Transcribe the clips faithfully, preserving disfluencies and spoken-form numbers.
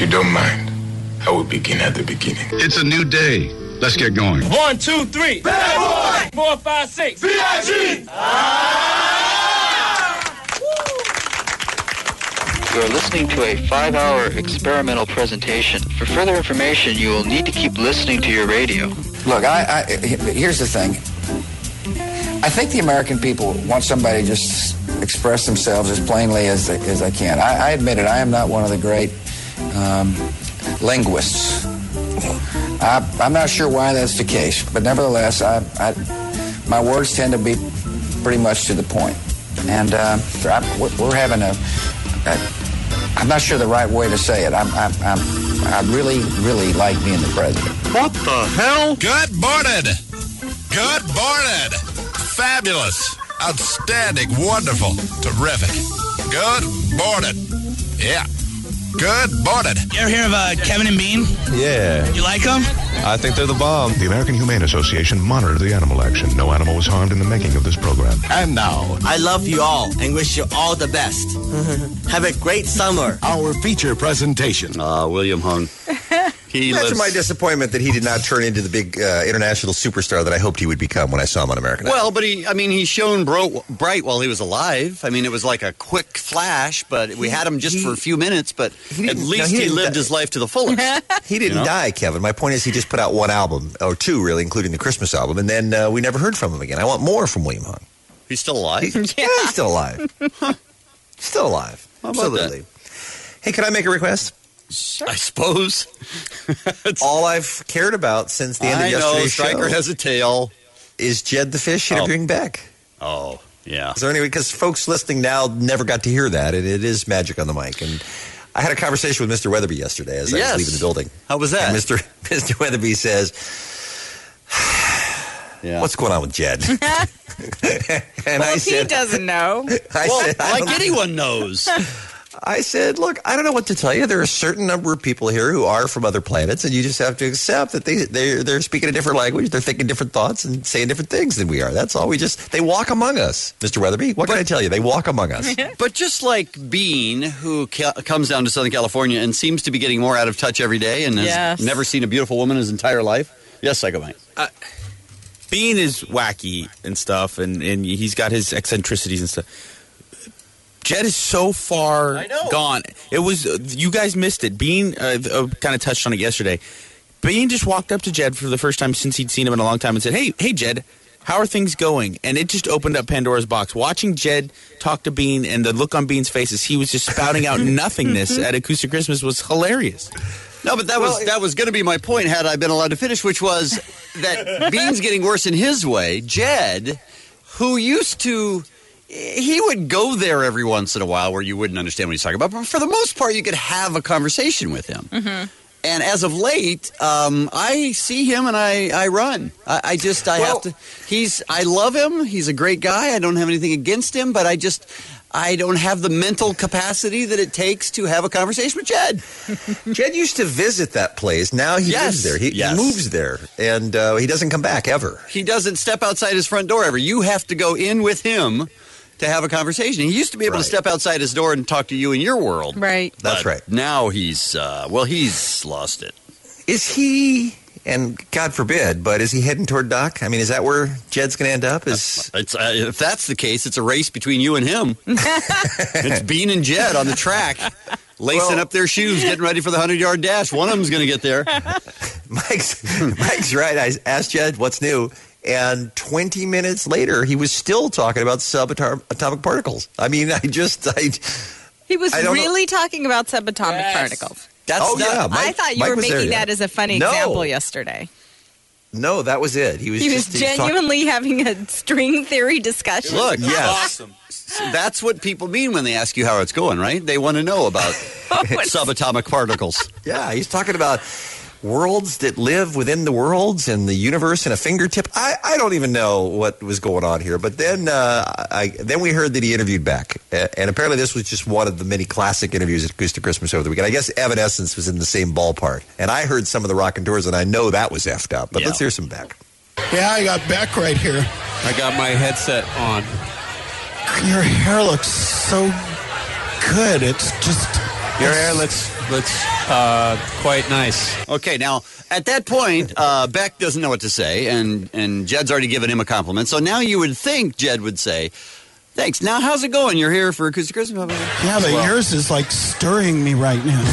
you don't mind, I will begin at the beginning. It's a new day. Let's get going. One, two, three. Bad boy. Four, five, six. V I G. You are listening to a five-hour experimental presentation. For further information, you will need to keep listening to your radio. Look, I, I here's the thing. I think the American people want somebody to just express themselves as plainly as they, as I can. I, I admit it. I am not one of the great um, linguists. I, I'm not sure why that's the case, but nevertheless, I, I, my words tend to be pretty much to the point. And uh, I, we're, we're having a, a. I'm not sure the right way to say it. I'm, I'm, I'm, I really, really like being the president. What the hell? Good morning. Good morning. Fabulous. Outstanding. Wonderful. Terrific. Good morning. Yeah. Good morning. You ever hear of uh, Kevin and Bean? Yeah. You like them? I think they're the bomb. The American Humane Association monitored the animal action. No animal was harmed in the making of this program. And now, I love you all and wish you all the best. Have a great summer. our feature presentation. Ah, uh, William Hung. He Imagine lives... my disappointment that he did not turn into the big uh, international superstar that I hoped he would become when I saw him on American Idol. Well, but he, I mean, he shone bro- bright while he was alive. I mean, it was like a quick flash, but we had him just he, for a few minutes, but at least no, he, he lived die. his life to the fullest. He didn't you know? die, Kevin. My point is he just put out one album, or two really, including the Christmas album, and then uh, we never heard from him again. I want more from William Hung. He's still alive? He, yeah. yeah, he's still alive. Huh. Still alive. How about Absolutely. That? Hey, can I make a request? Sure. I suppose. All I've cared about since the end I of yesterday's know, Stryker show has a tail. is Jed the Fish interviewing oh. Beck. Oh, yeah. So anyway, because folks listening now never got to hear that, and it is magic on the mic. And I had a conversation with Mister Weatherby yesterday as yes. I was leaving the building. How was that? And Mister Mister Weatherby says, yeah. "What's going on with Jed?" and well, I said, he doesn't know. I well, said, I like anyone knows. I said, look, I don't know what to tell you. There are a certain number of people here who are from other planets, and you just have to accept that they, they're, they're speaking a different language, they're thinking different thoughts, and saying different things than we are. That's all. We just, they walk among us, Mister Weatherby. What but, can I tell you? They walk among us. But just like Bean, who ca- comes down to Southern California and seems to be getting more out of touch every day and has yes. never seen a beautiful woman his entire life. Yes, Psycho Mike. Uh, Bean is wacky and stuff, and, and he's got his eccentricities and stuff. Jed is so far gone. It was you guys missed it. Bean uh, uh, kind of touched on it yesterday. Bean just walked up to Jed for the first time since he'd seen him in a long time and said, "Hey, hey, Jed, how are things going?" And it just opened up Pandora's box. Watching Jed talk to Bean and the look on Bean's face as he was just spouting out nothingness at Acoustic Christmas was hilarious. No, but that well, was that was going to be my point had I been allowed to finish, which was that Bean's getting worse in his way. Jed, who used to. He would go there every once in a while where you wouldn't understand what he's talking about. But for the most part, you could have a conversation with him. Mm-hmm. And as of late, um, I see him and I, I run. I, I just, I well, have to, he's, I love him. He's a great guy. I don't have anything against him, but I just, I don't have the mental capacity that it takes to have a conversation with Jed. Jed used to visit that place. Now he yes. lives there. He, yes. he moves there. And uh, he doesn't come back ever. He doesn't step outside his front door ever. You have to go in with him to have a conversation. He used to be able right. to step outside his door and talk to you in your world. Right. That's right. Now he's, uh, well, he's lost it. Is he, and God forbid, but is he heading toward Doc? I mean, is that where Jed's going to end up? Is it's, uh, if that's the case, it's a race between you and him. It's Bean and Jed on the track, lacing well, up their shoes, getting ready for the hundred-yard dash. One of them's going to get there. Mike's, Mike's right. I asked Jed, what's new? And twenty minutes later, he was still talking about subatomic particles. I mean, I just, I... He was I really know. talking about subatomic yes. particles. That's oh, not, yeah. Mike, I thought you Mike were making there, that yeah. as a funny no. example yesterday. No, that was it. He was, he just, was genuinely he was having a string theory discussion. Look, yes. Awesome. That's what people mean when they ask you how it's going, right? They want to know about subatomic particles. Yeah, he's talking about worlds that live within the worlds and the universe in a fingertip. I, I don't even know what was going on here. But then uh, I then we heard that he interviewed Beck. And apparently this was just one of the many classic interviews at Acoustic Christmas over the weekend. I guess Evanescence was in the same ballpark. And I heard some of the Rockin' Tours, and I know that was effed up. But yeah. let's hear some Beck. Yeah, I got Beck right here. I got my headset on. Your hair looks so good. It's just... Your hair looks looks uh, quite nice. Okay, now at that point, uh, Beck doesn't know what to say, and and Jed's already given him a compliment. So now you would think Jed would say, "Thanks. Now how's it going? You're here for Acoustic Christmas." Yeah, but Well- yours is like stirring me right now.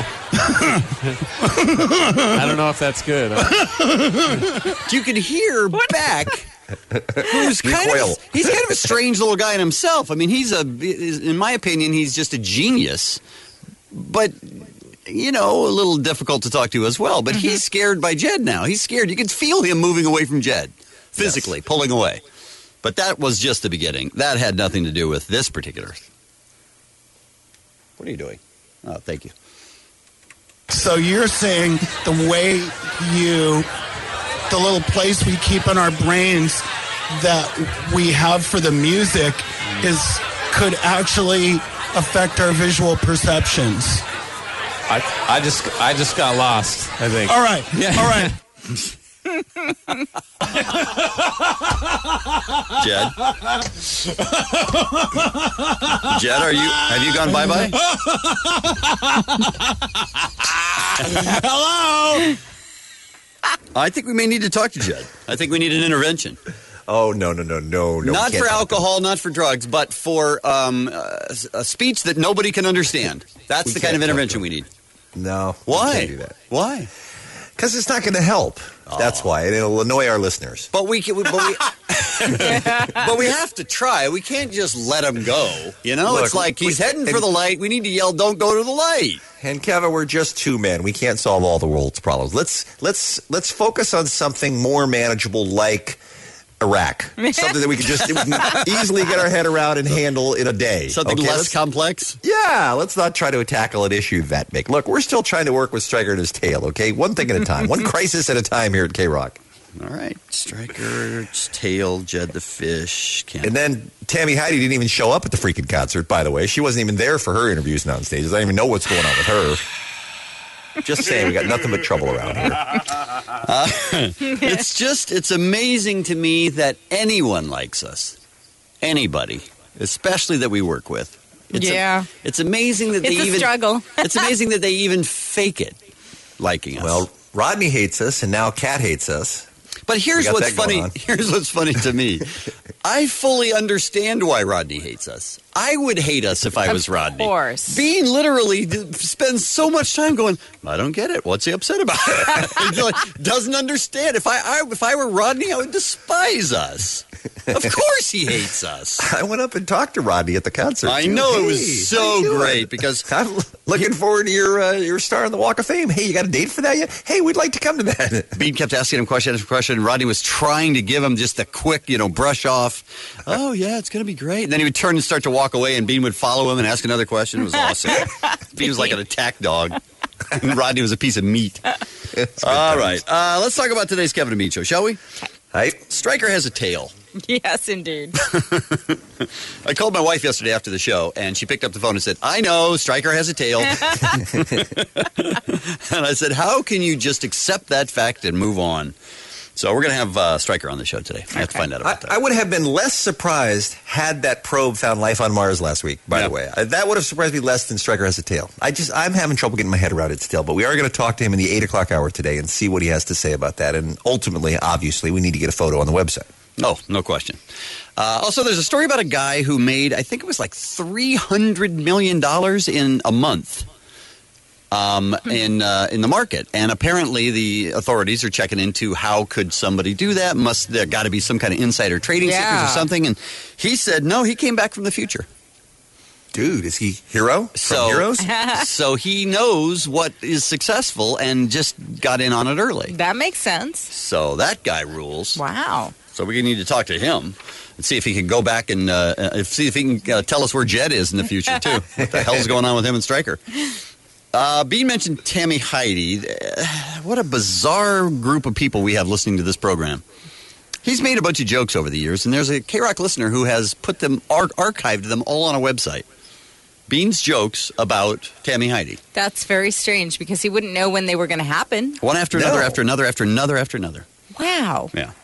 I don't know if that's good. You could hear Beck, who's kind Recoil. of he's kind of a strange little guy in himself. I mean, he's a in my opinion, he's just a genius, but you know, a little difficult to talk to as well. But he's scared by Jed now. He's scared. You can feel him moving away from Jed, physically Yes. pulling away. But that was just the beginning. That had nothing to do with this particular. What are you doing? Oh, thank you. So you're saying the way you, the little place we keep in our brains that we have for the music is could actually affect our visual perceptions. I, I just I just got lost, I think. All right. Yeah. All right. Jed? Jed, are you have you gone bye-bye? Hello. I think we may need to talk to Jed. I think we need an intervention. Oh, no, no, no, no, no. Not we can't for talk alcohol, not for drugs, but for um, uh, a speech that nobody can understand. That's We the kind of can't talk intervention to we need. No. we Why? can't do that. Why? Because it's not going to help. That's why. And it'll annoy our listeners. But we can, but we, but we have to try. We can't just let him go. You know, Look, it's like he's we- heading for the light. We need to yell, "Don't go to the light!" And Kevin, we're just two men. We can't solve all the world's problems. Let's let's let's focus on something more manageable, like Iraq. Something that we can just we can easily get our head around and handle in a day. Something Okay, less let's- complex. Yeah, let's not try to tackle an issue that big. Look, we're still trying to work with Stryker and his tail, okay? One thing at a time. One crisis at a time here at K-Rock. All right, Stryker's tail, Jed the fish. Can't. And then Tammy Heidi didn't even show up at the freaking concert, by the way. She wasn't even there for her interviews and on stages. I don't even know what's going on with her. Just saying, we got nothing but trouble around here. Uh, it's just, it's amazing to me that anyone likes us. Anybody. Especially that we work with. It's Yeah. A, it's amazing that they It's a even... struggle. It's amazing that they even fake it, liking us. Well, Rodney hates us, and now Kat hates us. But here's We got what's that going funny. on. Here's what's funny to me. I fully understand why Rodney hates us. I would hate us if I Of was Rodney. course. Bean literally d- spends so much time going, I don't get it. What's he upset about? He like, doesn't understand. If I, I if I were Rodney, I would despise us. Of course he hates us. I went up and talked to Rodney at the concert. I too. know it Hey, was how so you doing? great because I'm looking forward to your uh, your star on the Walk of Fame. Hey, you got a date for that yet? Hey, we'd like to come to that. Bean kept asking him question after question, and Rodney was trying to give him just a quick, you know, brush off. Oh, yeah, it's going to be great. And then he would turn and start to walk away, and Bean would follow him and ask another question. It was awesome. Bean was like an attack dog, and Rodney was a piece of meat. All right. Uh, let's talk about today's Kevin and Bean show, shall we? Hi. Stryker has a tail. Yes, indeed. I called my wife yesterday after the show, and she picked up the phone and said, I know, Stryker has a tail. And I said, how can you just accept that fact and move on? So we're going to have uh, Stryker on the show today. I have to find out about I, that. I would have been less surprised had that probe found life on Mars last week, by Yeah. the way. Uh, That would have surprised me less than Stryker has a tail. I just, I'm having trouble getting my head around it still, but we are going to talk to him in the eight o'clock hour today and see what he has to say about that. And ultimately, obviously, we need to get a photo on the website. Oh, no question. Uh, also, there's a story about a guy who made, I think it was like three hundred million dollars in a month um, in uh, in the market. And apparently the authorities are checking into how could somebody do that? Must there got to be some kind of insider trading Yeah. secrets or something? And he said, no, he came back from the future. Dude, is he hero? From So, Heroes? so he knows what is successful and just got in on it early. That makes sense. So that guy rules. Wow. So we need to talk to him and see if he can go back and uh, uh, see if he can uh, tell us where Jed is in the future, too. What the hell's going on with him and Stryker? Uh, Bean mentioned Tammy Heidi. Uh, what a bizarre group of people we have listening to this program. He's made a bunch of jokes over the years, and there's a K-Rock listener who has put them, ar- archived them all on a website. Bean's jokes about Tammy Heidi. That's very strange because he wouldn't know when they were going to happen. One after No. another, after another, after another, after another. Wow. Yeah.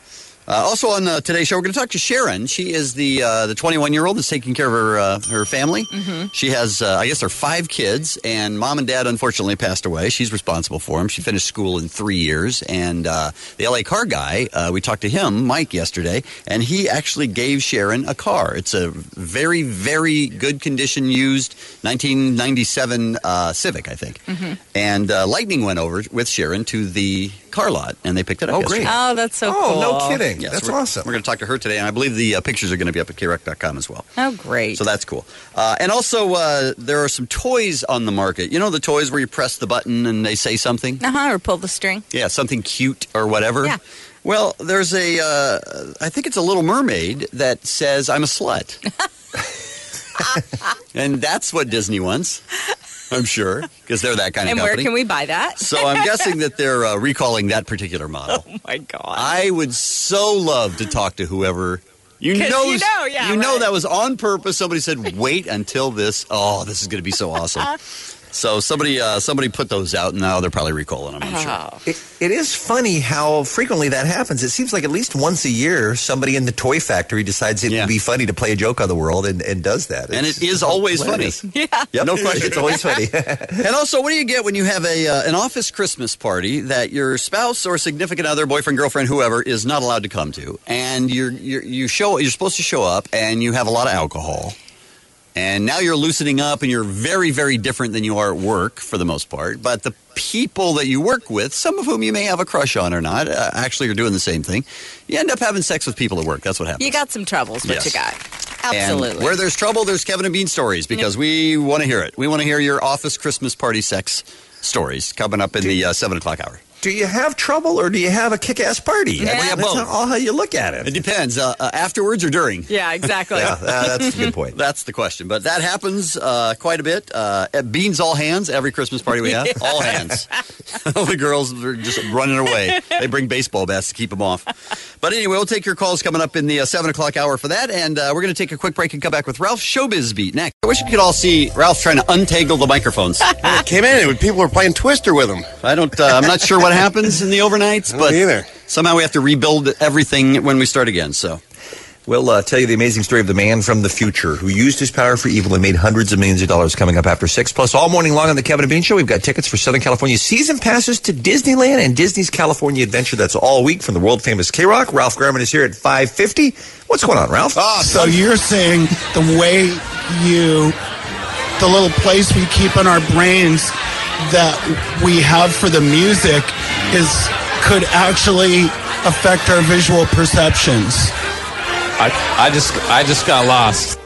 Uh, also on uh, today's show, we're going to talk to Sharon. She is the uh, the twenty-one-year-old that's taking care of her uh, her family. Mm-hmm. She has, uh, I guess, there are five kids, and mom and dad unfortunately passed away. She's responsible for them. She finished school in three years, and uh, the L A car guy, uh, we talked to him, Mike, yesterday, and he actually gave Sharon a car. It's a very, very good condition used nineteen ninety-seven uh, Civic, I think. Mm-hmm. And uh, Lightning went over with Sharon to the car lot, and they picked it up Oh, yesterday. great. Oh, that's so Oh, cool. no kidding. Yes, That's we're, awesome. We're going to talk to her today, and I believe the uh, pictures are going to be up at K R E C dot com as well. Oh, great. So that's cool. Uh, and also, uh, there are some toys on the market. You know the toys where you press the button and they say something? Uh-huh, or pull the string. Yeah, something cute or whatever. Yeah. Well, there's a, uh, I think it's a little mermaid that says, I'm a slut. And that's what Disney wants, I'm sure, because they're that kind And of where company. can we buy that? So I'm guessing that they're uh, recalling that particular model. Oh, my God. I would so love to talk to whoever. You 'Cause know, you know, yeah, you know right. that was on purpose. Somebody said, "Wait until this." Oh, this is going to be so awesome. So somebody, uh, somebody put those out, and now they're probably recalling them. I'm sure. It, it is funny how frequently that happens. It seems like at least once a year, somebody in the toy factory decides it would be funny to play a joke on the world and, and does that. And It's it is always hilarious. funny. Yeah. Yep. No question. It's always funny. And also, what do you get when you have a uh, an office Christmas party that your spouse or significant other, boyfriend, girlfriend, whoever, is not allowed to come to, and you're, you're you show you're supposed to show up, and you have a lot of alcohol, and now you're loosening up, and you're very, very different than you are at work for the most part. But the people that you work with, some of whom you may have a crush on or not, uh, actually are doing the same thing. You end up having sex with people at work. That's what happens. You got some troubles, what Yes. you got. And Absolutely. where there's trouble, there's Kevin and Bean stories, because we want to hear it. We want to hear your office Christmas party sex stories coming up in the uh, seven o'clock hour. Do you have trouble or do you have a kick-ass party? Yeah. We have That's both. all how you look at it. It depends. Uh, uh, afterwards or during? Yeah, exactly. Yeah, uh, that's a good point. That's the question. But that happens uh, quite a bit. Uh, at Beans All Hands, every Christmas party we have, all hands. All the girls are just running away. They bring baseball bats to keep them off. But anyway, we'll take your calls coming up in the uh, seven o'clock hour for that. And uh, we're going to take a quick break and come back with Ralph's Showbiz Beat next. I wish you could all see Ralph trying to untangle the microphones. It came in and people were playing Twister with him. I don't. Uh, I'm not sure what happens in the overnights, but either. somehow we have to rebuild everything when we start again. So We'll uh, tell you the amazing story of the man from the future who used his power for evil and made hundreds of millions of dollars coming up after six. Plus, all morning long on the Kevin and Bean Show, we've got tickets for Southern California season passes to Disneyland and Disney's California Adventure. That's all week from the world-famous K-Rock. Ralph Garman is here at five fifty. What's going on, Ralph? Oh, so you're saying the way you, the little place we keep in our brains that we have for the music is could actually affect our visual perceptions. I, I just I just got lost.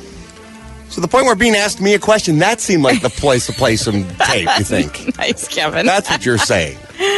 So the point where Bean asked me a question, that seemed like the place to play some tape, you think? Nice, Kevin. That's what you're saying.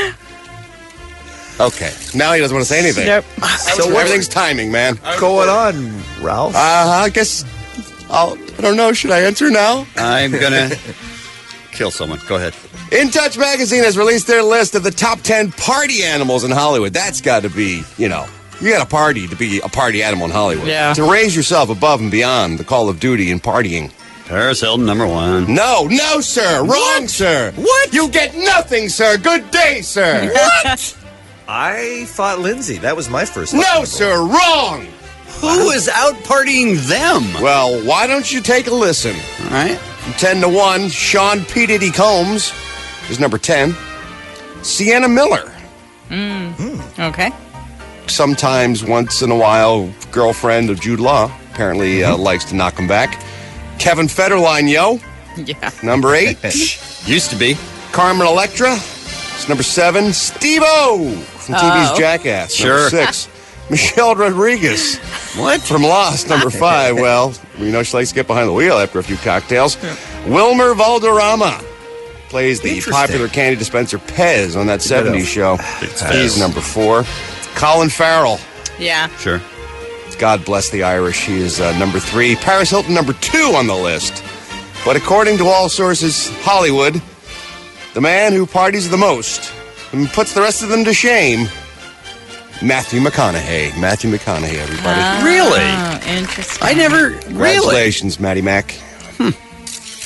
Okay. Now he doesn't want to say anything. Nope. So everything's timing, man. What's going on, Ralph? Uh, I guess I'll, I don't know. Should I answer now? I'm going to kill someone. Go ahead. In Touch Magazine has released their list of the top ten party animals in Hollywood. That's got to be, you know, you got a party to be a party animal in Hollywood. Yeah. To raise yourself above and beyond the call of duty and partying. Paris Hilton, number one. No, no, sir. Wrong, What? sir. What? You get nothing, sir. Good day, sir. What? I thought Lindsay. That was my first. No, sir. Wrong. Who is out partying them? Well, why don't you take a listen? All right. ten to one, Sean P. Diddy Combs is number ten. Sienna Miller. Mm. Okay. Sometimes, once in a while, girlfriend of Jude Law. Apparently uh, likes to knock him back. Kevin Federline, yo. Yeah. Number eight. Used to be. Carmen Electra. It's number seven. Steve-O from T V's Oh. Jackass. Sure. Number six. Michelle Rodriguez. What? From Lost, number five. Well, we know she likes to get behind the wheel after a few cocktails. Wilmer Valderrama plays the Interesting. popular candy dispenser Pez on that seventies show. Pez. He's number four. Colin Farrell. Yeah. Sure. God bless the Irish. He is uh, number three. Paris Hilton, number two on the list. But according to all sources, Hollywood, the man who parties the most and puts the rest of them to shame, Matthew McConaughey. Matthew McConaughey, everybody. Oh, Really? interesting. I never really. Congratulations, Matty Mac.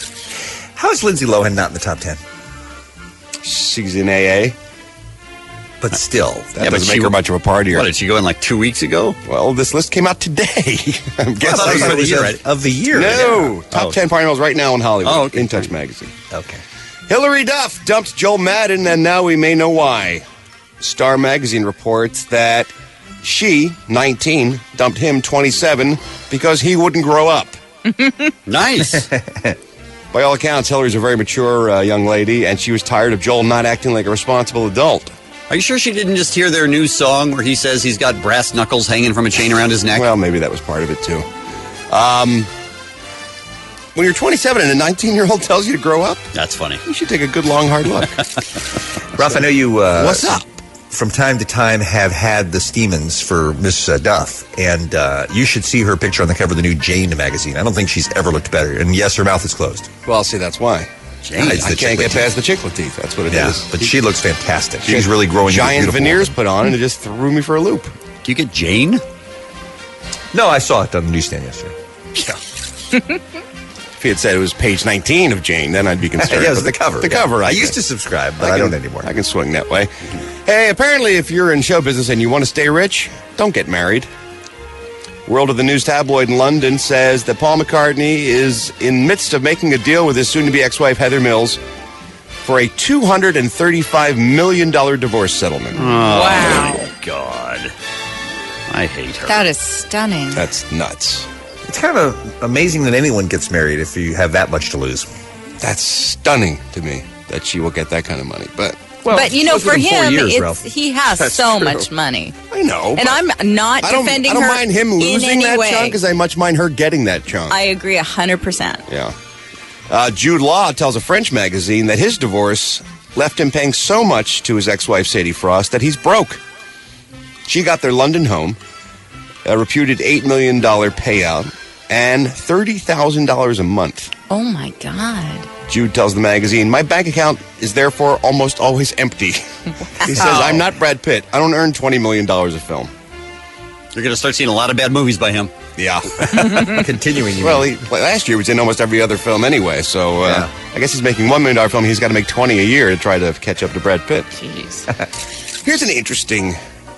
How is Lindsay Lohan not in the top ten? She's in A A. But still, that Yeah, but doesn't she make her w- much of a partier. What, did she go in like two weeks ago? Well, this list came out today. I'm guessing I thought it was it was of- of- of the year. No, Yeah. top Oh. ten party animals right now in Hollywood. Oh, okay. In Touch magazine. Okay. Hillary Duff dumped Joel Madden, and now we may know why. Star magazine reports that she, nineteen, dumped him, twenty-seven, because he wouldn't grow up. Nice. By all accounts, Hillary's a very mature uh, young lady, and she was tired of Joel not acting like a responsible adult. Are you sure she didn't just hear their new song where he says he's got brass knuckles hanging from a chain around his neck? Well, maybe that was part of it, too. Um, when you're twenty-seven and a nineteen-year-old tells you to grow up, That's funny. you should take a good, long, hard look. Ralph, I know you. Uh, What's up? From time to time, have had the Steemans for Miss uh, Duff, and uh, you should see her picture on the cover of the new Jane magazine. I don't think she's ever looked better. And yes, her mouth is closed. Well, see, that's why. Jane. It's I the can't chiclet get past the chiclet teeth. That's what it is. Yeah, but she looks fantastic. She She's had really growing. into giant beautiful veneers woman. put on, and it just threw me for a loop. Do you get Jane? No, I saw it on the newsstand yesterday. If he had said it was page nineteen of Jane, then I'd be concerned. Yeah, it was But the cover. The yeah. cover. I okay. used to subscribe, but I, can- don't anymore. I can swing that way. Hey, apparently, if you're in show business and you want to stay rich, don't get married. World of the News tabloid in London says that Paul McCartney is in midst of making a deal with his soon-to-be ex-wife Heather Mills for a two hundred thirty-five million dollars divorce settlement. Wow. Oh, God. I hate her. That is stunning. That's nuts. It's kind of amazing that anyone gets married if you have that much to lose. That's stunning to me that she will get that kind of money. But Well, but you know, it's for within four him, years, it's, Ralph. he has That's so true. much money. I know. And but I'm not I don't, defending I don't her mind him in losing any that way. chunk as I much mind her getting that chunk. I agree one hundred percent. Yeah. Uh, Jude Law tells a French magazine that his divorce left him paying so much to his ex-wife Sadie Frost that he's broke. She got their London home, a reputed eight million dollars payout, and thirty thousand dollars a month. Oh, my God. Jude tells the magazine, my bank account is therefore almost always empty. He says, I'm not Brad Pitt. I don't earn twenty million dollars a film. You're going to start seeing a lot of bad movies by him. Yeah. Continuing. You Well, mean. he, last year he was in almost every other film anyway, so uh, Yeah. I guess he's making one million dollars film. He's got to make twenty a year to try to catch up to Brad Pitt. Jeez. Here's an interesting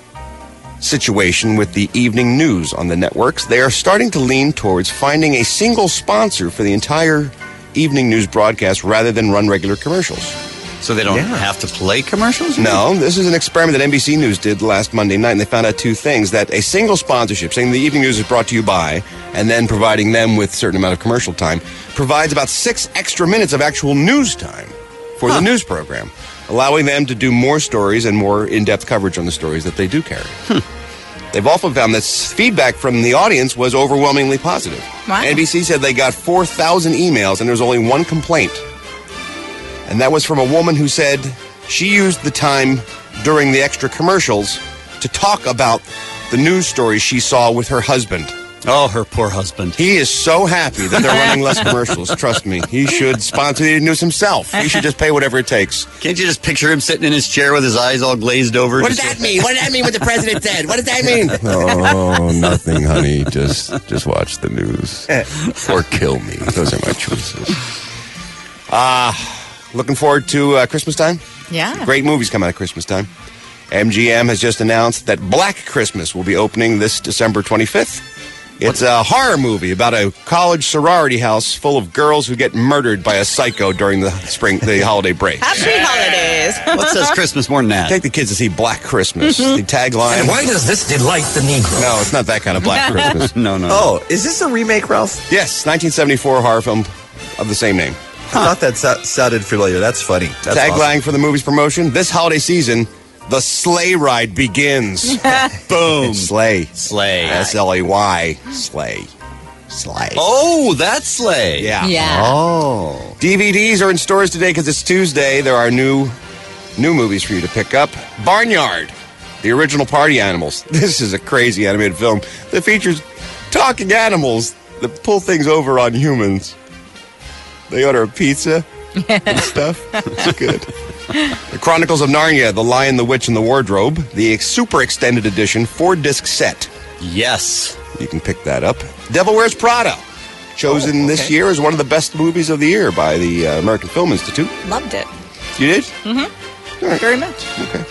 situation with the evening news on the networks. They are starting to lean towards finding a single sponsor for the entire evening news broadcast rather than run regular commercials. So they don't Yeah. have to play commercials? No, this is an experiment that N B C News did last Monday night, and they found out two things. That a single sponsorship, saying the evening news is brought to you by, and then providing them with a certain amount of commercial time, provides about six extra minutes of actual news time for the news program, allowing them to do more stories and more in-depth coverage on the stories that they do carry. They've also found that s- feedback from the audience was overwhelmingly positive. Wow. N B C said they got four thousand emails, and there was only one complaint. And that was from a woman who said she used the time during the extra commercials to talk about the news stories she saw with her husband. Oh, her poor husband. He is so happy that they're running less commercials. Trust me. He should sponsor the news himself. He should just pay whatever it takes. Can't you just picture him sitting in his chair with his eyes all glazed over? What does Just- that mean? What does that mean what the president said? What does that mean? Oh, nothing, honey. Just just watch the news. Or kill me. Those are my choices. Ah, uh, looking forward to uh, Christmas time? Yeah. Great movies come out at Christmas time. M G M has just announced that Black Christmas will be opening this December twenty-fifth. It's a horror movie about a college sorority house full of girls who get murdered by a psycho during the spring, the holiday break. Happy holidays. What says Christmas more than that? Take the kids to see Black Christmas. The tagline. And why does this delight the Negro? No, it's not that kind of Black Christmas. No, no. Oh, is this a remake, Ralph? Yes, nineteen seventy-four horror film of the same name. I thought that so- sounded familiar. That's funny. That's Tagline awesome. for the movie's promotion: this holiday season, the sleigh ride begins. Boom. It's sleigh. Sleigh. S L A Y. Sleigh. Sleigh. Oh, that's sleigh. Yeah. Yeah. Oh. D V Ds are in stores today because it's Tuesday. There are new new movies for you to pick up. Barnyard, the original Party Animals. This is a crazy animated film that features talking animals that pull things over on humans. They order a pizza and stuff. It's good. The Chronicles of Narnia, The Lion, the Witch, and the Wardrobe, the super extended edition four-disc set. Yes. You can pick that up. Devil Wears Prada, chosen Oh, okay. this year as one of the best movies of the year by the uh, American Film Institute. Loved it. You did? Mm-hmm. All right. Very much. Okay.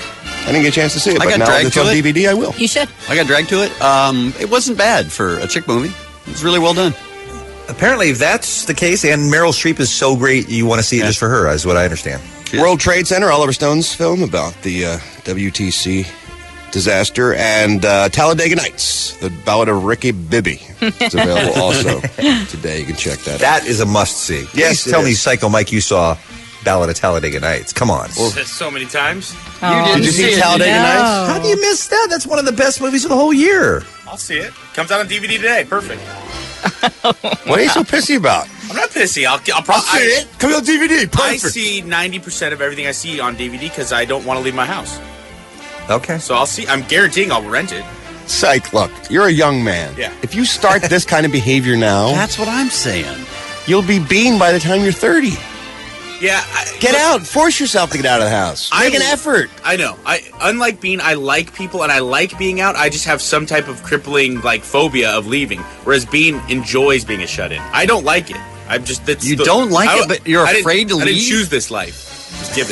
didn't get a chance to see it, I but got now dragged that it's to on it. D V D, I will. You should. I got dragged to it. Um, it wasn't bad for a chick movie. It was really well done. Apparently, if that's the case, and Meryl Streep is so great, you want to see it Yeah. just for her, is what I understand. World Trade Center, Oliver Stone's film about the uh, W T C disaster, and uh, Talladega Nights, the Ballad of Ricky Bibby. It's available also today. You can check that out. That is a must-see. Yes, Please tell it me, is. Psycho Mike, you saw Ballad of Talladega Nights. Come on. So many times. Oh, Did you see no. Talladega Nights? How do you miss that? That's one of the best movies of the whole year. I'll see it. Comes out on D V D today. Perfect. What are you so pissy about? I'm not pissy. I'll, I'll probably see it. Come on D V D. I Perfect. see ninety percent of everything I see on D V D because I don't want to leave my house. Okay. So I'll see. I'm guaranteeing I'll rent it. Psych, look, you're a young man. Yeah. If you start this kind of behavior now, That's what I'm saying. you'll be Bean by the time you're thirty. Yeah. I, Get look, out. Force yourself to get out of the house. Make an I- effort. I know. I unlike Bean, I like people and I like being out. I just have some type of crippling like phobia of leaving. Whereas Bean enjoys being a shut-in. I don't like it. I'm just that's You the- don't like I- it, but you're I didn't- afraid to I didn't leave? choose this life. Just given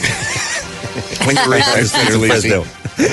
it. When you were in Fresno.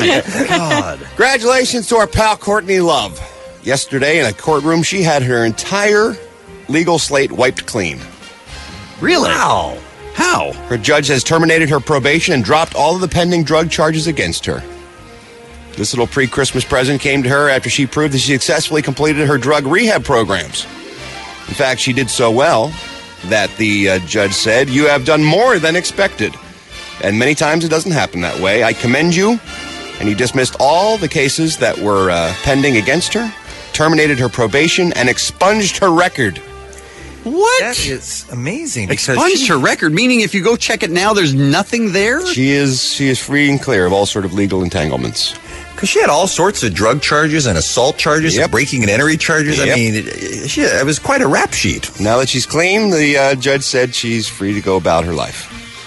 God. Congratulations to our pal Courtney Love. Yesterday in a courtroom, she had her entire legal slate wiped clean. Really? Wow. How? Her judge has terminated her probation and dropped all of the pending drug charges against her. This little pre-Christmas present came to her after she proved that she successfully completed her drug rehab programs. In fact, she did so well that the uh, judge said, "You have done more than expected." And many times it doesn't happen that way. I commend you. And he dismissed all the cases that were uh, pending against her, terminated her probation, and expunged her record. What? That is amazing. because Expunged she- her record, meaning if you go check it now, there's nothing there? She is she is free and clear of all sort of legal entanglements. Because she had all sorts of drug charges and assault charges Yep. and breaking and entering charges. I Yep. mean, it, she, it was quite a rap sheet. Now that she's clean, the uh, judge said she's free to go about her life.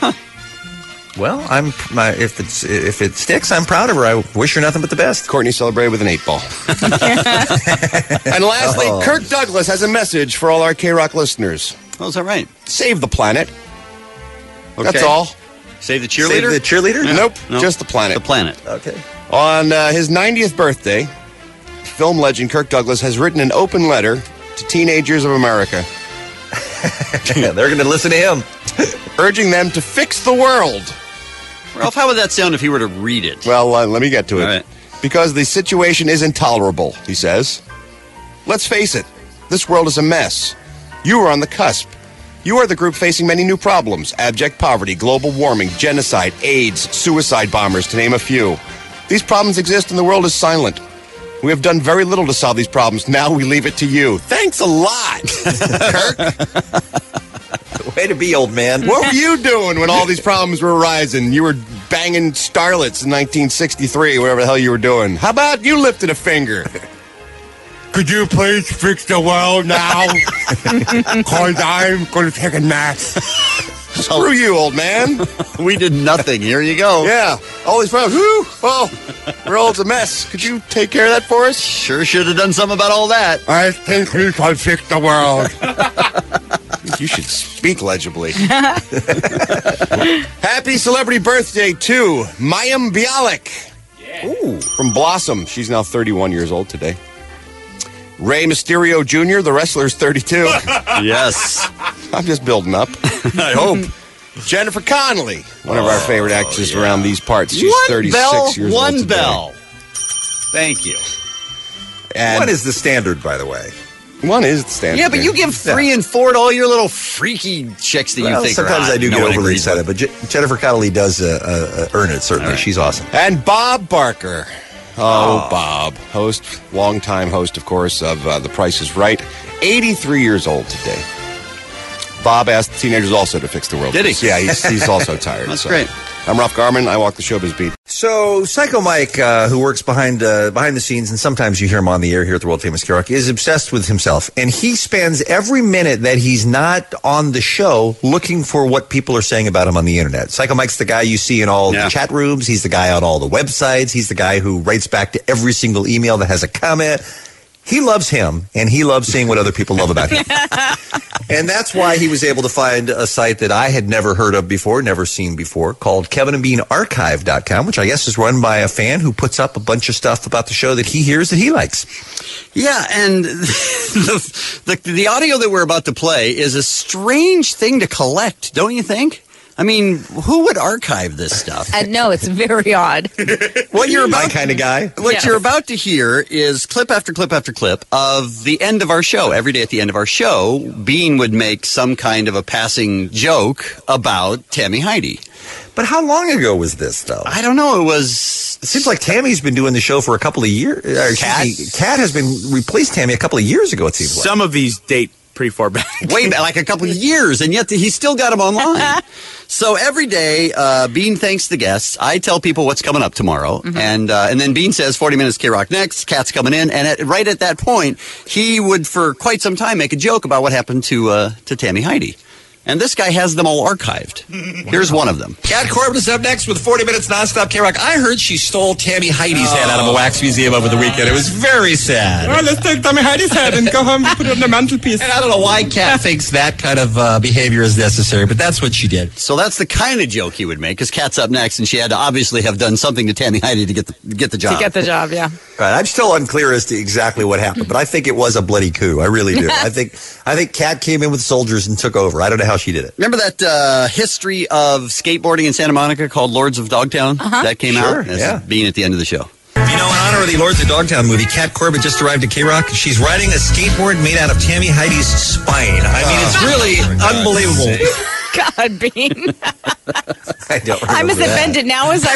Well, I'm my, if it's if it sticks, I'm proud of her. I wish her nothing but the best. Courtney celebrated with an eight ball. And lastly, Oh. Kirk Douglas has a message for all our K-Rock listeners. Oh, is that right? Save the planet. Okay. That's all. Save the Save cheerleader? the cheerleader? Yeah. Nope, No. just the planet. The planet. Okay. On uh, his ninetieth birthday, film legend Kirk Douglas has written an open letter to teenagers of America, They're going to listen to him. urging them to fix the world. Ralph, how would that sound if he were to read it? Well, uh, let me get to it. All right. Because the situation is intolerable, he says. Let's face it, this world is a mess. You are on the cusp. You are the group facing many new problems: abject poverty, global warming, genocide, AIDS, suicide bombers, to name a few. These problems exist and the world is silent. We have done very little to solve these problems. Now we leave it to you. Thanks a lot, Kirk. Way to be, old man. What were you doing when all these problems were arising? You were banging starlets in nineteen sixty-three, whatever the hell you were doing. How about you lifted a finger? Could you please fix the world now? Because I'm going to take a nap. Screw you, old man. We did nothing. Here you go. Yeah, all these problems. Woo! Oh, we're all a mess. Could you take care of that for us? Sure should have done something about all that. I think we can fix the world. You should speak legibly. Happy celebrity birthday to Mayim Bialik. Yeah. Ooh, from Blossom. She's now thirty-one years old today. Ray Mysterio Junior, the wrestler's thirty-two. Yes. I'm just building up. I hope. Jennifer Connelly, one of our favorite actresses yeah. around these parts. She's one thirty-six bell, years one old today. bell. Thank you. And What is the standard, by the way? one is the standard. Yeah, but you give three and four to all your little freaky chicks that Well, you think are sometimes hot. I do No get one overly agrees with. excited, but Je- Jennifer Connelly does uh, uh, uh, earn it, certainly. Right. She's awesome. And Bob Barker. Oh, Bob. Host, longtime host, of course, of uh, The Price is Right. eighty-three years old today. Bob asked teenagers also to fix the world. Did he? Yeah, he's, he's also tired. That's so. great. I'm Ralph Garman. I walk the showbiz beat. So, Psycho Mike, uh, who works behind uh, behind the scenes, and sometimes you hear him on the air here at the world famous K-Rock, is obsessed with himself, and he spends every minute that he's not on the show looking for what people are saying about him on the internet. Psycho Mike's the guy you see in all Yeah. the chat rooms. He's the guy on all the websites. He's the guy who writes back to every single email that has a comment. he loves him, and he loves seeing what other people love about him. And that's why he was able to find a site that I had never heard of before, never seen before, called Kevin and Bean Archive dot com, which I guess is run by a fan who puts up a bunch of stuff about the show that he hears that he likes. Yeah, and the, the, the audio that we're about to play is a strange thing to collect, don't you think? I mean, who would archive this stuff? Uh, no, it's very odd. What you're about, My kind of guy. What Yes. you're about to hear is clip after clip after clip of the end of our show. Every day at the end of our show, Bean would make some kind of a passing joke about Tammy Heidi. But how long ago was this, though? I don't know. It was... It seems like Tammy's been doing the show for a couple of years. Cat? Cat has been replaced Tammy a couple of years ago, it seems like. Some of these date pretty far back. Way back, like a couple of years, and yet he's still got them online. So every day, uh, Bean thanks the guests. I tell people what's coming up tomorrow, Mm-hmm. and uh, and then Bean says forty minutes K-Rock next. Cat's coming in, and at, right at that point, he would for quite some time make a joke about what happened to uh, to Tammy Heidi. And this guy has them all archived. Here's one of them. Kat Corbett is up next with forty minutes nonstop K-Rock. I heard she stole Tammy Heidi's head out of a wax museum over the weekend. It was very sad. Well, let's take Tammy Heidi's head and go home and put it on the mantelpiece. And I don't know why Kat thinks that kind of uh, behavior is necessary, but that's what she did. So that's the kind of joke he would make, because Kat's up next, and she had to obviously have done something to Tammy Heidi to get the, get the job. To get the job, yeah. Right, I'm still unclear as to exactly what happened, but I think it was a bloody coup. I really do. I think I think Kat came in with soldiers and took over. I don't know how she did it. Remember that uh, history of skateboarding in Santa Monica called Lords of Dogtown? Uh-huh. That came Sure, out? That's yeah. Being at the end of the show. You know, in honor of the Lords of Dogtown movie, Kat Corbett just arrived at K-Rock. She's riding a skateboard made out of Tammy Heidi's spine. I mean, it's really unbelievable. God, Bean. I don't I'm as remember that. offended now as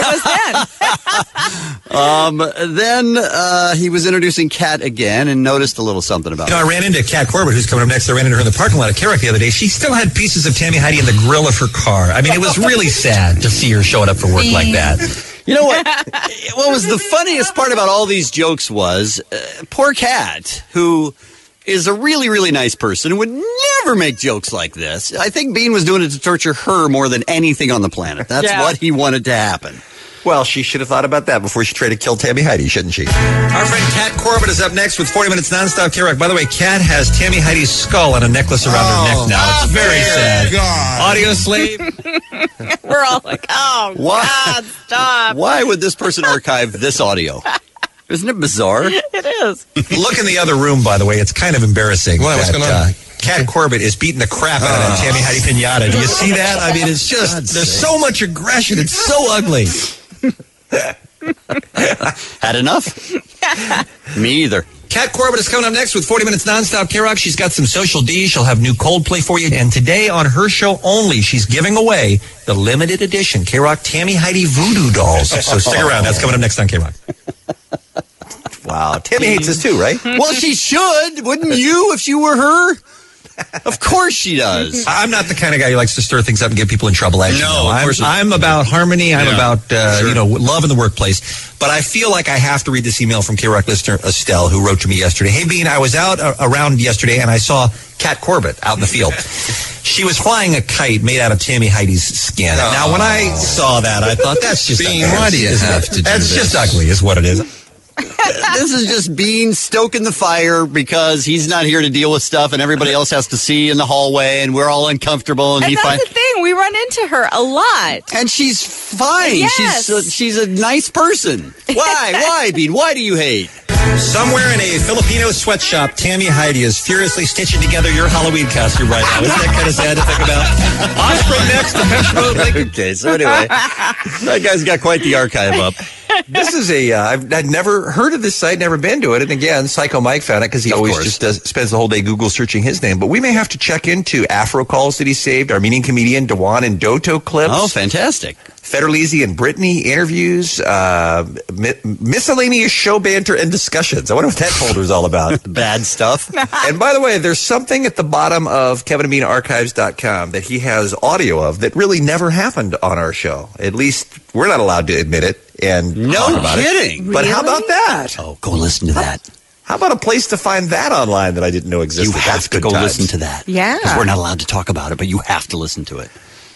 I was then. Um, then uh, he was introducing Kat again and noticed a little something about You know, her. I ran into Kat Corbett, who's coming up next. I ran into her in the parking lot at K-Rock the other day. She still had pieces of Tammy Heidi in the grill of her car. I mean, it was really sad to see her showing up for work like that. You know what? What was the funniest part about all these jokes was uh, poor Kat, who is a really, really nice person and would never make jokes like this. I think Bean was doing it to torture her more than anything on the planet. That's Yeah. what he wanted to happen. Well, she should have thought about that before she tried to kill Tammy Heidi, shouldn't she? Our friend Kat Corbett is up next with forty minutes nonstop K-Rock. By the way, Kat has Tammy Heidi's skull on a necklace around her neck now. It's very sad. God. Audio slave. We're all like, oh, Why? God, stop. Why would this person archive this audio? Isn't it bizarre? It is. Look in the other room, by the way. It's kind of embarrassing. What? What's that, going on? Uh, Kat Corbett is beating the crap out of that Tammy Heidi pinata. Do you see that? I mean, it's just, there's so much aggression. It's so ugly. Had enough? Me either. Kat Corbett is coming up next with forty minutes nonstop K-Rock. She's got some social D. She'll have new Coldplay for you. And today on her show only, she's giving away the limited edition K-Rock Tammy Heidi voodoo dolls. So stick around. That's coming up next on K-Rock. Wow. Tammy hates us too, right? Well, she should. Wouldn't you if you were her? Of course she does. I'm not the kind of guy who likes to stir things up and get people in trouble. As you No, know. of I'm, course not. I'm about harmony. I'm Yeah. about uh, Sure. you know love in the workplace. But I feel like I have to read this email from K-Rock listener Estelle, who wrote to me yesterday. Hey, Bean, I was out uh, around yesterday and I saw Kat Corbett out in the field. She was flying a kite made out of Tammy Heidi's skin. Oh. Now, when I saw that, I thought that's just Bean, ugly, why do you isn't have it? to do That's this? just ugly, is what it is. This is just Bean stoking the fire because he's not here to deal with stuff and everybody else has to see in the hallway and we're all uncomfortable and, And he that's finds the thing. We run into her a lot. and she's fine. Yes. She's a, she's a nice person. Why? Why, Bean? Why do you hate? Somewhere in a Filipino sweatshop, Tammy Heidi is furiously stitching together your Halloween costume right now. Isn't that kind of sad to think about? Osprey next to Pesh Road Lincoln. Okay, so anyway, that guy's got quite the archive up. This is a, uh, I've I'd never heard of this site, never been to it. And again, Psycho Mike found it because he Of always course. just does, spends the whole day Google searching his name. But we may have to check into Afro calls that he saved, Armenian comedian Dewan and Doto clips. Oh, fantastic. Federlisi and Brittany interviews, uh, mi- miscellaneous show banter and discussions. I wonder what that folder is all about. Bad stuff. And by the way, there's something at the bottom of Kevin and Bean Archives dot com that he has audio of that really never happened on our show. At least we're not allowed to admit it and No talk about kidding. it. But how about that? Oh, go listen to that. How about a place to find that online that I didn't know You existed? have That's to good go times. listen to that. Yeah. Because we're not allowed to talk about it, but you have to listen to it.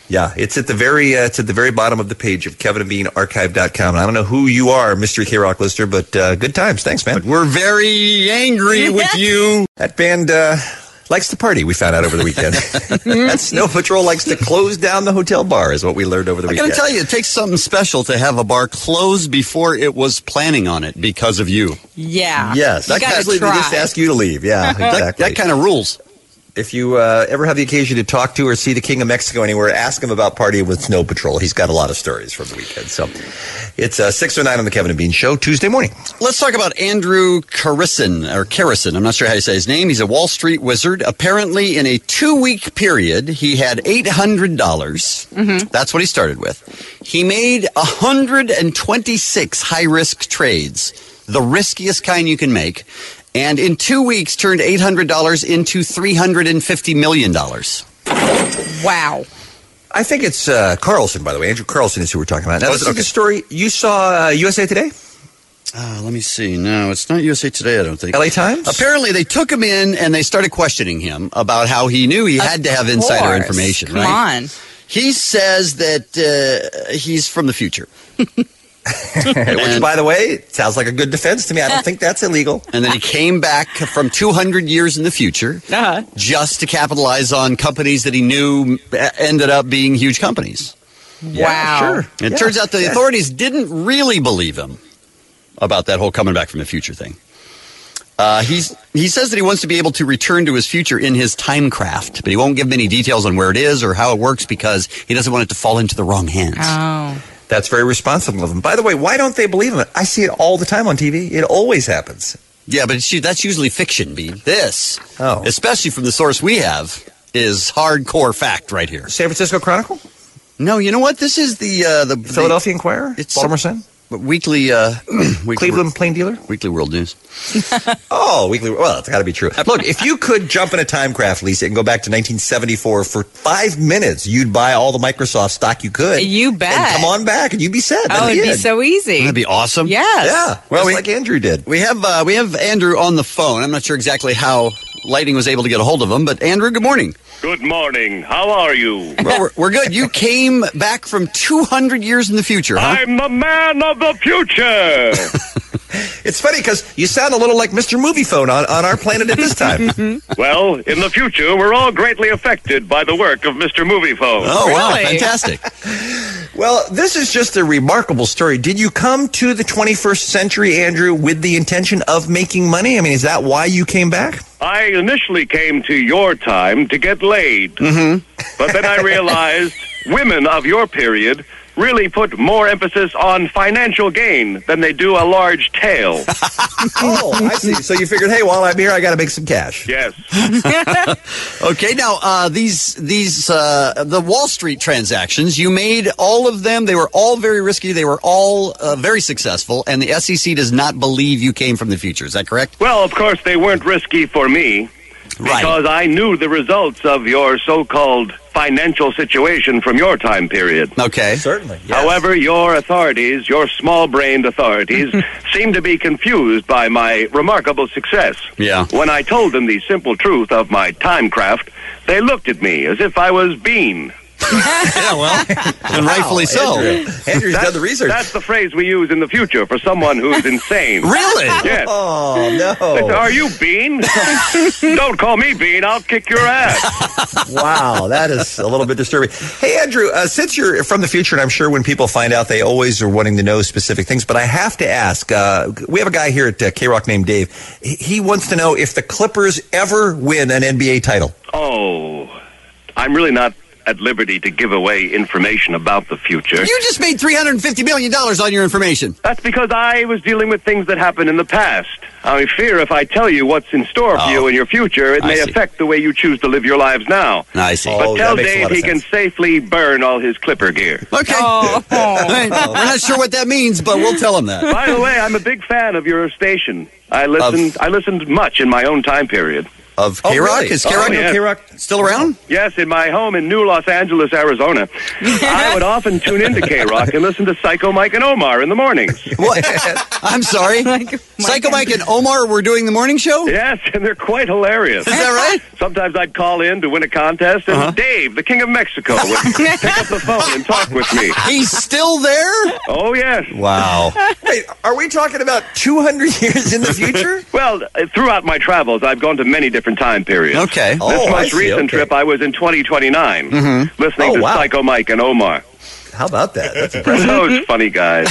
Yeah, it's at the very uh, it's at the very bottom of the page of Kevin and Bean Archive dot com. And I don't know who you are, Mystery K-Rock listener, but uh, good times. Thanks, man. But we're very angry with you. That band uh, likes to party, we found out over the weekend. That Snow Patrol likes to close down the hotel bar, is what we learned over the I weekend. gotta tell you, it takes something special to have a bar close before it was planning on it because of you. Yeah. Yes. You That gotta usually they try. just ask you to leave. Yeah, exactly. That, that kind of rules. If you uh, ever have the occasion to talk to or see the King of Mexico anywhere, ask him about partying with Snow Patrol. He's got a lot of stories from the weekend. So it's uh, six oh nine on the Kevin and Bean Show, Tuesday morning. Let's talk about Andrew Carrison, or Carrison. I'm not sure how you say his name. He's a Wall Street wizard. Apparently, in a two-week period, he had eight hundred dollars. Mm-hmm. That's what he started with. He made one hundred twenty-six high-risk trades, the riskiest kind you can make. And in two weeks, turned eight hundred dollars into three hundred fifty million dollars. Wow. I think it's uh, Carlson, by the way. Andrew Carlson is who we're talking about. Now, Oh, this is okay. the story. You saw uh, U S A Today? Uh, let me see. No, it's not U S A Today, I don't think. L A Times? Apparently, they took him in and they started questioning him about how he knew he had to have insider course. information, Come right? on. He says that uh, he's from the future. Which, by the way, sounds like a good defense to me. I don't think that's illegal. And then he came back from two hundred years in the future Uh-huh. just to capitalize on companies that he knew ended up being huge companies. Wow. Sure. It Yeah. turns out the Yeah. authorities didn't really believe him about that whole coming back from the future thing. Uh, he's he says that he wants to be able to return to his future in his time craft, but he won't give any details on where it is or how it works because he doesn't want it to fall into the wrong hands. Oh. That's very responsible of him. By the way, why don't they believe him? I see it all the time on T V. It always happens. Yeah, but it's, that's usually fiction, B. This, Oh. especially from the source we have, is hardcore fact right here. San Francisco Chronicle? No, you know what? This is the uh, the Philadelphia Inquirer? It's Baltimore Sun? Weekly, uh, weekly Cleveland Plain Dealer? Weekly World News. Oh, weekly. Well, it's got to be true. Look, if you could jump in a time craft, Lisa, and go back to nineteen seventy-four for five minutes, you'd buy all the Microsoft stock you could. You bet. And come on back, and you'd be set. Oh, That'd it'd be it. so easy. That'd be awesome. Yes. Yeah, Well, well, we- like Andrew did. We have uh, we have Andrew on the phone. I'm not sure exactly how Lighting was able to get a hold of him, but Andrew, good morning. Good morning. How are you? Well, we're, we're good. You came back from two hundred years in the future, huh? I'm the man of the future. It's funny because you sound a little like Mister Movie Phone on, on our planet at this time. Well, in the future, we're all greatly affected by the work of Mister Movie Phone. Oh, wow. Really? Fantastic. Well, this is just a remarkable story. Did you come to the twenty-first century, Andrew, with the intention of making money? I mean, is that why you came back? I initially came to your time to get laid. Mm-hmm. But then I realized women of your period really put more emphasis on financial gain than they do a large tail. Oh, I see. So you figured, hey, while I'm here, I got to make some cash. Yes. Okay, now uh, these these uh, the Wall Street transactions, you made all of them. They were all very risky. They were all uh, very successful, and the S E C does not believe you came from the future. Is that correct? Well, of course, they weren't risky for me because I knew the results of your so-called financial situation from your time period. Okay. Certainly. However, your authorities, your small-brained authorities, seem to be confused by my remarkable success. Yeah. When I told them the simple truth of my time craft, they looked at me as if I was Bean. Yeah, well, and rightfully so. Andrew. Andrew's done the research. That's the phrase we use in the future for someone who's insane. Really? Yes. Oh, They say, no. are you Bean? Don't call me Bean. I'll kick your ass. Wow, that is a little bit disturbing. Hey, Andrew, uh, since you're from the future, and I'm sure when people find out, they always are wanting to know specific things, but I have to ask, uh, we have a guy here at uh, K-Rock named Dave. He, he wants to know if the Clippers ever win an N B A title. Oh, I'm really not at liberty to give away information about the future. You just made three hundred fifty million dollars on your information. That's because I was dealing with things that happened in the past. I fear if I tell you what's in store for Oh. you in your future, it I may see. affect the way you choose to live your lives now. I see. But Oh, tell that makes a Dave lot of he can sense. safely burn all his Clipper gear. Okay. Oh. All right. We're not sure what that means, but we'll tell him that. By the way, I'm a big fan of your station. I listened. I listened much in my own time period. of Oh, K-Rock. really? Is K-Rock, Oh, yes. K-Rock still around? Yes, in my home in New Los Angeles, Arizona. I would often tune into K-Rock and listen to Psycho Mike and Omar in the mornings. What? I'm sorry. Psycho Mike and Omar were doing the morning show? Yes, and they're quite hilarious. Is that right? Sometimes I'd call in to win a contest, and Uh-huh. Dave, the King of Mexico, would pick up the phone and talk with me. He's still there? Oh, yes. Wow. Wait, are we talking about two hundred years in the future? Well, uh, throughout my travels, I've gone to many different time periods. Okay. This Oh, I most see, recent okay. trip, I was in twenty twenty-nine, Mm-hmm. listening Oh, to wow. Psycho Mike and Omar. How about that? That's impressive. Those funny guys.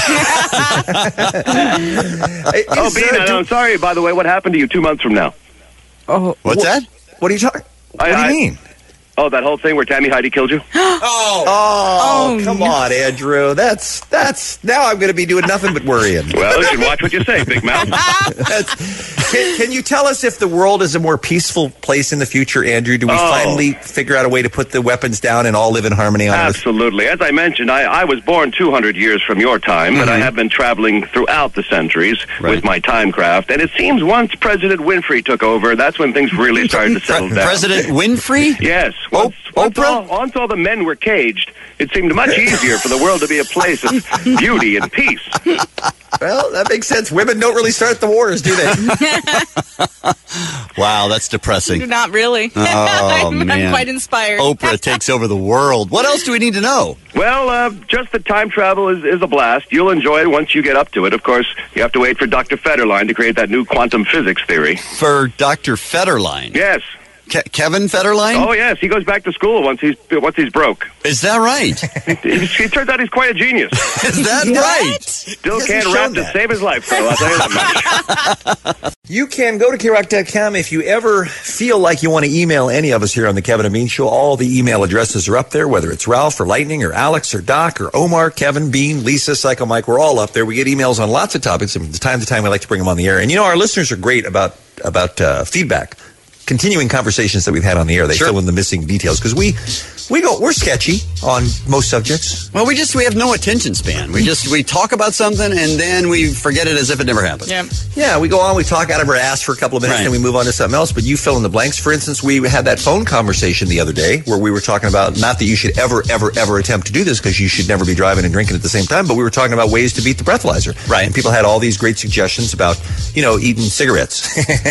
Hey, Oh, is, Bean, uh, do- I'm sorry, by the way, what happened to you two months from now? Oh, What's that? What are you talking? I- What do you I- mean? Oh, that whole thing where Tammy Heidi killed you? Oh, Oh, come no. on, Andrew. That's that's now I'm going to be doing nothing but worrying. Well, you can watch what you say, Big Mouth. That's- can, can you tell us if the world is a more peaceful place in the future, Andrew? Do we Oh. finally figure out a way to put the weapons down and all live in harmony on Earth? Absolutely. As I mentioned, I, I was born two hundred years from your time, but I have been traveling throughout the centuries with my time craft. And it seems once President Winfrey took over, that's when things really started to settle down. President Winfrey? Yes. Once, once, all, once all the men were caged, it seemed much easier for the world to be a place of beauty and peace. Well, that makes sense. Women don't really start the wars, do they? Wow, that's depressing. Not really. Oh, I'm, man. I'm quite inspired. Oprah takes over the world. What else do we need to know? Well, uh, just that time travel is, is a blast. You'll enjoy it once you get up to it. Of course, you have to wait for Doctor Federline to create that new quantum physics theory. For Doctor Federline? Yes. Ke- Kevin Federline? Oh, yes. He goes back to school once he's once he's broke. Is that right? He, he turns out he's quite a genius. Is that right? Still He can't hasn't rap shown to that. save his life, though. I'll tell you that much. You can go to K rock dot com if you ever feel like you want to email any of us here on the Kevin and Bean Show. All the email addresses are up there, whether it's Ralph or Lightning or Alex or Doc or Omar, Kevin, Bean, Lisa, Psycho Mike. We're all up there. We get emails on lots of topics, and from time to time we like to bring them on the air. And you know, our listeners are great about about uh, feedback, continuing conversations that we've had on the air. They Sure. fill in the missing details because we we go we're sketchy on most subjects. Well, we just we have no attention span. We just we talk about something and then we forget it as if it never happened. Yeah. Yeah, we go on, we talk out of our ass for a couple of minutes, Right. and we move on to something else. But you fill in the blanks. For instance, we had that phone conversation the other day where we were talking about not that you should ever, ever, ever attempt to do this because you should never be driving and drinking at the same time, but we were talking about ways to beat the breathalyzer. Right. And people had all these great suggestions about, you know, eating cigarettes,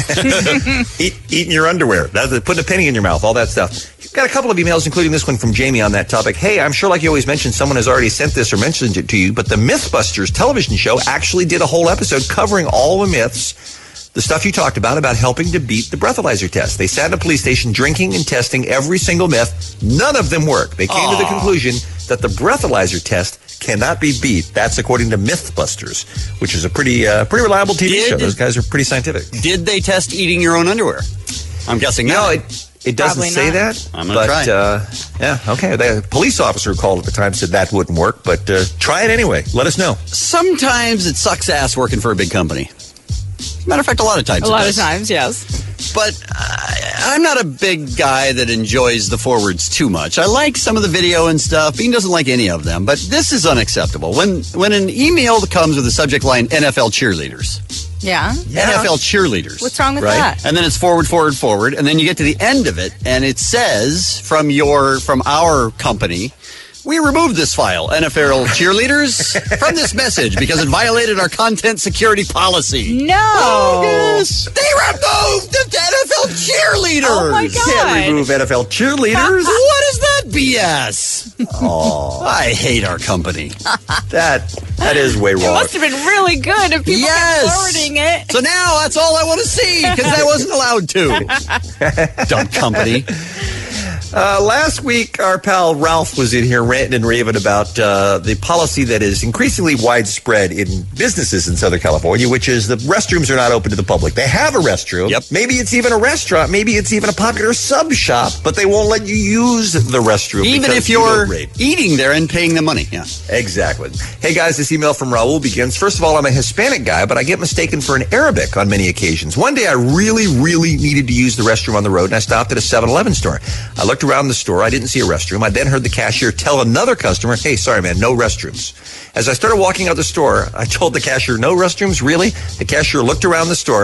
Eat, eating your underwear, that's it, putting a penny in your mouth, all that stuff. Got a couple of emails, including this one from Jamie on that topic. Hey, I'm sure like you always mention, someone has already sent this or mentioned it to you, but the Mythbusters television show actually did a whole episode covering all the myths, the stuff you talked about, about helping to beat the breathalyzer test. They sat in a police station drinking and testing every single myth. None of them worked. They came to the conclusion that the breathalyzer test cannot be beat. That's according to Mythbusters, which is a pretty uh, pretty reliable T V Did- show. Those guys are pretty scientific. Did they test eating your own underwear? I'm guessing No, not. it it doesn't Probably say not. that. I'm gonna but, try. Uh, yeah, okay. The police officer who called at the time said that wouldn't work, but uh, try it anyway. Let us know. Sometimes it sucks ass working for a big company. Matter of fact, a lot of times A it lot of does. times, yes. But I, I'm not a big guy that enjoys the forwards too much. I like some of the video and stuff. Bean doesn't like any of them, but this is unacceptable. When when an email comes with the subject line N F L cheerleaders, Yeah. N F L cheerleaders, What's wrong with right? that? And then it's forward, forward, forward, and then you get to the end of it, and it says from your from our company, we removed this file, N F L cheerleaders, from this message because it violated our content security policy. No. Oh, yes. They removed the N F L cheerleaders. Oh, my You can't God. remove N F L cheerleaders. What is that B S? Oh, I hate our company. that that is way It wrong. must have been really good if people Yes. kept forwarding it. So now that's all I want to see because I wasn't allowed to. Dumb company. Uh, last week, our pal Ralph was in here ranting and raving about uh, the policy that is increasingly widespread in businesses in Southern California, which is the restrooms are not open to the public. They have a restroom. Yep. Maybe it's even a restaurant. Maybe it's even a popular sub shop, but they won't let you use the restroom. Even because if you you're don't rate. eating there and paying the money. Yeah. Exactly. Hey, guys, this email from Raul begins. First of all, I'm a Hispanic guy, but I get mistaken for an Arabic on many occasions. One day, I really, really needed to use the restroom on the road, and I stopped at a seven eleven store. I looked around the store. I didn't see a restroom. I then heard the cashier tell another customer, hey, sorry, man, no restrooms. As I started walking out the store, I told the cashier, no restrooms? Really? The cashier looked around the store,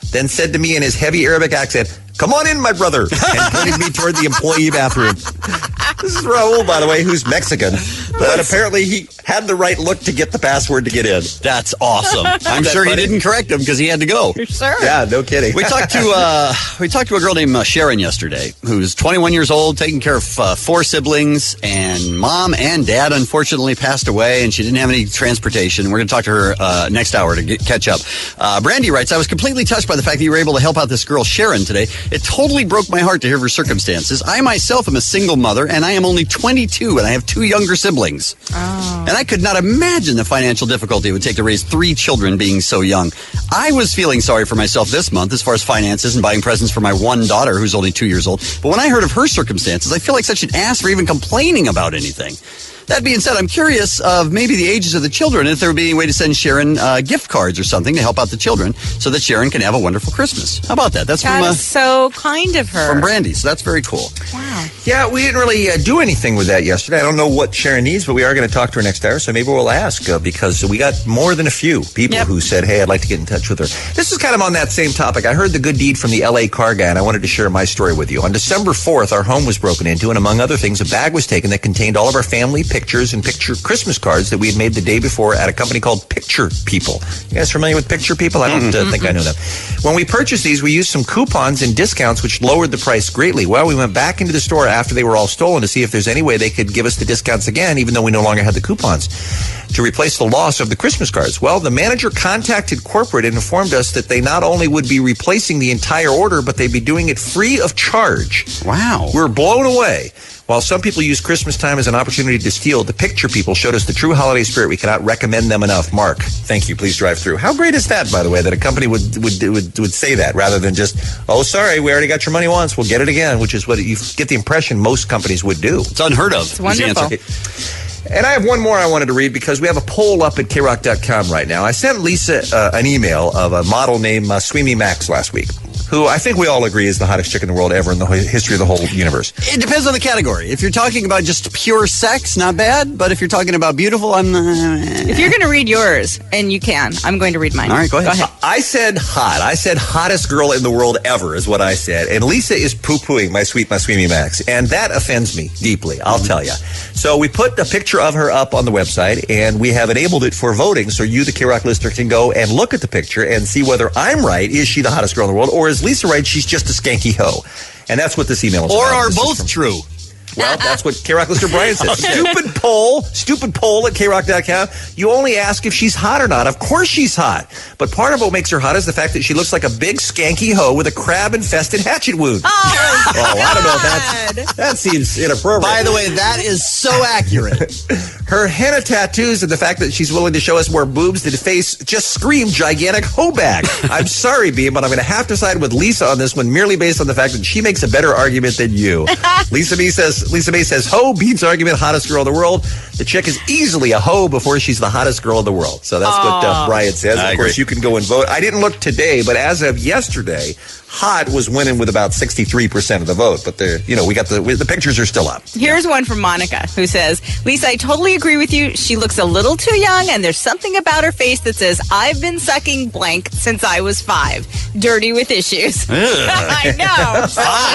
then said to me in his heavy Arabic accent, "Come on in, my brother," and pointed me toward the employee bathroom. This is Raul, by the way, who's Mexican, but apparently he had the right look to get the password to get in. That's awesome. I'm That sure funny? he didn't correct him because he had to go. Sure. Yeah, no kidding. We talked to uh, we talked to a girl named uh, Sharon yesterday, who's twenty-one years old, taking care of uh, four siblings, and mom and dad unfortunately passed away, and she didn't have any transportation. We're going to talk to her uh, next hour to get, catch up. Uh, Brandy writes, "I was completely touched by the fact that you were able to help out this girl Sharon today. It totally broke my heart to hear of her circumstances. I myself am a single mother, and I am only twenty-two, and I have two younger siblings. Oh. And I could not imagine the financial difficulty it would take to raise three children being so young. I was feeling sorry for myself this month as far as finances and buying presents for my one daughter who's only two years old. But when I heard of her circumstances, I feel like such an ass for even complaining about anything. That being said, I'm curious of maybe the ages of the children, if there would be any way to send Sharon uh, gift cards or something to help out the children so that Sharon can have a wonderful Christmas. How about that? That's That from, uh, is so kind of her. from Brandy, so that's very cool. Wow. Yeah, we didn't really uh, do anything with that yesterday. I don't know what Sharon needs, but we are going to talk to her next hour, so maybe we'll ask uh, because we got more than a few people Yep. who said, hey, I'd like to get in touch with her. This is kind of on that same topic. I heard the good deed from the L A car guy, and I wanted to share my story with you. On December fourth, our home was broken into, and among other things, a bag was taken that contained all of our family pictures and picture Christmas cards that we had made the day before at a company called Picture People. You guys familiar with Picture People? I don't uh, think I know them. When we purchased these, we used some coupons and discounts, which lowered the price greatly. Well, we went back into the store after they were all stolen to see if there's any way they could give us the discounts again, even though we no longer had the coupons, to replace the loss of the Christmas cards. Well, the manager contacted corporate and informed us that they not only would be replacing the entire order, but they'd be doing it free of charge. Wow. We were blown away. While some people use Christmas time as an opportunity to steal, the Picture People showed us the true holiday spirit. We cannot recommend them enough. Mark, thank you. Please drive through. How great is that, by the way, that a company would would would, would say that rather than just, oh, sorry, we already got your money once, we'll get it again, which is what you get the impression most companies would do. It's unheard of. It's wonderful. And I have one more I wanted to read because we have a poll up at K rock dot com right now. I sent Lisa uh, an email of a model named uh, Sweeney Max last week, who I think we all agree is the hottest chick in the world ever in the whole history of the whole universe. It depends on the category. If you're talking about just pure sex, not bad. But if you're talking about beautiful, I'm... Uh, If you're going to read yours, and you can, I'm going to read mine. All right, go ahead. Go ahead. I said hot. I said hottest girl in the world ever is what I said. And Lisa is poo-pooing my sweet, my Sweeney Max. And that offends me deeply, I'll Mm-hmm. tell you. So we put a picture of her up on the website, and we have enabled it for voting so you, the K-Rock listener, can go and look at the picture and see whether I'm right, is she the hottest girl in the world, or is Lisa right, she's just a skanky hoe. And that's what this email is or about. are This is both from- true? Well, that's what K-Rock listener Brian says. Stupid poll, stupid poll at K rock dot com. You only ask if she's hot or not. Of course she's hot. But part of what makes her hot is the fact that she looks like a big skanky hoe with a crab-infested hatchet wound. Oh, Oh, I don't know if that's, that seems inappropriate. By the way, that is so accurate. Her henna tattoos and the fact that she's willing to show us more boobs to the face just scream gigantic hoe bag. I'm sorry, Beam, but I'm going to have to side with Lisa on this one merely based on the fact that she makes a better argument than you. Lisa B says, Lisa May says, hoe beats argument, hottest girl in the world. The chick is easily a hoe before she's the hottest girl in the world. So that's what uh, Brian says. I of course, agree. you can go and vote. I didn't look today, but as of yesterday, hot was winning with about sixty-three percent of the vote. But the, you know, we got the the pictures are still up. Here's one from Monica who says, Lisa, I totally agree with you. She looks a little too young, and there's something about her face that says, I've been sucking blank since I was five. Dirty with issues. I know.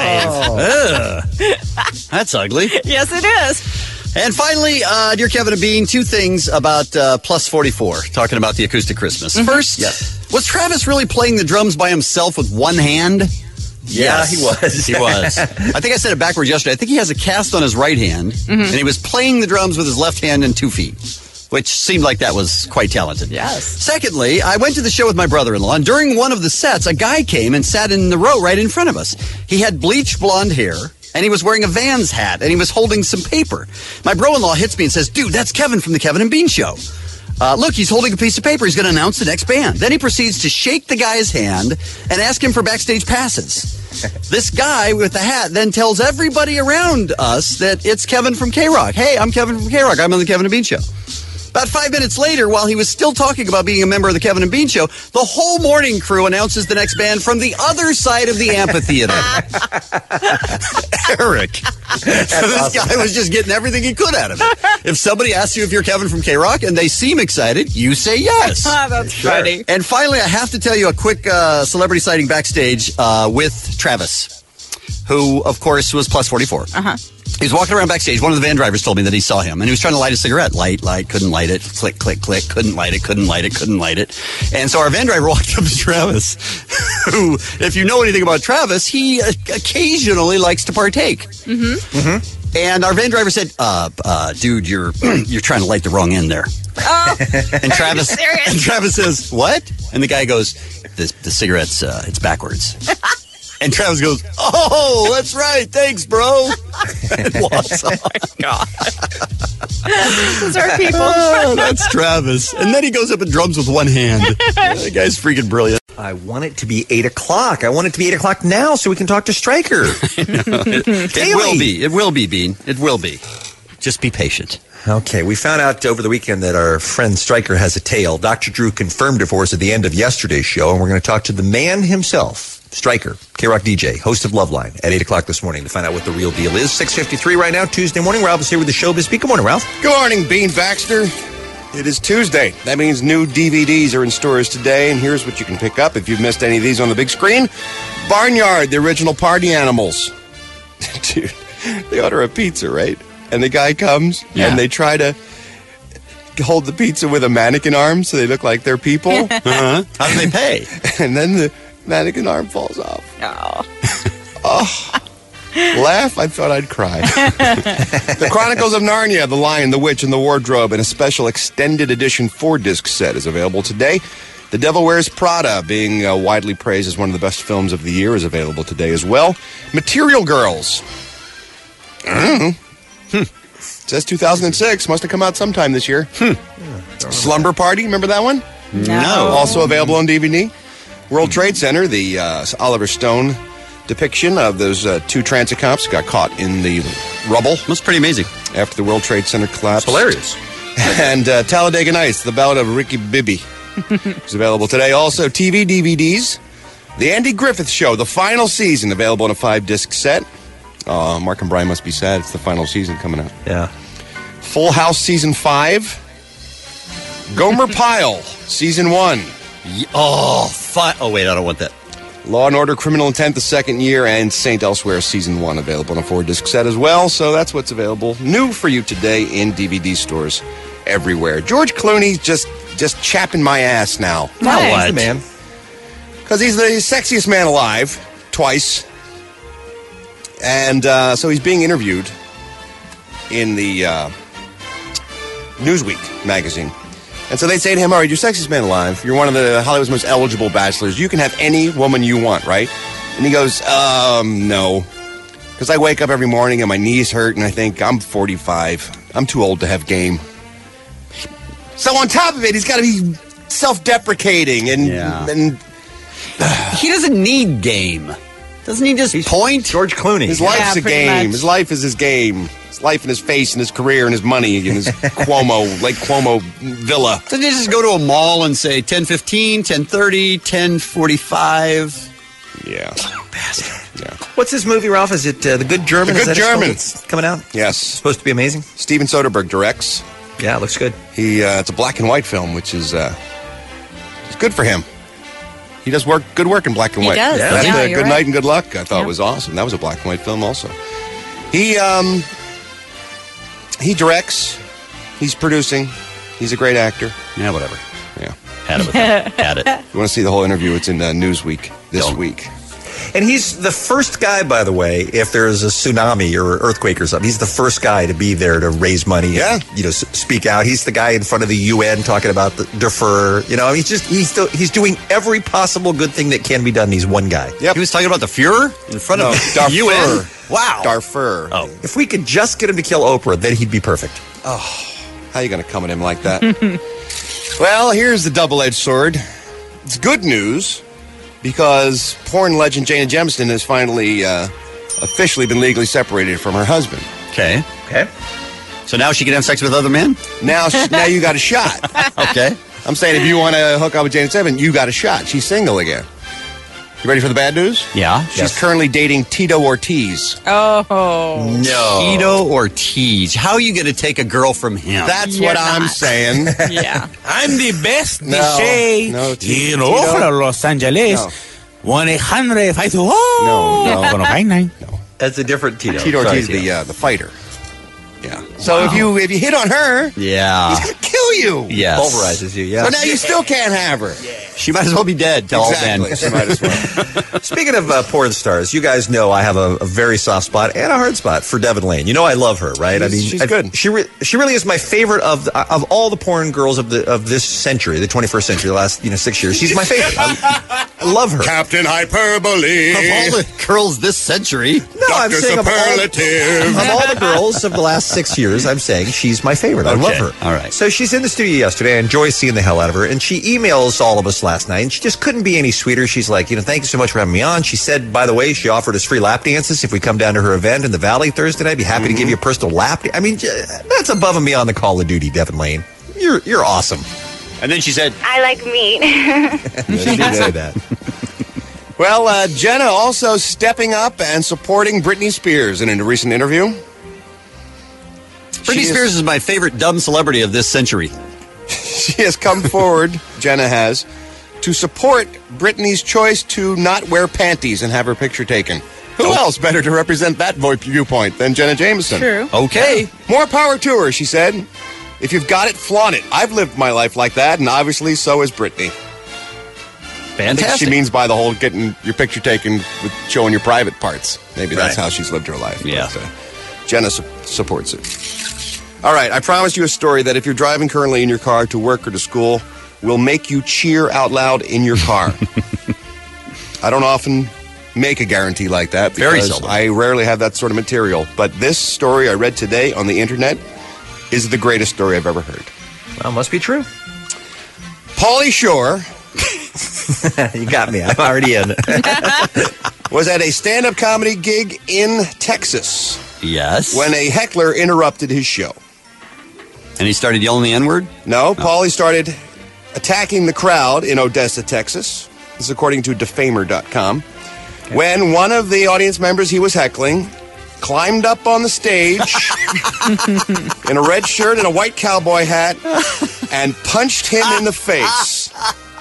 Five. Ugh. That's ugly. Yes, it is. And finally, uh, dear Kevin and Bean, two things about uh, Plus forty-four, talking about the acoustic Christmas. Mm-hmm. First, Yes. was Travis really playing the drums by himself with one hand? Yeah, he was. He was. I think I said it backwards yesterday. I think he has a cast on his right hand, Mm-hmm. and he was playing the drums with his left hand and two feet, which seemed like that was quite talented. Yes. Secondly, I went to the show with my brother-in-law, and during one of the sets, a guy came and sat in the row right in front of us. He had bleached blonde hair, and he was wearing a Vans hat, and he was holding some paper. My bro-in-law hits me and says, dude, that's Kevin from the Kevin and Bean Show. Uh, look, he's holding a piece of paper. He's going to announce the next band. Then he proceeds to shake the guy's hand and ask him for backstage passes. This guy with the hat then tells everybody around us that it's Kevin from K-Rock. Hey, I'm Kevin from K-Rock. I'm on the Kevin and Bean Show. About five minutes later, while he was still talking about being a member of the Kevin and Bean Show, the whole morning crew announces the next band from the other side of the amphitheater. Eric. So this awesome. guy was just getting everything he could out of it. If somebody asks you if you're Kevin from K-Rock and they seem excited, you say yes. That's Sure. funny. And finally, I have to tell you a quick uh, celebrity sighting backstage uh, with Travis, who, of course, was plus forty-four. Uh-huh. He was walking around backstage. One of the van drivers told me that he saw him, and he was trying to light a cigarette. Light, light, couldn't light it. Click, click, click, couldn't light it, couldn't light it, couldn't light it. And so our van driver walked up to Travis, who, if you know anything about Travis, he uh, occasionally likes to partake. Mm-hmm. Mm-hmm. And our van driver said, uh, uh, dude, you're you're trying to light the wrong end there. Oh, And Travis, are you serious? and Travis says, what? And the guy goes, the, the cigarette's, uh, it's backwards. And Travis goes, oh, that's right. Thanks, bro. And walks on. Oh, God. Those are people. Oh, that's Travis. And then he goes up and drums with one hand. The guy's freaking brilliant. I want it to be eight o'clock. I want it to be eight o'clock now so we can talk to Stryker. It, it will be. It will be, Bean. It will be. Just be patient. Okay, we found out over the weekend that our friend Stryker has a tail. Doctor Drew confirmed it for us at the end of yesterday's show, and we're going to talk to the man himself, Stryker, K-Rock D J, host of Loveline, at eight o'clock this morning to find out what the real deal is. six fifty-three right now, Tuesday morning. Ralph is here with the Showbiz Beat. Good morning, Ralph. Good morning, Bean Baxter. It is Tuesday. That means new D V Ds are in stores today, and here's what you can pick up if you've missed any of these on the big screen. Barnyard, the original Party Animals. Dude, they order a pizza, right? And the guy comes, Yeah. and they try to hold the pizza with a mannequin arm so they look like they're people. Uh-huh. How do they pay? And then the mannequin arm falls off. Oh. Oh. Laugh, I thought I'd cry. The Chronicles of Narnia, The Lion, the Witch, and the Wardrobe, and a special extended edition four-disc set is available today. The Devil Wears Prada, being uh, widely praised as one of the best films of the year, is available today as well. Material Girls. Mm. Hmm. Says two thousand six. Must have come out sometime this year. Hmm. Slumber Party, remember that one? No. Also available on D V D. World Trade Center, the uh, Oliver Stone depiction of those uh, two transit cops got caught in the rubble. That's pretty amazing. After the World Trade Center collapsed. It's hilarious. And uh, Talladega Nights, The Ballad of Ricky Bibby, is available today. Also, T V D V Ds. The Andy Griffith Show, the final season, available in a five-disc set. Uh, Mark and Brian must be sad. It's the final season coming out. Yeah. Full House Season five. Gomer Pyle, Season one. Oh, fi- oh, wait, I don't want that. Law and Order Criminal Intent, the second year, and Saint Elsewhere Season one available in a four-disc set as well. So that's what's available new for you today in D V D stores everywhere. George Clooney's just just chapping my ass now. Why? He's the man. Because he's the sexiest man alive, twice. And uh, so he's being interviewed in the uh, Newsweek magazine. And so they say to him, all right, you're sexiest man alive. You're one of the Hollywood's most eligible bachelors. You can have any woman you want, right? And he goes, um, no. Because I wake up every morning and my knees hurt and I think, I'm forty-five. I'm too old to have game. So on top of it, he's got to be self-deprecating and... Yeah. and He doesn't need game. Doesn't he just point? George Clooney. His life's Yeah, a pretty game. much. His life is his game. His life and his face and his career and his money and his Cuomo, Lake Cuomo villa. Doesn't he just go to a mall and say ten fifteen, ten thirty, ten forty-five? Yeah. Bastard. Yeah. What's this movie, Ralph? Is it uh, The Good German? The Is Good that it's called? German. It's coming out? Yes. Supposed to be amazing? Steven Soderbergh directs. Yeah, it looks good. He uh, it's a black and white film, which is uh, it's good for him. He does work good work in black and He white. does. That's Yeah, uh, you're Good right. Night and Good Luck. I thought Yeah. was awesome. That was a black and white film also. He um he directs. He's producing. He's a great actor. Yeah, whatever. Yeah. Had it with him. Had it. If you want to see the whole interview, it's in uh, Newsweek this Don't. week. And he's the first guy, by the way, if there's a tsunami or earthquake or something, he's the first guy to be there to raise money Yeah. and, you know, s- speak out. He's the guy in front of the U N talking about the defer. You know, he's just, he's still, he's doing every possible good thing that can be done. He's one guy. Yep. He was talking about the Fuhrer in front No, of Darfur. the U N. Wow. Darfur. Oh. If we could just get him to kill Oprah, then he'd be perfect. Oh, how you going to come at him like that? Well, here's the double-edged sword. It's good news because porn legend Jana Jemison has finally uh, officially been legally separated from her husband. Okay. Okay. So now she can have sex with other men? Now, sh- now you got a shot. Okay. I'm saying if you want to hook up with Janet Seven, you got a shot. She's single again. You ready for the bad news? Yeah. She's Yes. currently dating Tito Ortiz. Oh. No. Tito Ortiz. How are you going to take a girl from him? That's You're what I'm not. saying. Yeah. I'm the best No, D J no, in Tito. Ojo, Los Angeles. No. one eight hundred five two oh No, no. Gonna find nine. That's a different Tito. Tito Sorry, Ortiz, Tito. the uh, the fighter. Yeah. So if you if you hit on her, Yeah. he's gonna kill you. Yes. Pulverizes you, yeah. So now you still can't have her. She might as well be dead. Tell all Exactly. men. She might as well. Speaking of uh, porn stars, you guys know I have a, a very soft spot and a hard spot for Devin Lane. You know I love her, right? I She's- mean, she's I- good. She re- she really is my favorite of the, of all the porn girls of the of this century, the twenty-first century, the last you know six years. She's my favorite. I, I love her. Captain Hyperbole. Of all the girls this century. No, I'm Doctor saying of all, Superlative. of all the girls of the last six years, I'm saying she's my favorite. I love Okay. her. All right. So she's in the studio yesterday. I enjoy seeing the hell out of her. And she emails all of us last night. And she just couldn't be any sweeter. She's like, you know, thank you so much for having me on. She said, by the way, she offered us free lap dances if we come down to her event in the Valley Thursday night. I'd be happy to give you a personal lap. da- I mean, j- that's above and beyond the Call of Duty, Devin Lane. You're you're awesome. And then she said, I like meat. She did say that. Well, uh, Jenna also stepping up and supporting Britney Spears in a recent interview. Britney She is- Spears is my favorite dumb celebrity of this century. She has come forward, Jenna has, to support Britney's choice to not wear panties and have her picture taken. Who else better to represent that vo- viewpoint than Jenna Jameson? True. Okay. More power to her, she said. If you've got it, flaunt it. I've lived my life like that, and obviously so has Britney. I think Fantastic. she means by the whole getting your picture taken with showing your private parts. Maybe that's Right. how she's lived her life. Yeah. But, uh, Jenna su- supports it. All right, I promised you a story that if you're driving currently in your car to work or to school, will make you cheer out loud in your car. I don't often make a guarantee like that because Very seldom. I rarely have that sort of material. But this story I read today on the internet is the greatest story I've ever heard. Well, must be true. Pauly Shore You got me. I'm already in. was at a stand-up comedy gig in Texas Yes. when a heckler interrupted his show. And he started yelling the N-word? No, Pauly started attacking the crowd in Odessa, Texas. This is according to defamer dot com. When one of the audience members he was heckling climbed up on the stage in a red shirt and a white cowboy hat and punched him in the face.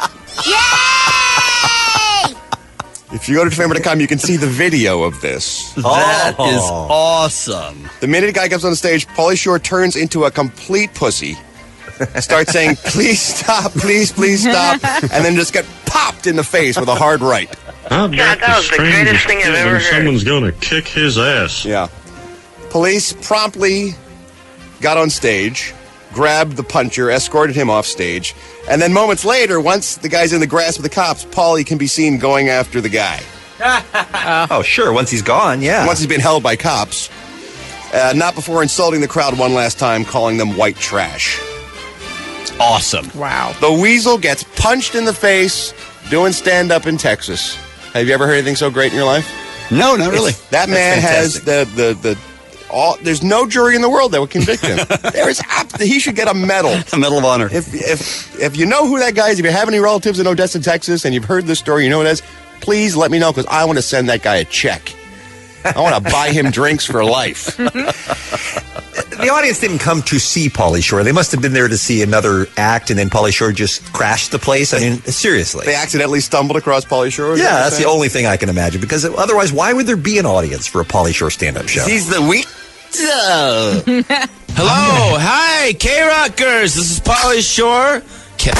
If you go to defamer dot com, you can see the video of this. That Oh. is awesome. The minute a guy comes on the stage, Pauly Shore turns into a complete pussy. Starts saying, please stop, please, please stop. And then just get popped in the face with a hard right. I bet that was the greatest thing I've ever heard. Someone's going to kick his ass. Yeah. Police promptly got on stage, grabbed the puncher, escorted him off stage, and then moments later, once the guy's in the grasp of the cops, Pauly can be seen going after the guy. Oh, sure. Once he's gone, yeah. Once he's been held by cops. Uh, not before insulting the crowd one last time, calling them white trash. Awesome. Wow. The weasel gets punched in the face doing stand-up in Texas. Have you ever heard anything so great in your life? No, not really. It's- that man has the, the, the, all, there's no jury in the world that would convict him. There's, ab- he should get a medal. A Medal of Honor. If, if, if you know who that guy is, if you have any relatives in Odessa, Texas, and you've heard this story, you know who it is, please let me know because I want to send that guy a check. I want to buy him drinks for life. The audience didn't come to see Pauly Shore. They must have been there to see another act, and then Pauly Shore just crashed the place. I mean, seriously. They accidentally stumbled across Pauly Shore? is that Yeah, what you're that's the saying? only thing I can imagine. Because otherwise, why would there be an audience for a Pauly Shore stand-up show? He's the weak. Hello, hi, K-Rockers. This is Pauly Shore. K-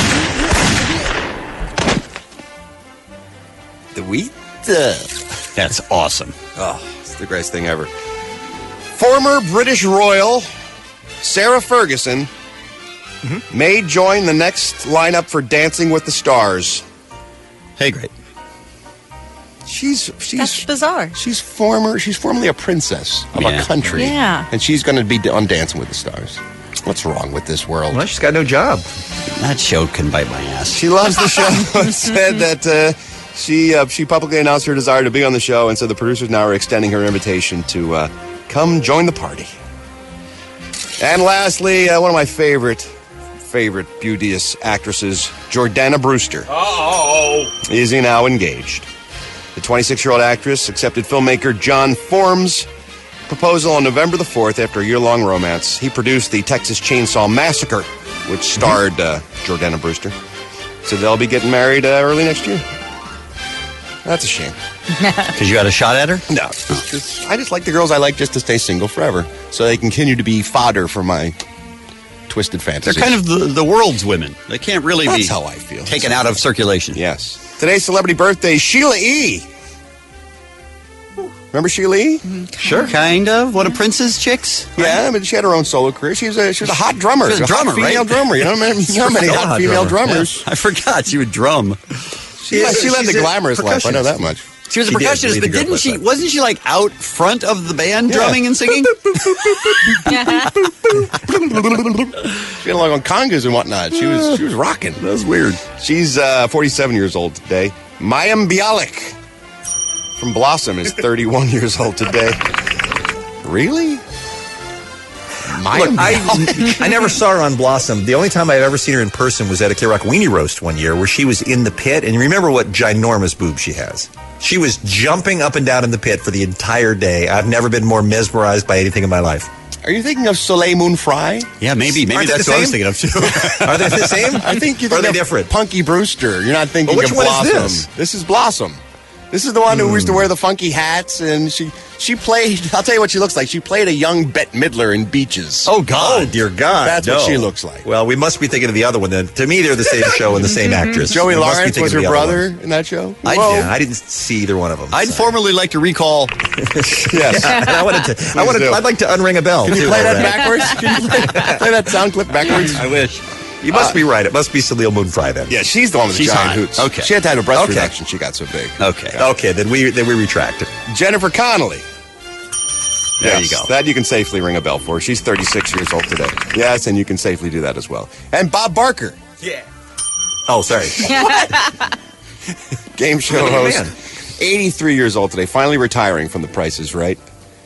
The wheat? That's awesome. Oh, it's the greatest thing ever. Former British royal Sarah Ferguson may join the next lineup for Dancing with the Stars. Hey, great. She's she's That's bizarre. She's former she's formerly a princess of Yeah. a country. Yeah. And she's going to be on Dancing with the Stars. What's wrong with this world? Well, she's got no job. That show can bite my ass. She loves the show and said that uh, she uh, she publicly announced her desire to be on the show, and so the producers now are extending her invitation to uh, come join the party. And lastly, uh, one of my favorite, favorite beauteous actresses, Jordana Brewster. Oh. Is he now engaged? The twenty-six-year-old actress accepted filmmaker John Form's proposal on November the fourth after a year-long romance. He produced the Texas Chainsaw Massacre, which starred uh, Jordana Brewster. So they'll be getting married uh, early next year. That's a shame. Because you had a shot at her? No. Just, just, I just like the girls I like just to stay single forever. So they continue to be fodder for my twisted fantasies. They're kind of the, the world's women. They can't really That's be how I feel. taken out of circulation. Yes. Today's celebrity birthday, Sheila E. Remember Sheila E? Sure. Kind of. One of Prince's chicks? Yeah, but she had her own solo career. She was a, she was a hot drummer. She was a hot drummer, female right? drummer. You know, many, you know many hot, hot female drummer. drummers. Yeah, I forgot she would drum. She, yeah, she led the she's a glamorous life. I know percussionist. that much. She was a She did percussionist, lead but the group didn't like she? that. Wasn't she like out front of the band, Yeah. drumming and singing? She had along on congas and whatnot. She was she was rocking. That was weird. She's uh, forty-seven years old today. Mayim Bialik from Blossom is thirty-one years old today. Really? Look, I, I never saw her on Blossom. The only time I've ever seen her in person was at a K-Rock Weenie Roast one year where she was in the pit. And you remember what ginormous boobs she has. She was jumping up and down in the pit for the entire day. I've never been more mesmerized by anything in my life. Are you thinking of Soleil Moon Frye? Yeah, maybe. Maybe Aren't they that's the what I was same? thinking of, too. Are they the same? I think you're Or are thinking they of different? Punky Brewster. You're not thinking But which of one is Blossom. this? This is Blossom. This is the one who used to wear the funky hats, and she she played. I'll tell you what she looks like. She played a young Bette Midler in Beaches. Oh, God. Oh, dear God. That's no. what she looks like. Well, we must be thinking of the other one then. To me, they're the same show and the same actress. Joey We must be Lawrence thinking was of her the other brother one. in that show. I, Whoa. yeah, I didn't see either one of them. I'd so. formally like to recall. Yes. And I wanted to. I wanted. do. I'd like to unring a bell. Can you too, play that over backwards? Can you play, play that sound clip backwards? I wish. You must Uh, be right. It must be Soleil Moon Frye then. Yeah, she's the one with the She's giant hot. hoots. Okay. She had to have a breast Okay. reduction. She got so big. Okay. Okay, then we then we retract it. Jennifer Connelly. There Yes, you go. That you can safely ring a bell for. She's thirty-six years old today. Yes, and you can safely do that as well. And Bob Barker, Oh, sorry. game show Oh, host, man. eighty-three years old today, finally retiring from The Price is Right.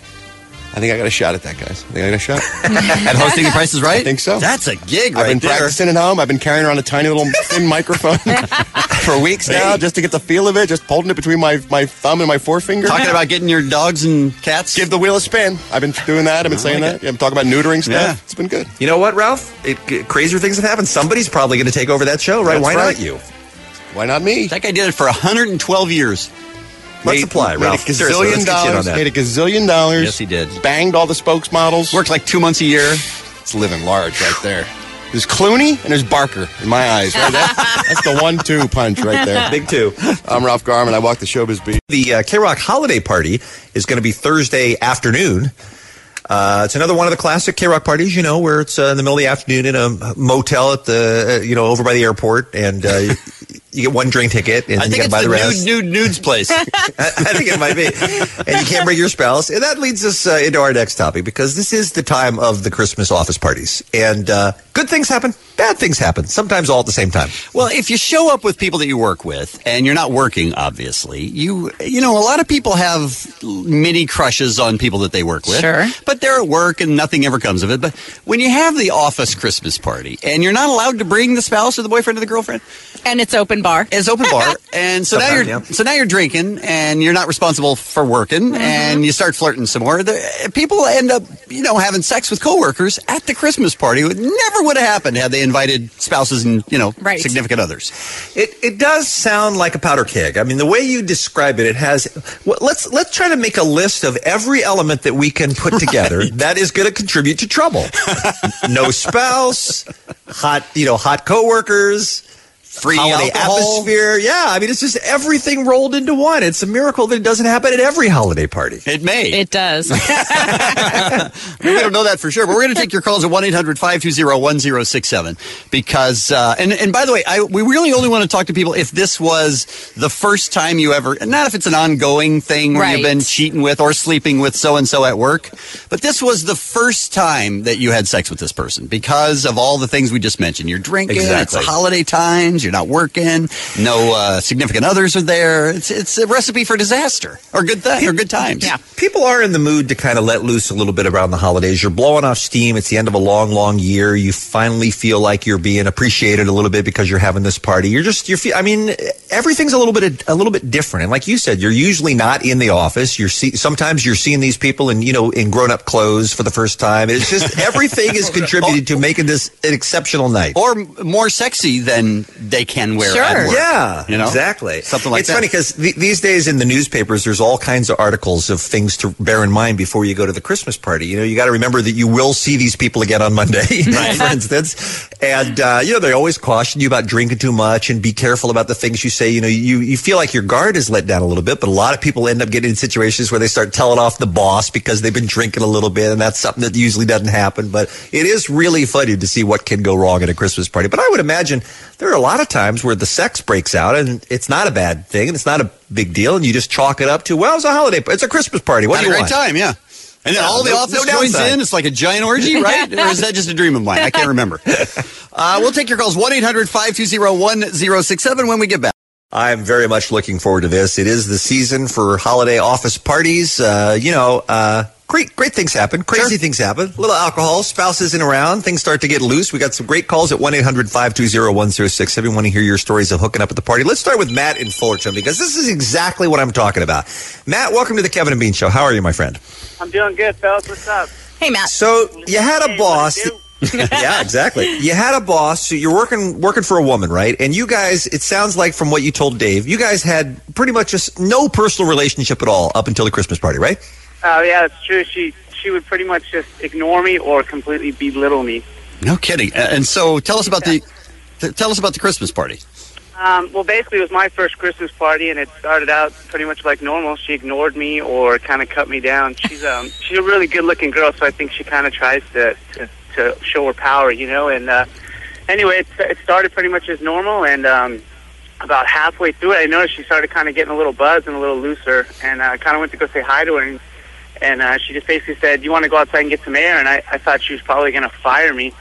I think I got a shot at that, guys. I think I got a shot. At hosting The Price is Right? I think so. That's a gig I've right been there. practicing at home. I've been carrying around a tiny little thin microphone for weeks now, just to get the feel of it, just holding it between my, my thumb and my forefinger. Talking about getting your dogs and cats. Give the wheel a spin. I've been doing that. I've been saying like that. Yeah, I'm talking about neutering stuff. Yeah. It's been good. You know what, Ralph? It, it- crazier things have happened. Somebody's probably going to take over that show, right? That's Why right. not you? Why not me? That guy did it for one hundred twelve years. Let's apply, made Ralph. a Seriously, let's gazillion get you in on dollars. that. Made a gazillion dollars. Yes, he did. Banged all the spokesmodels. Worked like two months a year. It's living large right there. There's Clooney and there's Barker in my eyes. Right? That, that's the one two punch right there. Big two. I'm Ralph Garman. I walk the showbiz beat. The uh, K-Rock holiday party is going to be Thursday afternoon. Uh, it's another one of the classic K-Rock parties, you know, where it's uh, in the middle of the afternoon in a motel at the, uh, you know, over by the airport, and uh, you, you get one drink ticket, and I then you think got to it's buy the the rest. nude, nude, nudes place. I, I think it might be. And you can't bring your spouse. And that leads us uh, into our next topic, because this is the time of the Christmas office parties. And uh, good things happen, bad things happen, sometimes all at the same time. Well, if you show up with people that you work with and you're not working, obviously, you you know, a lot of people have mini crushes on people that they work with. Sure. But they're at work and nothing ever comes of it. But when you have the office Christmas party and you're not allowed to bring the spouse or the boyfriend or the girlfriend, And it's open bar. it's open bar, and so now Sometimes, you're yeah. so now you're drinking and you're not responsible for working, and you start flirting some more. The, people end up, you know, having sex with coworkers at the Christmas party. It never would have happened had they invited spouses and, you know, Right. significant others. It it does sound like a powder keg. I mean, the way you describe it, it has. Well, let's let's try to make a list of every element that we can put together that is going to contribute to trouble. No spouse, hot you know, hot coworkers, Free holiday alcohol. atmosphere. Yeah, I mean, it's just everything rolled into one. It's a miracle that it doesn't happen at every holiday party. It may. It does. we don't know that for sure, but we're going to take your calls at one eight hundred five two zero one zero six seven because, uh, and, and by the way, I, we really only want to talk to people if this was the first time you ever, not if it's an ongoing thing where you've Right. been cheating with or sleeping with so-and-so at work, but this was the first time that you had sex with this person because of all the things we just mentioned. You're drinking, Exactly. it's holiday times, friends. You're not working. No uh, significant others are there. It's it's a recipe for disaster or good th- or good times. Yeah. People are in the mood to kind of let loose a little bit around the holidays. You're blowing off steam. It's the end of a long, long year. You finally feel like you're being appreciated a little bit because you're having this party. You're just, you're. I mean, everything's a little bit, a little bit different. And like you said, you're usually not in the office. You're see, sometimes you're seeing these people in, you know, in grown-up clothes for the first time. It's just everything is contributed to making this an exceptional night, or more sexy than they can wear. Sure. At work. Yeah. You know, exactly. Something like it's that. funny because th- these days in the newspapers, there's all kinds of articles of things to bear in mind before you go to the Christmas party. You know, you got to remember that you will see these people again on Monday, right. for instance. And, uh, you know, they always caution you about drinking too much and be careful about the things you say. You know, you, you feel like your guard is let down a little bit, but a lot of people end up getting in situations where they start telling off the boss because they've been drinking a little bit, and that's something that usually doesn't happen. But it is really funny to see what can go wrong at a Christmas party. But I would imagine there are a lot of times where the sex breaks out, and it's not a bad thing, and it's not a big deal, and you just chalk it up to, well, it's a holiday, it's a Christmas party. What Had do you a great want? time, yeah. And then Yeah, all the no- office no joins downside. in. It's like a giant orgy, right? Or is that just a dream of mine? I can't remember. Uh, we'll take your calls, one eight hundred five two zero one zero six seven when we get back. I'm very much looking forward to this. It is the season for holiday office parties. Uh, you know, uh, great, great things happen. Crazy things happen. A little alcohol, spouse isn't around. Things start to get loose. We got some great calls at one eight hundred five two zero one zero six seven. We want to hear your stories of hooking up at the party. Let's start with Matt in Fullerton because this is exactly what I'm talking about. Matt, welcome to the Kevin and Bean Show. How are you, my friend? I'm doing good, fellas. What's up? Hey, Matt. So you had a boss. Yeah, exactly. You had a boss. So you're working working for a woman, right? And you guys, it sounds like from what you told Dave, you guys had pretty much just no personal relationship at all up until the Christmas party, right? Oh, yeah, it's true. She she would pretty much just ignore me or completely belittle me. No kidding. Uh, And so, tell us about the th- tell us about the Christmas party. Um, well, basically, it was my first Christmas party, and it started out pretty much like normal. She ignored me or kind of cut me down. She's um she's a really good-looking girl, so I think she kind of tries to, to to show her power, you know. And uh, anyway, it, it started pretty much as normal, and um, about halfway through it, I noticed she started kind of getting a little buzzed and a little looser, and I uh, kind of went to go say hi to her, and, and uh, she just basically said, "You want to go outside and get some air?" And I, I thought she was probably going to fire me.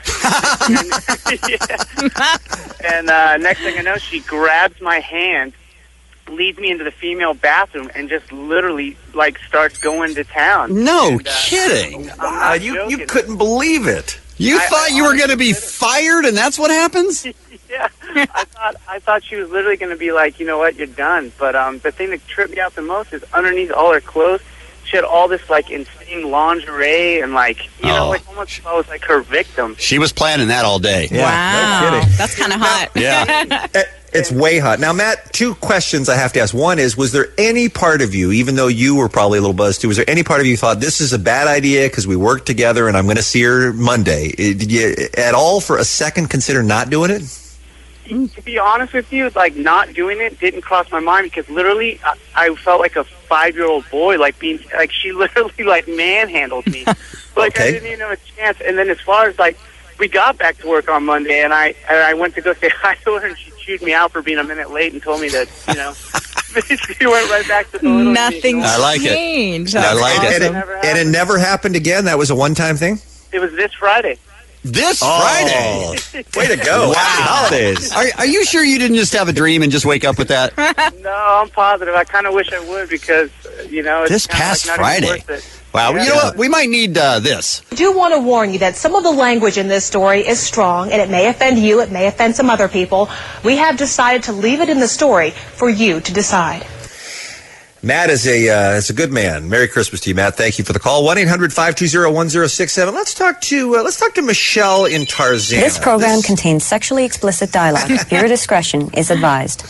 Yeah. And uh, next thing I know, she grabs my hand, leads me into the female bathroom, and just literally like starts going to town. No And, uh, kidding. I'm not you joking. you couldn't believe it. You I- thought I you were going to be honestly- fired, and that's what happens? Yeah, I thought I thought she was literally going to be like, you know what, you're done. But um, the thing that tripped me out the most is underneath all her clothes, she had all this like insane lingerie and like you know, Oh. like almost I was like her victim. She was planning that all day. Wow. no kidding. That's kind of hot. Yeah. Eh, It's way hot. Now, Matt, two questions I have to ask. One is, was there any part of you, even though you were probably a little buzzed too, was there any part of you thought this is a bad idea because we worked together and I'm going to see her Monday? Eh, Did you at all for a second consider not doing it? To be honest with you, like not doing it didn't cross my mind because literally I, I felt like a five-year-old boy, like being like she literally like manhandled me. Like Okay. I didn't even have a chance. And then as far as like we got back to work on Monday, and I and I went to go say hi to her, and she chewed me out for being a minute late and told me that you know basically went right back to the little Nothing I like it. changed. I That's like it. And, awesome. it. and it never happened again? That was a one-time thing? It was this Friday. This Oh. Friday. Way to go. Happy holidays. Are, are you sure you didn't just have a dream and just wake up with that? No, I'm positive. I kind of wish I would because you know it's This kinda, past like, not even Friday. worth it. Wow. Yeah. You know what? We might need uh, this. I do want to warn you that some of the language in this story is strong and it may offend you, it may offend some other people. We have decided to leave it in the story for you to decide. Matt is a uh, is a good man. Merry Christmas to you, Matt. Thank you for the call. one eight hundred five two zero one zero six seven. Let's talk to uh, let's talk to Michelle in Tarzana. This program This- contains sexually explicit dialogue. Viewer discretion is advised.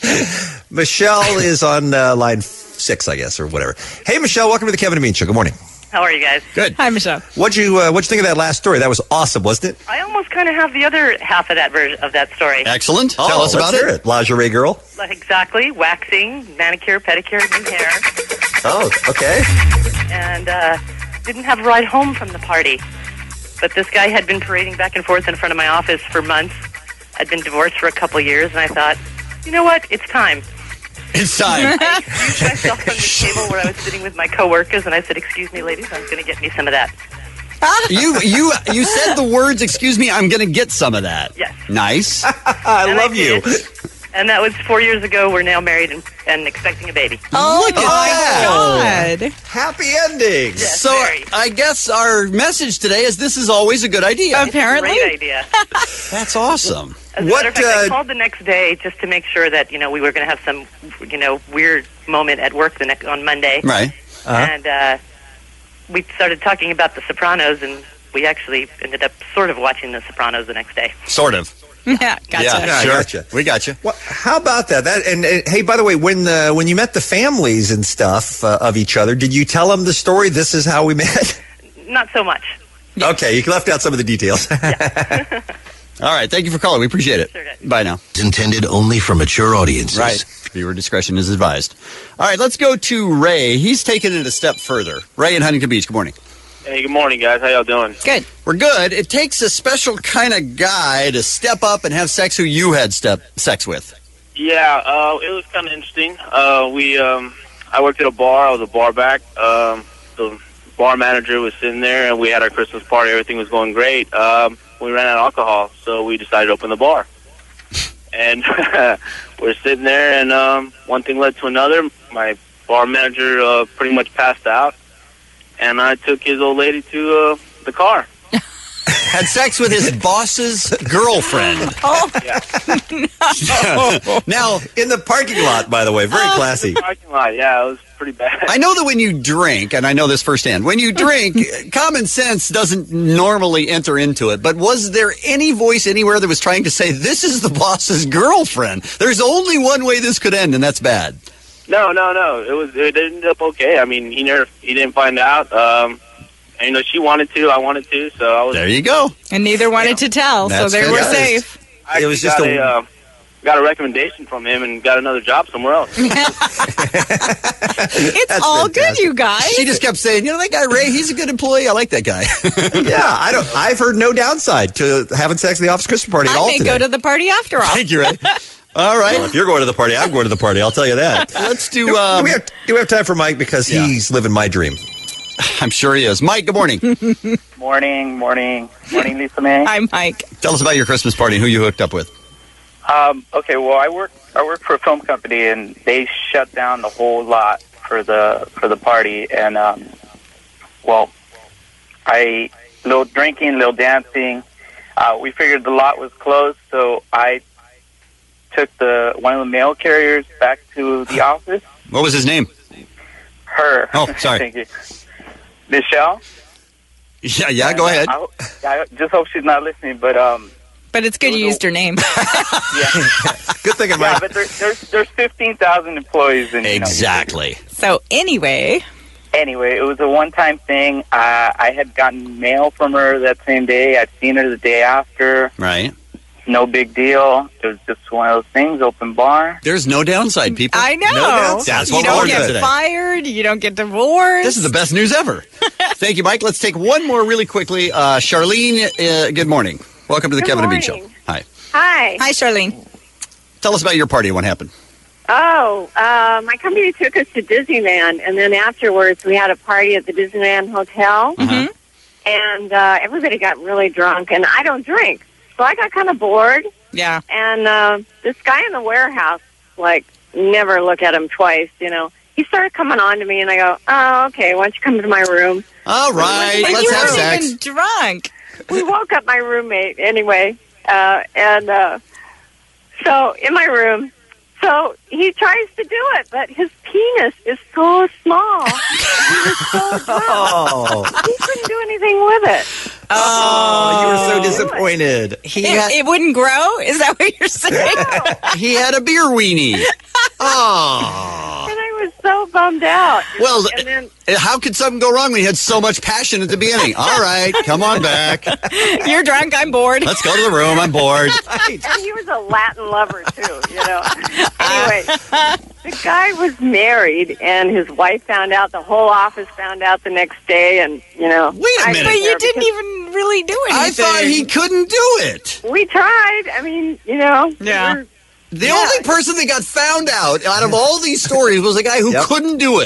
Michelle is on uh, line six, I guess, or whatever. Hey, Michelle, welcome to the Kevin and Bean Show. Good morning. How are you guys? Good. Hi, Michelle. What'd you uh, What'd you think of that last story? That was awesome, wasn't it? I almost kind of have the other half of that version of that story. Excellent. Tell Oh, us let's about hear it. it. Lingerie girl. Like, exactly. Waxing, manicure, pedicure, new hair. Oh, okay. And uh, didn't have a ride home from the party. But this guy had been parading back and forth in front of my office for months. I'd been divorced for a couple of years, and I thought, you know what? It's time. It's time. I excused myself from the table where I was sitting with my coworkers, and I said, excuse me, ladies, I'm going to get me some of that. you you you said the words, excuse me, I'm going to get some of that. Yes. Nice. I And love I you. did. And that was four years ago. We're now married and, and expecting a baby. Oh, Look at my that. God. Happy endings. Yes, So very. I guess our message today is this is always a good idea. Apparently. Great idea. That's awesome. As a What, matter of fact, I uh, called the next day just to make sure that, you know, we were going to have some, you know, weird moment at work the next on Monday. Right. Uh-huh. And uh, we started talking about The Sopranos, and we actually ended up sort of watching The Sopranos the next day. Sort of. Yeah, gotcha. Yeah, Yeah, I sure. gotcha. We got you. Well, how about that? That and, and hey, by the way, when uh, when you met the families and stuff uh, of each other, did you tell them the story? This is how we met. Not so much. Okay, you left out some of the details. All right. Thank you for calling. We appreciate it. Sure. Bye now. Intended only for mature audiences. Right. Viewer discretion is advised. All right. Let's go to Ray. He's taking it a step further. Ray in Huntington Beach. Good morning. Hey, good morning, guys. How y'all doing? Good. We're good. It takes a special kind of guy to step up and have sex who you had step sex with. Yeah, uh, it was kind of interesting. Uh, we, um, I worked at a bar. I was a bar back. Um, the bar manager was sitting there, and we had our Christmas party. Everything was going great. Um, we ran out of alcohol, so we decided to open the bar. And we're sitting there, and um, one thing led to another. My bar manager uh, pretty much passed out, and I took his old lady to uh, the car. Had sex with his boss's girlfriend. Oh, Now, in the parking lot, by the way, very classy. Parking lot, yeah, it was pretty bad. I know that when you drink, and I know this firsthand, when you drink, common sense doesn't normally enter into it. But was there any voice anywhere that was trying to say, this is the boss's girlfriend? There's only one way this could end, and that's bad. No, no, no. It was. It ended up okay. I mean, he never. He didn't find out. Um, and, you know, she wanted to. I wanted to. So I was. There you go. and neither wanted to tell, so That's they were fantastic. safe. I It was actually just got a- a. Uh, got a recommendation from him and got another job somewhere else. It's That's all good, fantastic. you guys. She just kept saying, you know, that guy Ray, he's a good employee. I like that guy. Yeah, I don't. I've heard no downside to having sex at the office Christmas party at I all may today. go to the party after all. Thank you, Ray. All right. Well, if you're going to the party, I'm going to the party. I'll tell you that. Let's do. Do, Um, do we have, do we have time for Mike because Yeah. he's living my dream? I'm sure he is. Mike, good morning. Morning, morning, morning, Lisa May. Hi, Mike. Tell us about your Christmas party and who you hooked up with. Um, okay, well, I work I work for a film company, and they shut down the whole lot for the for the party. And um, well, I little drinking, little dancing. Uh, we figured the lot was closed, so I took the one of the mail carriers back to the office. What was his name? Her. Oh, sorry. Thank you. Michelle. Yeah, yeah. Go ahead. I, ho- I just hope she's not listening, but um. But it's good you used her name. Good thing. Yeah, but there, there's there's fifteen thousand employees. And, you know, Exactly. So anyway, Anyway, it was a one-time thing. Uh, I had gotten mail from her that same day. I'd seen her the day after. Right. No big deal. It was just one of those things, open bar. There's no downside, people. I know. No downside. That's you what don't we're get doing today. fired. You don't get divorced. This is the best news ever. Thank you, Mike. Let's take one more really quickly. Uh, Charlene, uh, good morning. Welcome to the Good Kevin and Bean Show. morning. Hi. Hi. Hi, Charlene. Tell us about your party and what happened. Oh, uh, my company took us to Disneyland, and then afterwards we had a party at the Disneyland Hotel, Uh-huh. and uh, everybody got really drunk, and I don't drink. So I got kind of bored, Yeah. and uh, this guy in the warehouse, like, never look at him twice, you know. He started coming on to me, and I go, oh, okay, why don't you come to my room? All right, But let's you have weren't sex. even drunk. We woke up my roommate anyway, uh, and uh, so in my room, so he tries to do it, but his penis is so small. He was so drunk. Oh. He couldn't do anything with it. Oh, you were so disappointed. He It, had, it wouldn't grow? Is that what you're saying? he had a beer weenie. Oh. And I was so bummed out. Well, and then how could something go wrong when you had so much passion at the beginning? All right, come on back. You're drunk. I'm bored. Let's go to the room. I'm bored. and he was a Latin lover too, you know. Anyway, the guy was married, and his wife found out. The whole office found out the next day, and you know. Wait a I minute. was But you there didn't because even really do anything. I thought he couldn't do it. We tried. I mean, you know. Yeah. we're- The Yeah. only person that got found out out of all these stories was a guy who Yep. couldn't do it.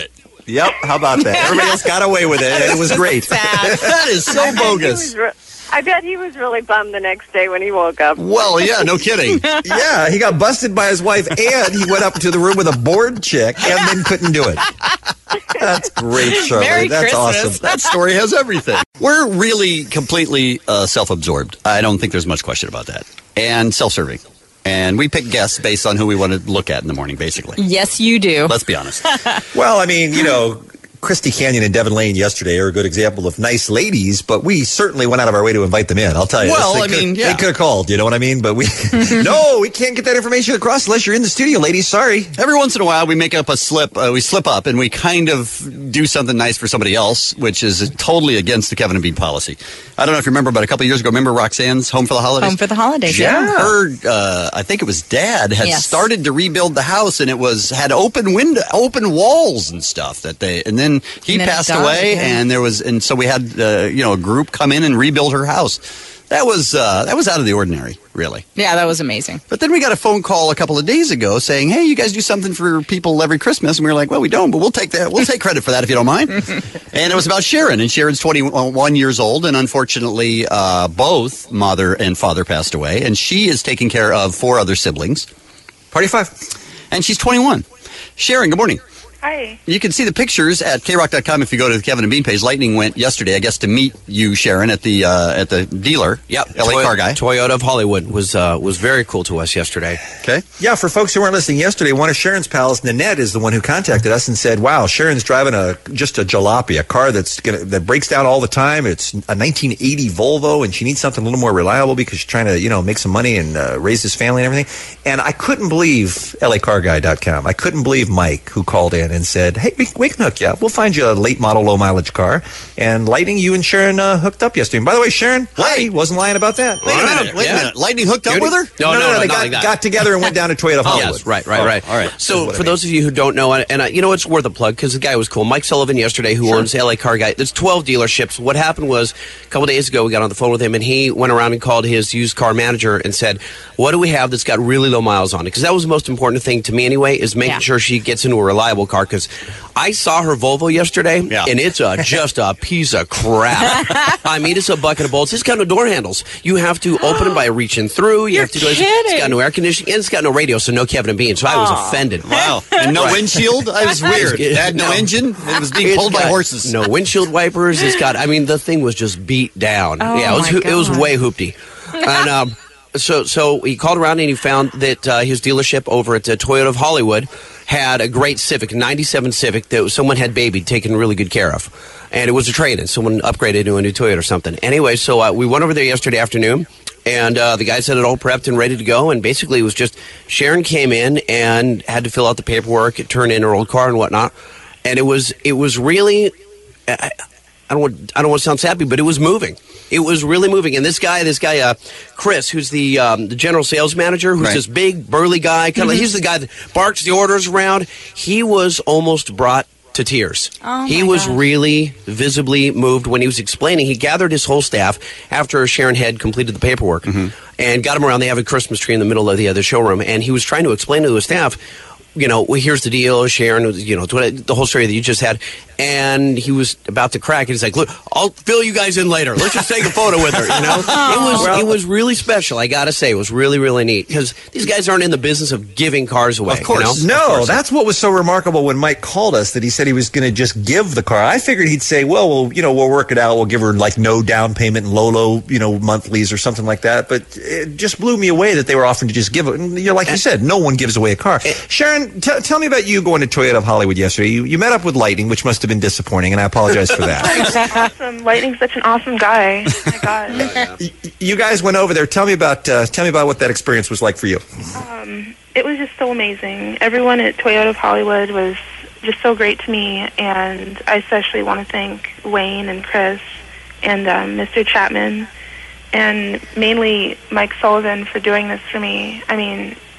Yep. How about that? Everybody else got away with it. And it was great. That is so I bet he bogus. was re- I bet he was really bummed the next day when he woke up. Well, yeah, no kidding. Yeah, he got busted by his wife, and he went up to the room with a bored chick, and then couldn't do it. That's great, Charlie. Merry That's Christmas. awesome. That story has everything. We're really completely uh, self-absorbed. I don't think there's much question about that. And self-serving. And we pick guests based on who we want to look at in the morning, basically. Yes, you do. Let's be honest. Well, I mean, you know, Christy Canyon and Devin Lane yesterday are a good example of nice ladies, but we certainly went out of our way to invite them in. I'll tell you. Well, They I could- mean, yeah. They could have called, you know what I mean? But we, no, we can't get that information across unless you're in the studio, ladies. Sorry. Every once in a while, we make up a slip. Uh, we slip up, and we kind of do something nice for somebody else, which is totally against the Kevin and Bean policy. I don't know if you remember, but a couple of years ago, remember Roxanne's Home for the Holidays? Home for the holidays. Yeah. Yeah. Her, uh, I think it was Dad, had Yes. started to rebuild the house, and it was had open window, open walls and stuff that they. And then he And then it passed died, away, yeah. and there was, and so we had, uh, you know, a group come in and rebuild her house. That was uh, that was out of the ordinary, really. Yeah, that was amazing. But then we got a phone call a couple of days ago saying, "Hey, you guys do something for people every Christmas," and we were like, "Well, we don't, but we'll take that. We'll take credit for that if you don't mind." And it was about Sharon, and Sharon's twenty-one years old, and unfortunately, uh, both mother and father passed away, and she is taking care of four other siblings. Party five, and she's twenty-one. Sharon, good morning. Hi. You can see the pictures at K rock dot com if you go to the Kevin and Bean page. Lightning went yesterday, I guess, to meet you, Sharon, at the uh, at the dealer. Yep, L A Toy- car guy. Toyota of Hollywood was uh, was very cool to us yesterday. Okay. Yeah, for folks who weren't listening yesterday, one of Sharon's pals, Nanette, is the one who contacted us and said, "Wow, Sharon's driving a just a jalopy, a car that's gonna that breaks down all the time. It's a nineteen eighty Volvo, and she needs something a little more reliable because she's trying to, you know, make some money and uh, raise his family and everything." And I couldn't believe L A car guy dot com. I couldn't believe Mike, who called in and said, "Hey, we, we can hook you up. We'll find you a late model, low mileage car." And Lightning, you and Sharon uh, hooked up yesterday. And by the way, Sharon, I wasn't lying about that. Wait a minute. Wait a minute. Lightning hooked up with her? No, no, no, they not got, like that. got together and went down to Toyota of Oh, Hollywood. yes, right, right, Oh, right. all right. So, That's for what I those of you who don't know, and, and I, you know, it's worth a plug because the guy was cool. Mike Sullivan yesterday, who owns L A Car Guy. There's twelve dealerships. What happened was a couple days ago, we got on the phone with him, and he went around and called his used car manager and said, "What do we have that's got really low miles on it?" Because that was the most important thing to me anyway, is making Yeah. sure she gets into a reliable car. Because I saw her Volvo yesterday, and it's a, just a piece of crap. I mean, it's a bucket of bolts. It's got no door handles. You have to open it by reaching through. You You're have to do it. It's kidding. got no air conditioning, and it's got no radio, so no Kevin and Bean. So I was Aw. offended. Wow. And no Right. windshield? That was weird. It had no engine? It was being It's pulled by got horses. No windshield wipers. It's got. I mean, the thing was just beat down. Oh, yeah, it was. my hoo- It was God. way hoopty. And um, so so he called around and he found that uh, his dealership over at uh, Toyota of Hollywood had a great Civic, a ninety-seven Civic that someone had babied, taken really good care of, and it was a trade-in. Someone upgraded to a new Toyota or something. Anyway, so uh, we went over there yesterday afternoon. And uh, the guys had it all prepped and ready to go. And basically, it was just Sharon came in and had to fill out the paperwork, turn in her old car and whatnot. And it was it was really, I, I don't want I don't want to sound sappy, but it was moving. It was really moving. And this guy, this guy, uh, Chris, who's the um, the general sales manager, who's Right. this big burly guy, kind of Mm-hmm. he's the guy that barks the orders around. He was almost brought to tears. Oh, he my was gosh. really visibly moved when he was explaining. He gathered his whole staff after Sharon had completed the paperwork and got them around. They have a Christmas tree in the middle of the other showroom, and he was trying to explain to his staff, you know, well, here's the deal, Sharon, you know, the whole story that you just had. And he was about to crack, and he's like, "Look, I'll fill you guys in later. Let's just take a photo with her." You know, it was it was really special. I gotta say, it was really really neat because these guys aren't in the business of giving cars away. Of course. you know? No, Of course. that's what was so remarkable when Mike called us that he said he was going to just give the car. I figured he'd say, well, we'll, you know, we'll work it out. We'll give her like no down payment and low, low, you know, monthlies or something like that. But it just blew me away that they were offering to just give it. And you're like you said, no one gives away a car. Sharon, t- tell me about you going to Toyota of Hollywood yesterday. You, you met up with Lightning, which must have been disappointing, and I apologize for that. Awesome. Lightning's such an awesome guy. Oh my God. Y- you guys went over there. Tell me about uh, tell me about what that experience was like for you. Um, it was just so amazing. Everyone at Toyota of Hollywood was just so great to me, and I especially want to thank Wayne and Chris and um, Mister Chapman, and mainly Mike Sullivan for doing this for me. I mean,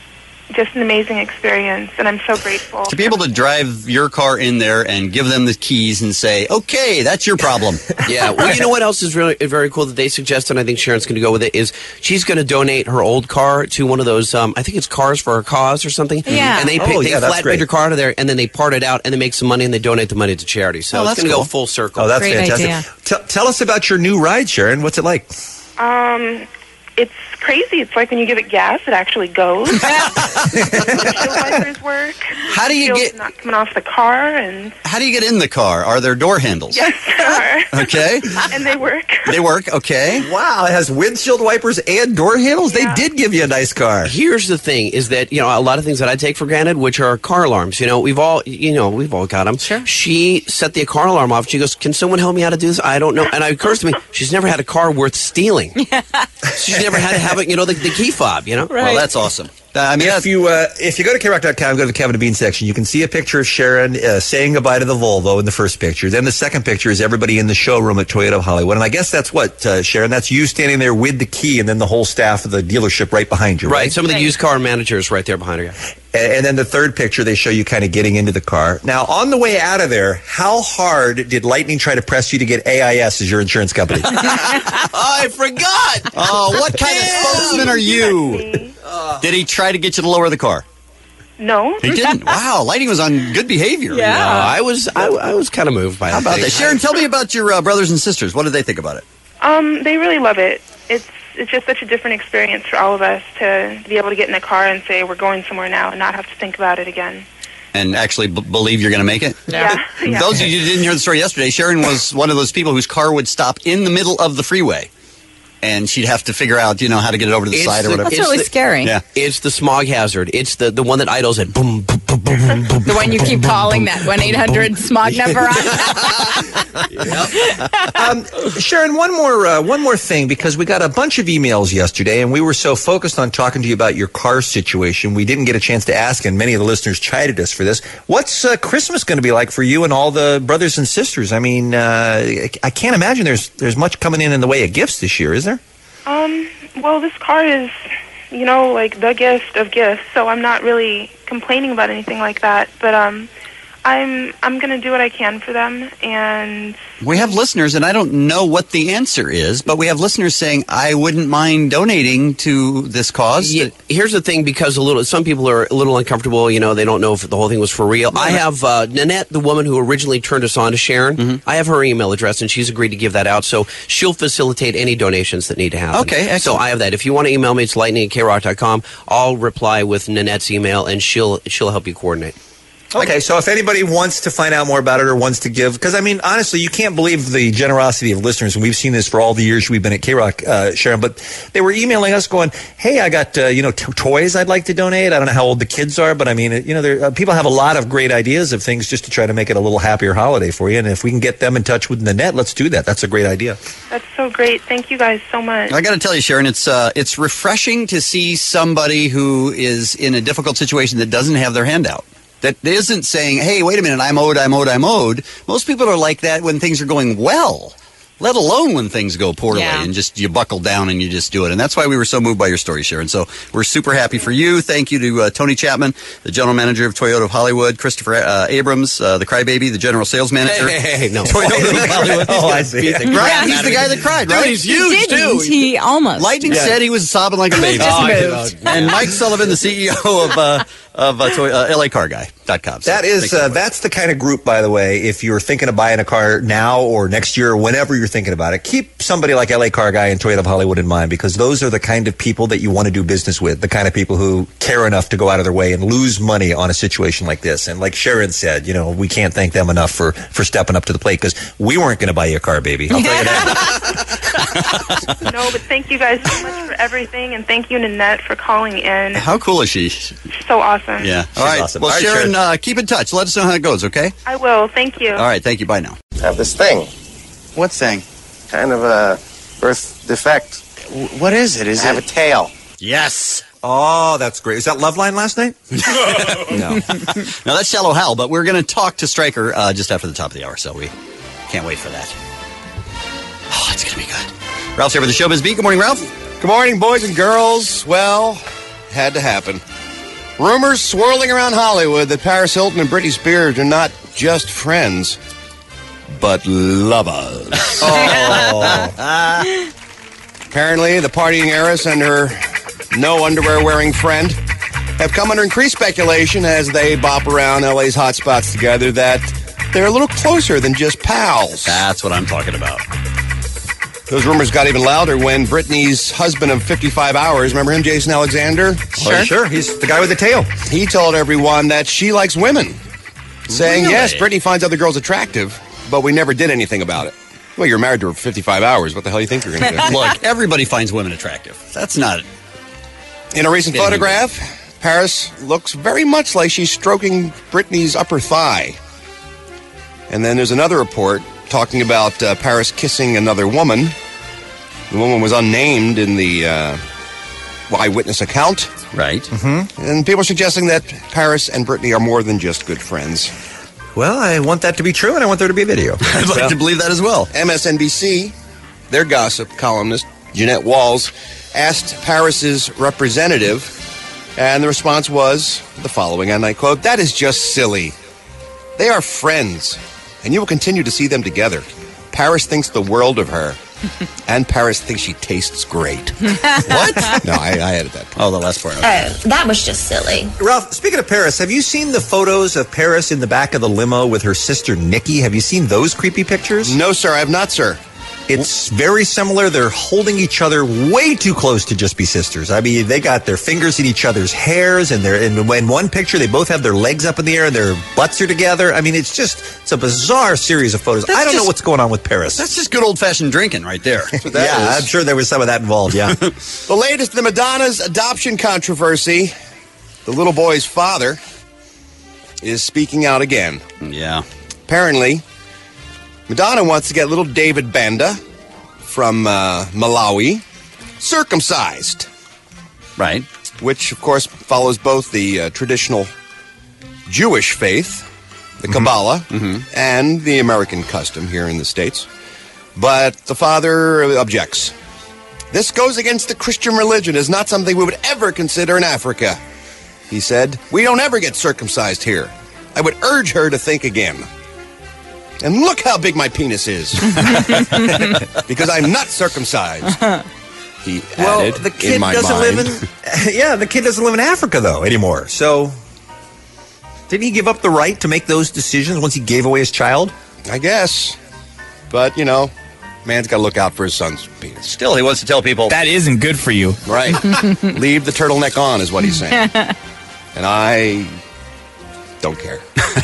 just an amazing experience, and I'm so grateful. To be able to drive your car in there and give them the keys and say, okay, that's your problem. Yeah, well, you know what else is really very cool that they suggested, and I think Sharon's going to go with it, is she's going to donate her old car to one of those, um, I think it's Cars for a Cause or something. Yeah. And they, pay, Oh, they yeah, that's flatbed great. your car out of there, and then they part it out, and they make some money, and they donate the money to charity. So Oh, it's that's going to cool. go full circle. Oh, that's Great fantastic. idea. Tell- tell us about your new ride, Sharon. What's it like? Um, it's crazy. It's like when you give it gas, it actually goes. The windshield wipers work. How do you Windshield's get- not coming off the car? And How do you get in the car? Are there door handles? yes, there are. Okay. And they work. They work, okay. Wow, it has windshield wipers and door handles. Yeah. They did give you a nice car. Here's the thing: is that you know a lot of things that I take for granted, which are car alarms. You know, we've all you know we've all got them. Sure. She set the car alarm off. She goes, "Can someone help me how to do this?" I don't know. And it occurs to me, she's never had a car worth stealing. She's never had to have it. You know, the, the key fob. You know. Well, that's awesome. I mean, if you uh, if you go to K rock dot com, go to the Kevin and Bean section, you can see a picture of Sharon uh, saying goodbye to the Volvo in the first picture. Then the second picture is everybody in the showroom at Toyota of Hollywood. And I guess that's what, uh, Sharon, that's you standing there with the key and then the whole staff of the dealership right behind you, right? Right. Some of the used car managers right there behind her. And, and then the third picture, they show you kind of getting into the car. Now, on the way out of there, how hard did Lightning try to press you to get A I S as your insurance company? I forgot. Oh, what kind of spokesman are you? Did he try to get you to lower the car? No. He didn't. Wow, Lightning was on good behavior. No, I was I, I was kind of moved by How that. about thing. that? Sharon, tell me about your uh, brothers and sisters. What did they think about it? Um, they really love it. It's it's just such a different experience for all of us to be able to get in a car and say we're going somewhere now and not have to think about it again. And actually b- believe you're going to make it? Yeah. yeah. Those of you who didn't hear the story yesterday, Sharon was one of those people whose car would stop in the middle of the freeway. And she'd have to figure out, you know, how to get it over to the It's side or the- whatever. That's really the- scary. Yeah. It's the smog hazard. It's the, the one that idles at boom, boom, boom, boom, boom, boom. The one you keep calling, that one eight hundred smog number on. um, Sharon, one more uh, one more thing, because we got a bunch of emails yesterday, and we were so focused on talking to you about your car situation, we didn't get a chance to ask, and many of the listeners chided us for this. What's uh, Christmas going to be like for you and all the brothers and sisters? I mean, uh, I can't imagine there's there's much coming in in the way of gifts this year, is there? Um, well, this car is, you know, like the gift of gifts, so I'm not really complaining about anything like that. But um, I'm I'm going to do what I can for them, and We have listeners, and I don't know what the answer is, but we have listeners saying, I wouldn't mind donating to this cause. Yeah, here's the thing, because a little, some people are a little uncomfortable. You know, they don't know if the whole thing was for real. I have uh, Nanette, the woman who originally turned us on to Sharon. Mm-hmm. I have her email address, and she's agreed to give that out. So she'll facilitate any donations that need to happen. Okay, excellent. So I have that. If you want to email me, it's lightning at k rock dot com. I'll reply with Nanette's email, and she'll she'll help you coordinate. Okay, so if anybody wants to find out more about it or wants to give, because I mean, honestly, you can't believe the generosity of listeners, and we've seen this for all the years we've been at K Rock, uh, Sharon, but they were emailing us going, hey, I got, uh, you know, t- toys I'd like to donate. I don't know how old the kids are, but I mean, you know, there, uh, people have a lot of great ideas of things just to try to make it a little happier holiday for you, and if we can get them in touch with Nanette, let's do that. That's a great idea. that's so great. Thank you guys so much. I got to tell you, Sharon, it's uh, it's refreshing to see somebody who is in a difficult situation that doesn't have their hand out. That isn't saying, hey, wait a minute, I'm owed, I'm owed, I'm owed. Most people are like that when things are going well, let alone when things go poorly, Yeah. and just you buckle down and you just do it. And that's why we were so moved by your story, Sharon. So we're super happy for you. Thank you to uh, Tony Chapman, the general manager of Toyota of Hollywood, Christopher uh, Abrams, uh, the crybaby, the general sales manager. Hey, hey, hey, no. Toyota of Hollywood. Oh, I see. Right? He's the guy that cried, right? Dude, he's huge, Didn't too. he? Almost. Lightning Yeah. said he was sobbing like a baby. Just Oh, I moved. know. And Mike Sullivan, the C E O of uh, of uh, Toy, uh, L A car guy dot com. So That is, thanks so uh, much. that's the kind of group, by the way, if you're thinking of buying a car now or next year or whenever you're thinking about it, keep somebody like L A Car Guy and Toyota of Hollywood in mind, because those are the kind of people that you want to do business with, the kind of people who care enough to go out of their way and lose money on a situation like this. And like Sharon said, you know, we can't thank them enough for, for stepping up to the plate, because we weren't going to buy you a car, baby. I'll tell you that. No, but thank you guys so much for everything, and thank you, Nanette, for calling in. How cool is she? So awesome. Yeah. She's All right. awesome. Well, All right, Sharon, Sharon. uh, keep in touch. Let us know how it goes, okay? I will. Thank you. All right. Thank you. Bye now. I have this thing. What thing? Kind of a birth defect. W- what is it? Is I have it a tail. Yes. Oh, that's great. Was that Love Line last night? No. No, that's Shallow Hal, but we're going to talk to Stryker uh, just after the top of the hour, so we can't wait for that. Oh, it's going to be good. Ralph's here with the Showbiz Beat. Good morning, Ralph. Good morning, boys and girls. Well, had to happen. Rumors swirling around Hollywood that Paris Hilton and Britney Spears are not just friends, but lovers. Oh. Apparently, the partying heiress and her no underwear wearing friend have come under increased speculation as they bop around L A's hot spots together that they're a little closer than just pals. That's what I'm talking about. Those rumors got even louder when Britney's husband of fifty-five hours, remember him, Jason Alexander? Sure. Oh, sure. He's the guy with the tail. He told everyone that she likes women, saying, Really? yes, Britney finds other girls attractive, but we never did anything about it. Well, you're married to her for fifty-five hours. What the hell do you think you're going to do? Look, everybody finds women attractive. That's not... In a recent Getting photograph, Paris looks very much like she's stroking Britney's upper thigh. And then there's another report talking about uh, Paris kissing another woman. The woman was unnamed in the uh, eyewitness account. Right. Mm-hmm. And people are suggesting that Paris and Britney are more than just good friends. Well, I want that to be true, and I want there to be a video. I'd like well, to believe that as well. M S N B C, their gossip columnist, Jeanette Walls, asked Paris's representative, and the response was the following, and I quote, "That is just silly. They are friends, and you will continue to see them together. Paris thinks the world of her, and Paris thinks she tastes great." What? No, I, I added that part. Oh, the last part. Oh, that was just silly. Ralph, speaking of Paris, have you seen the photos of Paris in the back of the limo with her sister Nikki? Have you seen those creepy pictures? No, sir, I have not, sir. It's very similar. They're holding each other way too close to just be sisters. I mean, they got their fingers in each other's hairs, and they're in, in one picture, they both have their legs up in the air, and their butts are together. I mean, it's just, it's a bizarre series of photos. That's I don't just, know what's going on with Paris. That's just good old-fashioned drinking right there. That yeah, is. I'm sure there was some of that involved, yeah. The latest in Madonna's adoption controversy, the little boy's father is speaking out again. Yeah. Apparently, Madonna wants to get little David Banda from uh, Malawi circumcised. Right. Which, of course, follows both the uh, traditional Jewish faith, the Kabbalah, Mm-hmm. and the American custom here in the States. But the father objects. This goes against the Christian religion. It's not something we would ever consider in Africa. He said, we don't ever get circumcised here. I would urge her to think again. And look how big my penis is. Because I'm not circumcised. He Well, added, the kid in my doesn't mind. live in. Yeah, the kid doesn't live in Africa though anymore. So, didn't he give up the right to make those decisions once he gave away his child? I guess, but you know, man's got to look out for his son's penis. Still, he wants to tell people that isn't good for you. Right? Leave the turtleneck on, is what he's saying. And I don't care.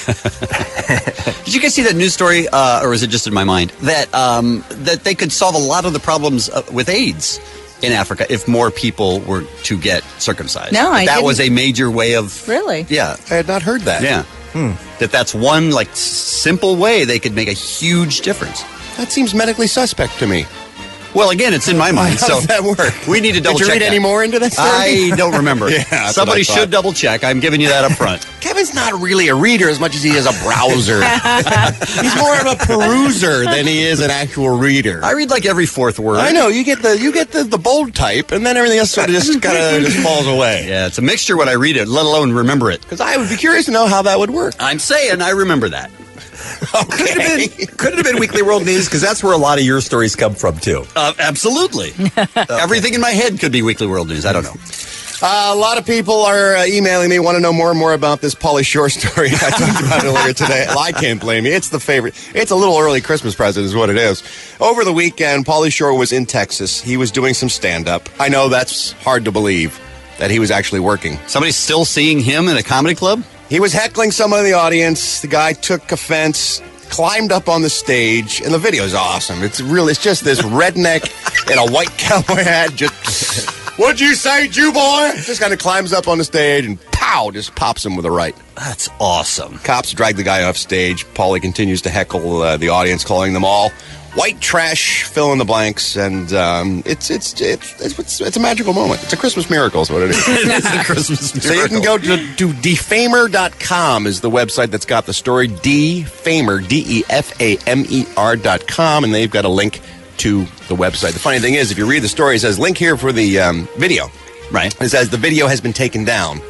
Did you guys see that news story, uh, or is it just in my mind, that um, that they could solve a lot of the problems uh, with AIDS in Africa if more people were to get circumcised? No, I That didn't. was a major way of... Really? Yeah. I had not heard that. Yeah. Hmm. That that's one, like, s- simple way they could make a huge difference. That seems medically suspect to me. Well, again, it's in my mind, How so does that work? we need to double Did you check read that. any more into this? I don't remember. Yeah, that's what Somebody I thought. should double check. I'm giving you that up front. Kevin's not really a reader as much as he is a browser. He's more of a peruser than he is an actual reader. I read like every fourth word. I know, you get the you get the, the bold type, and then everything else sort of just kind of just falls away. Yeah, it's a mixture when I read it, let alone remember it. Because I would be curious to know how that would work. I'm saying I remember that. Could it have been, could it have been Weekly World News? Because that's where a lot of your stories come from, too. Uh, absolutely. Everything in my head could be Weekly World News. I don't know. Uh, a lot of people are uh, emailing me, want to know more and more about this Pauly Shore story. I talked about it earlier today. Well, I can't blame you. It's the favorite. It's a little early Christmas present is what it is. Over the weekend, Pauly Shore was in Texas. He was doing some stand-up. I know that's hard to believe that he was actually working. Somebody's still seeing him in a comedy club? He was heckling someone in the audience. The guy took offense, climbed up on the stage, and the video is awesome. It's really, it's just this redneck in a white cowboy hat. Just, what'd you say, Jew boy? Just kind of climbs up on the stage and pow, just pops him with a right. That's awesome. Cops drag the guy off stage. Pauly continues to heckle uh, the audience, calling them all white trash, fill in the blanks, and um, it's, it's it's it's it's a magical moment. It's a Christmas miracle is what it is. It is a Christmas miracle. So you can go to, to defamer dot com is the website that's got the story. Defamer, D E F A M E R dot com, and they've got a link to the website. The funny thing is, if you read the story, it says link here for the um, video. Right. It says the video has been taken down.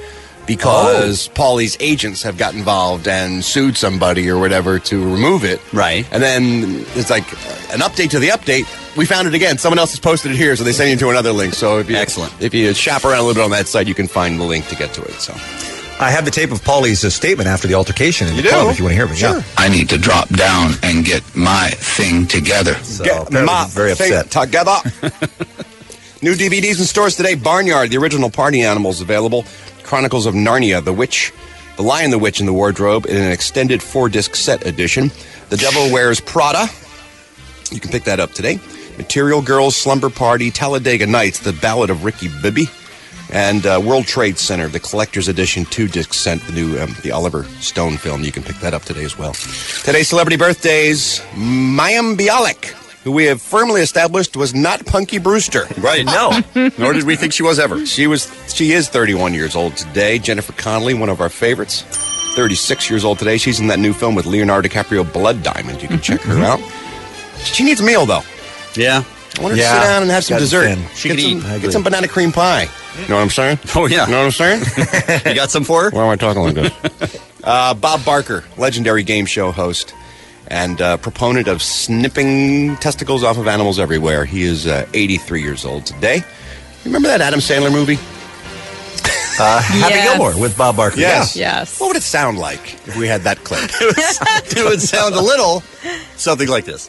because Paulie's agents have got involved and sued somebody or whatever to remove it. Right. And then it's like an update to the update. We found it again. Someone else has posted it here, so they send you to another link. So if you, Excellent. If you shop around a little bit on that site, you can find the link to get to it. So I have the tape of Paulie's uh, statement after the altercation in You the do? club if you want to hear it. Sure. Yeah. I need to drop down and get my thing together. So Get apparently my he's very thing upset. together. New D V Ds in stores today. Barnyard, the original party animals available. Chronicles of Narnia, The Witch, The Lion, the Witch, and the Wardrobe in an extended four-disc set edition. The Devil Wears Prada. You can pick that up today. Material Girls, Slumber Party, Talladega Nights, The Ballad of Ricky Bibby, and uh, World Trade Center, the collector's edition two-disc set, the new um, the Oliver Stone film. You can pick that up today as well. Today's celebrity birthdays: Mayim Bialik, who we have firmly established was not Punky Brewster. Right, no. Nor did we think she was ever. She was. She is thirty-one years old today. Jennifer Connelly, one of our favorites, thirty-six years old today. She's in that new film with Leonardo DiCaprio, Blood Diamond. You can check her out. She needs a meal, though. Yeah. I want her Yeah. to sit down and have some Got dessert. thin. She get could some, eat. I Get agree. some banana cream pie. You know what I'm saying? Oh, yeah. You know what I'm saying? You got some for her? Why am I talking like this? uh, Bob Barker, legendary game show host and uh, proponent of snipping testicles off of animals everywhere. He is uh, eighty-three years old today. Remember that Adam Sandler movie? Uh, Happy Yes. Gilmore with Bob Barker. Yes. Yes. What would it sound like if we had that clip? it, was, it would sound a little something like this.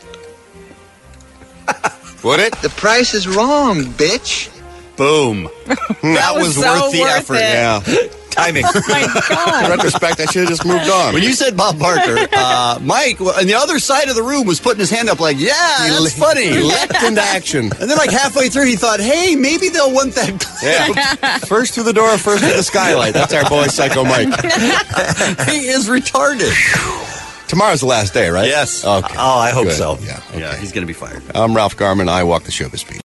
Would it? The price is wrong, bitch. Boom. that was was, so worth the worth effort. it. Yeah. Timing. Oh my In God. retrospect, I should have just moved on. When you said Bob Barker, uh, Mike on the other side of the room was putting his hand up like, yeah, that's le- funny. He leapt into action. And then like halfway through, he thought, hey, maybe they'll want that clip. Yeah. First through the door, first through the skylight. That's our boy, Psycho Mike. He is retarded. Tomorrow's the last day, right? Yes. Okay. Oh, I hope Good. so. Yeah. Yeah, he's going to be fired. I'm Ralph Garman. I walk the showbiz beat.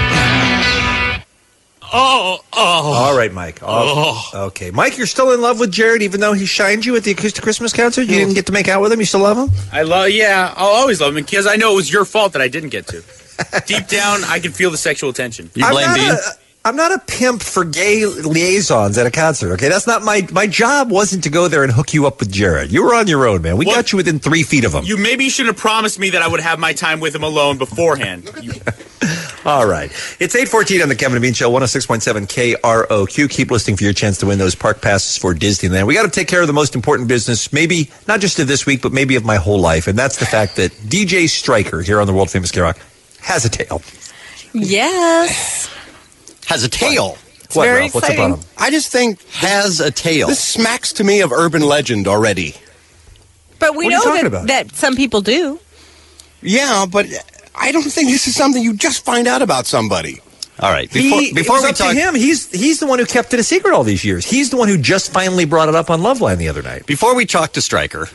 Oh, oh. All right, Mike. Oh, okay. Mike, you're still in love with Jared, even though he shined you at the Acoustic Christmas concert? You didn't get to make out with him? You still love him? I love, yeah, I'll always love him because I know it was your fault that I didn't get to. Deep down, I can feel the sexual tension. You I'm blame not Dean? a- I'm not a pimp for gay liaisons at a concert, okay? That's not my... My job wasn't to go there and hook you up with Jared. You were on your own, man. We What? got you within three feet of him. You maybe you should have promised me that I would have my time with him alone beforehand. You, All right. It's eight fourteen on the Kevin and Bean Show, one oh six point seven K R O Q. Keep listening for your chance to win those park passes for Disneyland. We got to take care of the most important business, maybe not just of this week, but maybe of my whole life, and that's the fact that D J Stryker here on the world famous K Rock has a tail. Yes. Has a tail. What, very Ralph? What's up exciting. on him? I just think Has a tail. this smacks to me of urban legend already. But we What are you know talking that, about? that some people do. Yeah, but I don't think this is something you just find out about somebody. All right. Before, He, before it was we up talk, to him, he's he's the one who kept it a secret all these years. He's the one who just finally brought it up on Loveline the other night. before we talk to Stryker,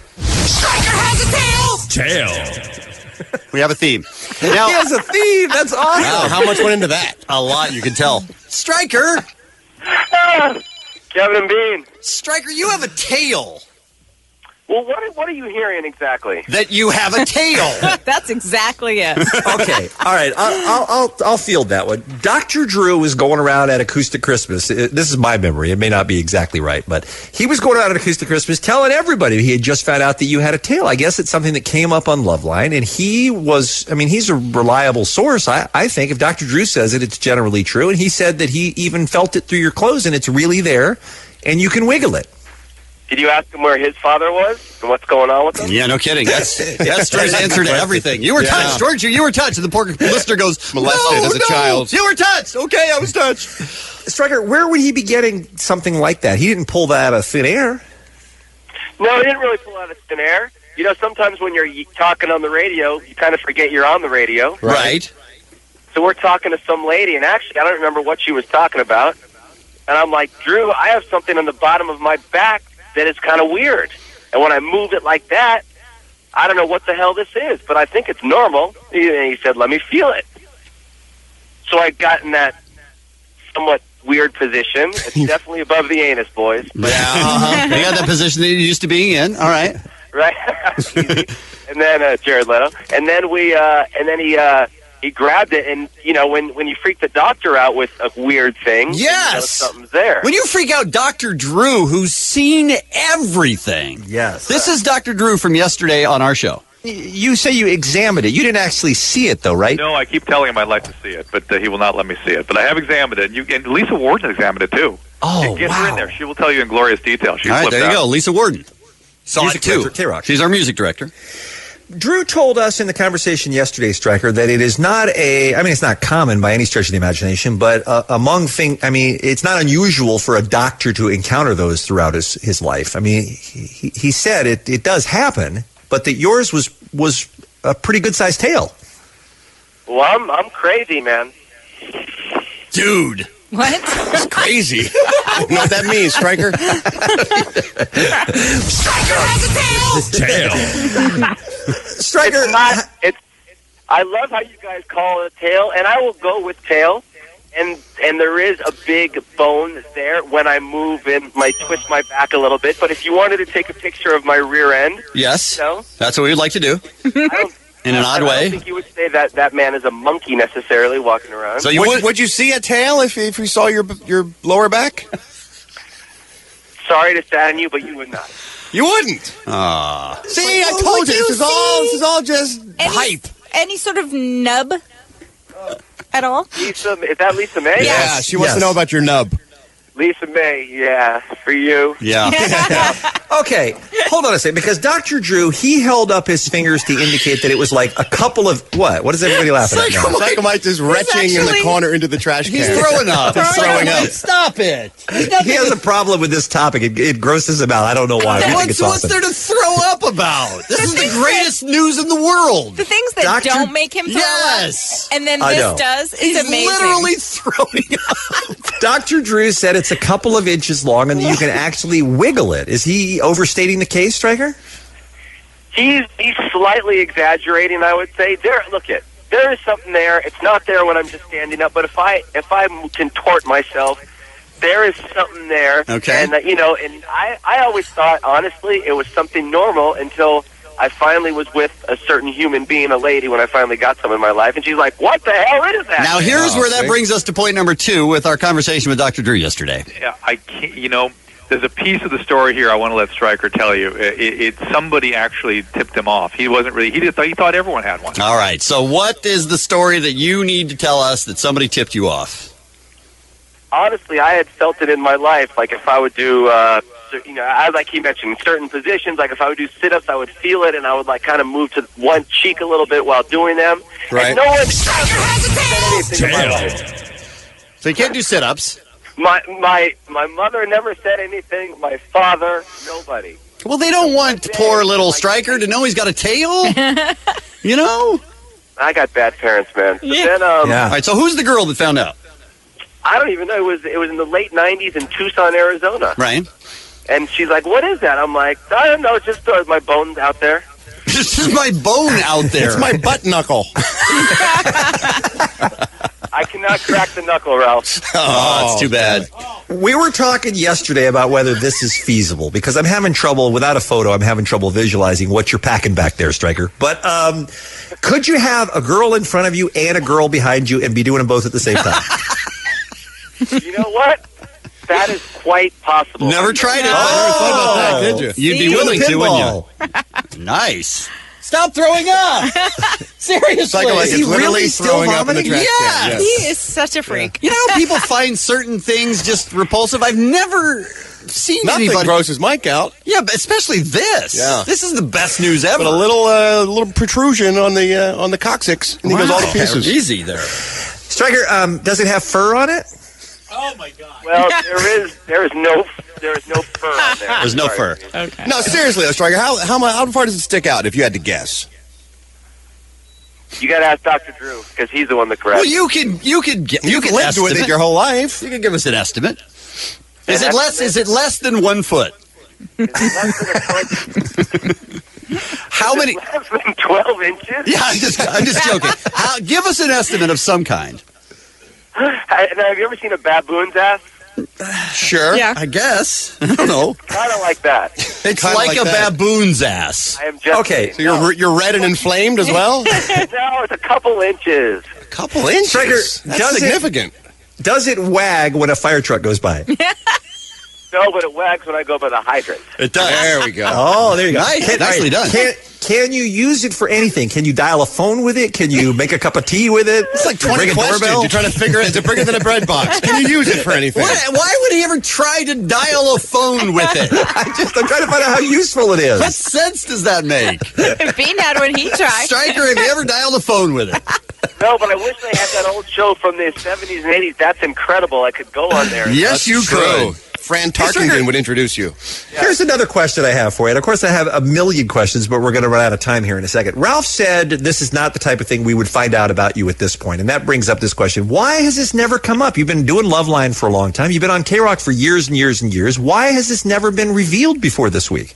Tail. we have a theme. Now, he has a theme. That's awesome. Wow, how much went into that? a lot, you can tell. Stryker, Kevin and Bean. Stryker, you have a tail. Well, what what are you hearing exactly? That you have a tail. That's exactly it. Okay, all right. I'll, I'll I'll I'll field that one. Doctor Drew was going around at Acoustic Christmas. Uh, This is my memory. It may not be exactly right, but he was going around at Acoustic Christmas telling everybody he had just found out that you had a tail. I guess it's something that came up on Loveline, and he was. I mean, he's a reliable source. I I think if Doctor Drew says it, it's generally true. And he said that he even felt it through your clothes, and it's really there, and you can wiggle it. Did you ask him where his father was and what's going on with him? Yeah, no kidding. That's that's Stryker's answer to everything. You were Yeah. touched, weren't you? You were touched. And the poor listener goes, Molested no, as a no. child. You were touched. Okay, I was touched. Stryker, where would he be getting something like that? He didn't pull that out of thin air. No, he didn't really pull out of thin air. You know, sometimes when you're y- talking on the radio, you kind of forget you're on the radio. Right. So we're talking to some lady, and actually, I don't remember what she was talking about. And I'm like, Drew, I have something on the bottom of my back that is kind of weird. And when I move it like that, I don't know what the hell this is, but I think it's normal. And he said, let me feel it. So I got in that somewhat weird position. It's definitely above the anus, boys. Yeah, uh-huh. You got that position that you used to being in. All right. Right? And then uh, Jared Leto. And then we, uh, and then he, uh, he grabbed it, and you know, when when you freak the doctor out with a weird thing, Yes. you know something's there. When you freak out Doctor Drew, who's seen everything. Yes. This is Doctor Drew from yesterday on our show. You say you examined it. You didn't actually see it, though, right? No, I keep telling him I'd like to see it, but uh, he will not let me see it. But I have examined it. You, and Lisa Warden examined it, too. Oh, Get wow. her in there. She will tell you in glorious detail. She All right, flipped there you out. go. Lisa Warden. Saw Music it, too. director, K-Rock. She's our music director. Drew told us in the conversation yesterday, Stryker, that it is not a, I mean, it's not common by any stretch of the imagination, but uh, among thing, I mean, it's not unusual for a doctor to encounter those throughout his, his life. I mean, he, he said it, it does happen, but that yours was, was a pretty good sized tail. Well, I'm I'm crazy, man. Dude. What? It's crazy. You know what that means, Stryker? Tail. Stryker, it's not. It's. I love how you guys call it a tail, and I will go with tail. And and there is a big bone there when I move and might twist my back a little bit. But if you wanted to take a picture of my rear end, Yes. you know, That's what we'd like to do. I don't, In an I odd don't way. think you would say that that man is a monkey necessarily walking around. So you would, would- would you see a tail if if you saw your your lower back? Sorry to sadden you, but you would not. You wouldn't. Ah. See, I Would told you you this is all see this is all just Any, hype. any sort of nub at all? Lisa, is that Lisa May? Yeah, she wants Yes. to know about your nub. Lisa May, yeah, for you. Yeah. okay, hold on a second, because Doctor Drew, he held up his fingers to indicate that it was like a couple of, what? What is everybody laughing at now? Psychomite is retching in the corner into the trash can. He's throwing up. He's throwing up. Stop it. He has a problem with this topic. It, it grosses him out. I don't know why. I think What's, it's what's awesome. there to throw up about? This is the greatest news in the world. The things that Doctor don't make him throw Yes. up, and then I this know. does. It's He's amazing. literally throwing up. Doctor Drew said it's a couple of inches long and that you can actually wiggle it. Is he overstating the case, Stryker? He's he's slightly exaggerating, I would say. There, look it. There is something there. It's not there when I'm just standing up, but if I if I contort myself, there is something there. Okay. And uh, you know, and I I always thought honestly it was something normal until I finally was with a certain human being, a lady, when I finally got some in my life, and she's like, "What the hell is that?" Now, here's Oh, where that see? brings us to point number two with our conversation with Doctor Drew yesterday. Yeah, I can't, you know, there's a piece of the story here I want to let Stryker tell you. It, it, somebody actually tipped him off. He wasn't really, he, did, he thought everyone had one. All right. So, what is the story that you need to tell us that somebody tipped you off? Honestly, I had felt it in my life. Like if I would do, uh, you know, as I keep mentioning, certain positions, like if I would do sit-ups, I would feel it, and I would like kind of move to one cheek a little bit while doing them. Right. And no one said anything in my life. So, you can't do sit ups. My my my mother never said anything. My father, nobody. Well, they don't want poor little Stryker to know he's got a tail. You know? I got bad parents, man. But Yeah. then, um, All right. So, who's the girl that found out? I don't even know. It was it was in the late nineties in Tucson, Arizona. Right. And she's like, "What is that?" I'm like, "I don't know. Just uh, my bones out there." This is my bone out there. It's my butt knuckle. I cannot crack the knuckle, Ralph. Oh, it's too bad. We were talking yesterday about whether this is feasible because I'm having trouble, without a photo, I'm having trouble visualizing what you're packing back there, Stryker. But um, could you have a girl in front of you and a girl behind you and be doing them both at the same time? You know what? That is quite possible. Never tried it. Never thought about that, did you? You'd be See? willing to, Pinball. wouldn't you? Nice. Stop throwing up. Seriously. Psycho-like Is is he literally really still throwing up in the vomiting? trash Yes. can. He Yes. is such a freak. You know how people find certain things just repulsive? I've never seen Nothing anybody. grosses Mike out, Yeah, but especially this. Yeah. This is the best news ever. but a little uh, little protrusion on the uh, on the coccyx, and he goes all to Wow. pieces. Easy there. Stryker, um, does it have fur on it? Oh my god. Well, there is there is no there is no fur on there. There's no Sorry. fur. Okay. No, seriously, though, Stryker, how how mu- how far does it stick out if you had to guess? You got to ask Doctor Drew because he's the one that corrects. Well, you can you can get you, You can can live with estimate. it your whole life. You can give us an estimate. Is An it less? Is it less than one foot? How many? Less than twelve inches. Yeah, I'm just I'm just joking. How, give us an estimate of some kind. Ha- Now, have you ever seen a baboon's ass? Sure. Yeah. I guess. I don't know. Kind of like that. It's Kinda like, like a that. baboon's ass. I am just Okay, So you're you're red and inflamed as well. no, it's a couple inches. Couple inches. Stryker, That's does significant. It, does it wag when a fire truck goes by? No, but it wags when I go by the hydrant. It does. There we go. Oh, there you go. Nice. Can, Nicely done. Can, can you use it for anything? Can you dial a phone with it? Can you make a cup of tea with it? It's like twenty Ring a questions. doorbell? You're trying to figure it. It's bigger than a bread box. Can you use it for anything? Why, why would he ever try to dial a phone with it? I just, I'm trying to find out how useful it is. What sense does that make? Bean had one, he tried. Stryker, have you ever dialed a phone with it? No, but I wish they had that old show from the seventies and eighties. That's incredible. I could go on there. Yes, That's you true. could. Fran Tarkenton would introduce you. Here's another question I have for you. And of course, I have a million questions, but we're going to run out of time here in a second. Ralph said this is not the type of thing we would find out about you at this point. And that brings up this question. Why has this never come up? You've been doing Loveline for a long time. You've been on K-Rock for years and years and years. Why has this never been revealed before this week?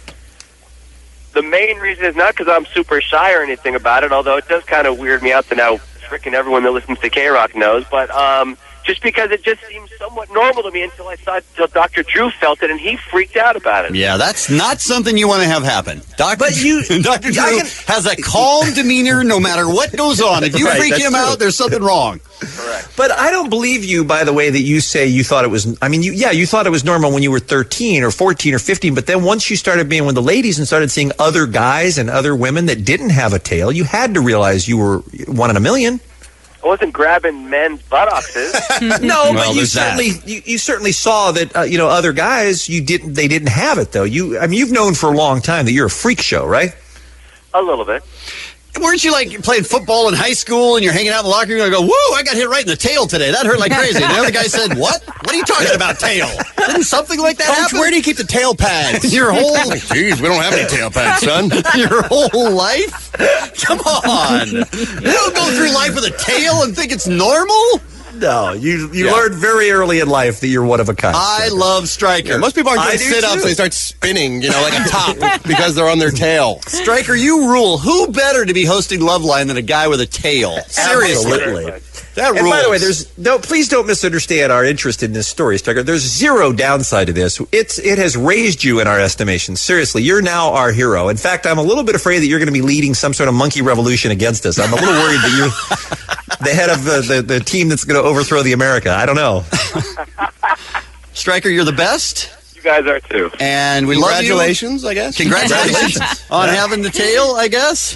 The main reason is not because I'm super shy or anything about it, although it does kind of weird me out that now freaking everyone that listens to K-Rock knows. But um, just because it just seems somewhat normal to me until I saw until Doctor Drew felt it, and he freaked out about it. Yeah, that's not something you want to have happen. Doctor But you- Doctor Drew I can- has a calm demeanor no matter what goes on. If you Right, freak that's him true. out, there's something wrong. Correct. But I don't believe you, by the way, that you say you thought it was, I mean, you, yeah, you thought it was normal when you were thirteen or fourteen or fifteen, but then once you started being with the ladies and started seeing other guys and other women that didn't have a tail, you had to realize you were one in a million. I wasn't grabbing men's buttocks. No, Well, but you there's that. certainly you, you certainly saw that uh, you know other guys you didn't they didn't have it though. You I mean you've known for a long time that you're a freak show, right? A little bit. Weren't you like playing football in high school and you're hanging out in the locker room and go, woo, I got hit right in the tail today. That hurt like crazy. And the other guy said, what? What are you talking about, tail? Didn't something like that Coach, happen? where do you keep the tail pads? Your whole Jeez, we don't have any tail pads, son. your whole life? Come on. You don't go through life with a tail and think it's normal? No, you you Yeah. learned very early in life that you're one of a kind. I love Stryker. Yeah, most people aren't I doing do sit-ups. too. They start spinning, you know, like a top because they're on their tail. Stryker, you rule. Who better to be hosting Loveline than a guy with a tail? Seriously. Absolutely. That And rules. by the way, there's no. Please don't misunderstand our interest in this story, Stryker. There's zero downside to this. It's it has raised you in our estimation. Seriously, you're now our hero. In fact, I'm a little bit afraid that you're going to be leading some sort of monkey revolution against us. I'm a little worried that you're the head of the, the, the team that's going to overthrow the America. I don't know. Stryker, you're the best. You guys are too. And we love you. Congratulations, I guess. Congratulations on having the tail, I guess.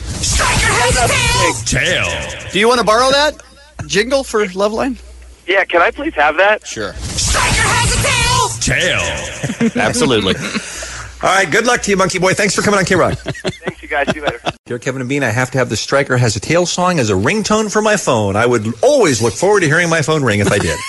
Tail. Do you want to borrow that jingle for Loveline? Yeah, can I please have that? Sure. Tail. Absolutely. All right, good luck to you, Monkey Boy. Thanks for coming on K-Rock. Thanks, you guys. See you later. Here, Kevin and Bean, I have to have the Stryker Has a Tail song as a ringtone for my phone. I would always look forward to hearing my phone ring if I did.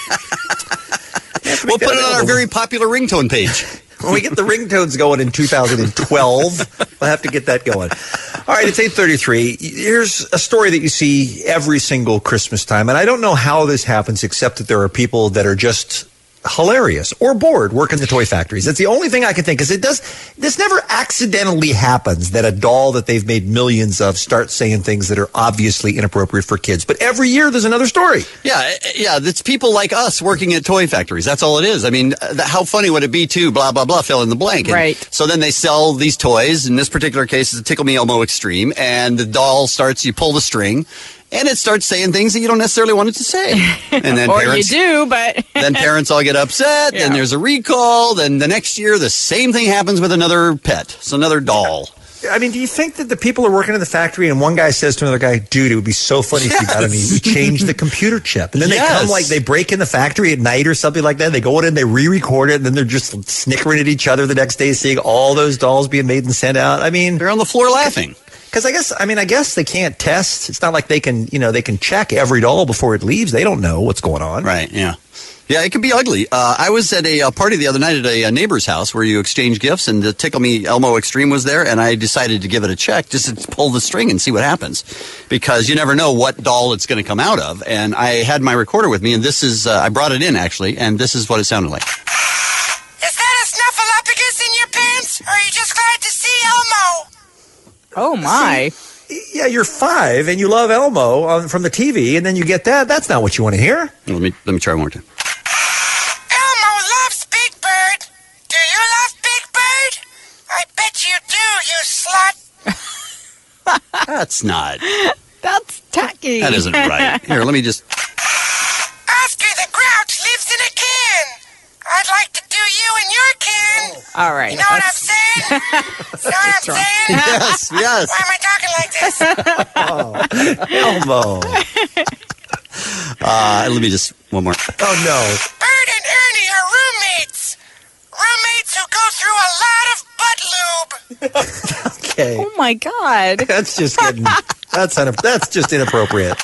We'll put it on our very popular ringtone page. When we get the ringtones going in two thousand twelve, we'll have to get that going. All right, it's eight thirty-three. Here's a story that you see every single Christmas time, and I don't know how this happens except that there are people that are just hilarious or bored working the toy factories. That's the only thing I can think, because it does. This never accidentally happens that a doll that they've made millions of starts saying things that are obviously inappropriate for kids. But every year there's another story. Yeah, yeah, it's people like us working at toy factories. That's all it is. I mean, uh, how funny would it be, too, blah, blah, blah, fill in the blank. And Right. So then they sell these toys. In this particular case, it's a Tickle Me Elmo Extreme. And the doll starts, you pull the string, and it starts saying things that you don't necessarily want it to say. And then or parents, you do, but then parents all get upset. Yeah. Then there's a recall. Then the next year, the same thing happens with another pet. It's another doll. I mean, do you think that the people are working in the factory and one guy says to another guy, dude, it would be so funny if you got him, you change the computer chip. And then they Yes. come like, they break in the factory at night or something like that. They go in and they re-record it and then they're just snickering at each other the next day, seeing all those dolls being made and sent out. I mean, they're on the floor laughing. Because I guess, I mean, I guess they can't test. It's not like they can, you know, they can check every doll before it leaves. They don't know what's going on. Right, yeah. Yeah, it can be ugly. Uh, I was at a, uh party the other night at a, a neighbor's house where you exchange gifts, and the Tickle Me Elmo Extreme was there, and I decided to give it a check just to pull the string and see what happens, because you never know what doll it's going to come out of. And I had my recorder with me, and this is, uh, I brought it in, actually, and this is what it sounded like. Is that a snuffleupagus in your pants, or are you just glad to see Elmo? oh my. Yeah, you're five and you love Elmo on, from the T V, and then you get that. That's not what you want to hear. Let me, let me try one more time. Elmo loves Big Bird. Do you love Big Bird? I bet you do, you slut. That's not. That's ta- Rocky. That isn't right. Here, let me just. Oscar the Grouch lives in a can. I'd like to do you in your can. All right. You know what I'm saying? You know what I'm saying? Yes, yes. Why am I talking like this? Elmo. Uh, let me just one more. Oh no. Bert and Ernie are roommates. Roommates who go through a lot of butt lube. Okay. Oh my God. That's just getting. That's un, That's just inappropriate.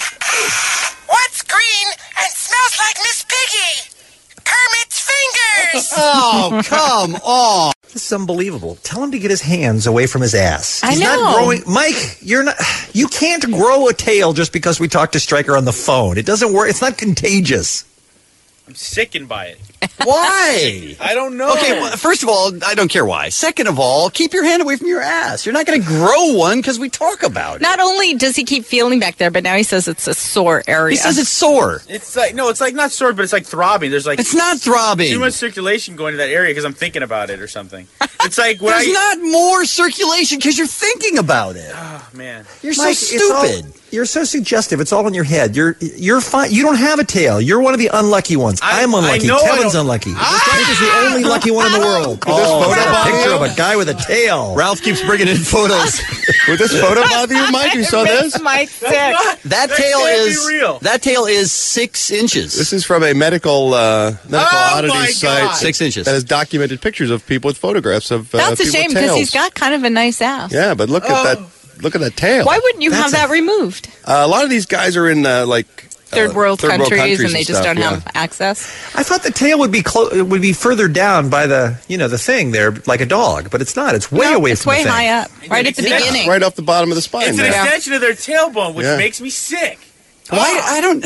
What's green and smells like Miss Piggy? Kermit's fingers. Oh, come on. This is unbelievable. Tell him to get his hands away from his ass. I He's know. not growing. Mike, you're not. You can't grow a tail just because we talked to Stryker on the phone. It doesn't work. It's not contagious. I'm sickened by it. Why? I don't know. Okay, well, first of all, I don't care why. Second of all, keep your hand away from your ass. You're not going to grow one because we talk about it. Not only does he keep feeling back there, but now he says it's a sore area. He says it's sore. It's like no, it's like not sore, but it's like throbbing. There's like It's not throbbing. too much circulation going to that area because I'm thinking about it or something. It's like when There's I not more circulation because you're thinking about it. oh man, You're Mike, so it's all- stupid. you're so suggestive. It's all in your head. You're you're fine. You don't have a tail. You're one of the unlucky ones. I- I'm unlucky. I know I Kevin's don't- unlucky. Stryker's the only lucky one in the world. Could this Oh, photo got a bother picture you? of a guy with a tail. Ralph keeps bringing in photos. Would this photo bother you, Mike? You saw this? Mike sick. not- That, That tail can't be is real. that tail is six inches. This is from a medical uh, medical Oh, oddity my site. God. Six inches. That has documented pictures of people with photographs of. Uh, That's a people shame with because tails. he's got kind of a nice ass. Yeah, but look Oh. at that. Look at that tail. Why wouldn't you have That's a- that removed? Uh, a lot of these guys are in uh, like Third uh, world third countries, countries and they just stuff, don't yeah. have access. I thought the tail would be clo- would be further down by the you know the thing there, like a dog, but it's not. It's way No, away it's from way the thing. high up, right at the Yeah. beginning. right off the bottom of the spine. it's an there. extension of their tailbone, which Yeah. makes me sick. Why? I don't.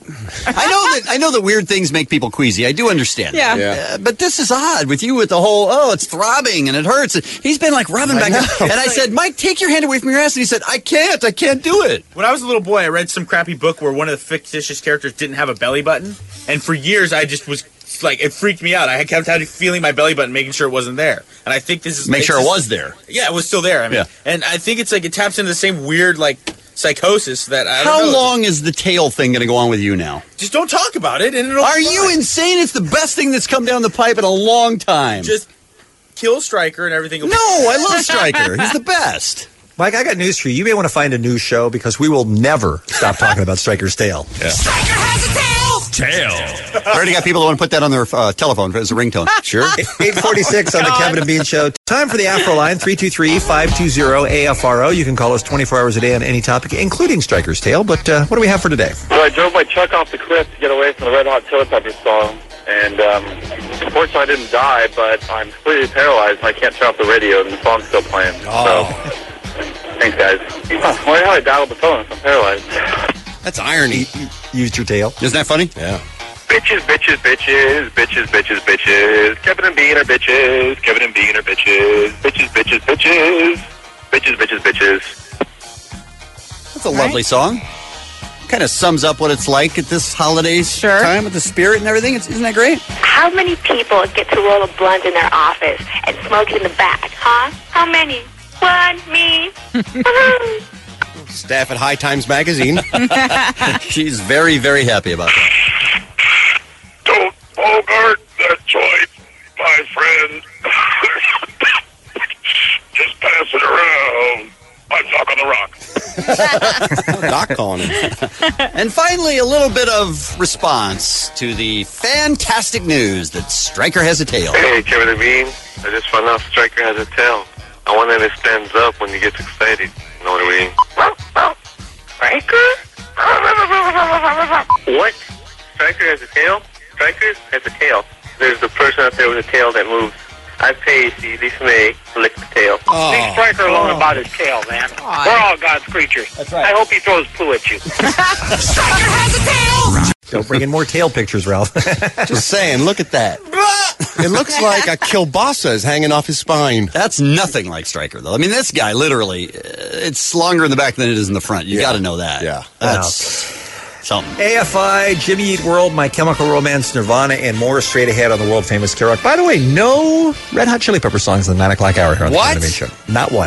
I know that I know that weird things make people queasy. I do understand. Yeah. that. Yeah. Uh, but this is odd with you with the whole oh it's throbbing and it hurts. He's been like rubbing back, know. and I said, Mike, take your hand away from your ass, and he said, I can't, I can't do it. When I was a little boy, I read some crappy book where one of the fictitious characters didn't have a belly button, and for years I just was like, it freaked me out. I kept having feeling my belly button, making sure it wasn't there. And I think this is Make it's sure it just- was there. Yeah, it was still there. I mean, Yeah. and I think it's like it taps into the same weird like psychosis that I don't How know. long is the tail thing going to go on with you now? Just don't talk about it, and it'll. Are be you fine. insane? It's the best thing that's come down the pipe in a long time. Just kill Stryker and everything. Will no, I love Stryker. He's the best. Mike, I got news for you. You may want to find a new show because we will never stop talking about Stryker's tail. Yeah. Stryker has a tail. Tail. I already got people that want to put that on their uh, telephone as a ringtone. Sure. eight forty-six on the Kevin and Bean Show. Time for the Afro line, three two three, five two zero, A F R O. You can call us twenty-four hours a day on any topic, including Stryker's tail. But uh, what do we have for today? So I drove my truck off the cliff to get away from the Red Hot Chili Peppers song, and um, unfortunately I didn't die, but I'm completely paralyzed and I can't turn off the radio, and the song's still playing. Oh. So, thanks, guys. Huh, I wonder how I dialed the phone if I'm paralyzed. That's irony. Used your tail. Isn't that funny? Yeah. Bitches, bitches, bitches, bitches, bitches, bitches. Kevin and Bean are bitches. Kevin and Bean are bitches. Bitches, bitches, bitches. Bitches, bitches, bitches. That's a lovely song. Kind of sums up what it's like at this holiday Sure. time with the spirit and everything. It's, isn't that great? How many people get to roll a blunt in their office and smoke it in the back, huh? How many? One, me. Staff at High Times Magazine. She's very, very happy about that. Don't bogart that joint, my friend. Just pass it around. I'm Doc on the Rock. Doc on him. And finally, a little bit of response to the fantastic news that Stryker has a tail. Hey, Kevin and Bean. I just found out Stryker has a tail. I want that it stands up when he gets excited. You know what I mean? Stryker? What? Stryker has a tail? Stryker has a tail. There's the person out there with a tail that moves. I pay C D Smay to lick the tail. Oh. Leave Stryker alone about his tail, man. We're all God's creatures. That's right. I hope he throws poo at you. Stryker has a tail. Don't bring in more tail pictures, Ralph. Just saying, look at that. It looks like a kielbasa is hanging off his spine. That's nothing like Stryker, though. I mean, this guy, literally, uh, it's longer in the back than it is in the front. You Yeah. got to know that. Yeah. That's something. A F I, Jimmy Eat World, My Chemical Romance, Nirvana, and more straight ahead on the world famous K-Rock. By the way, no Red Hot Chili Pepper songs in the nine o'clock hour here on the What? Kevin and Bean Show. Not one.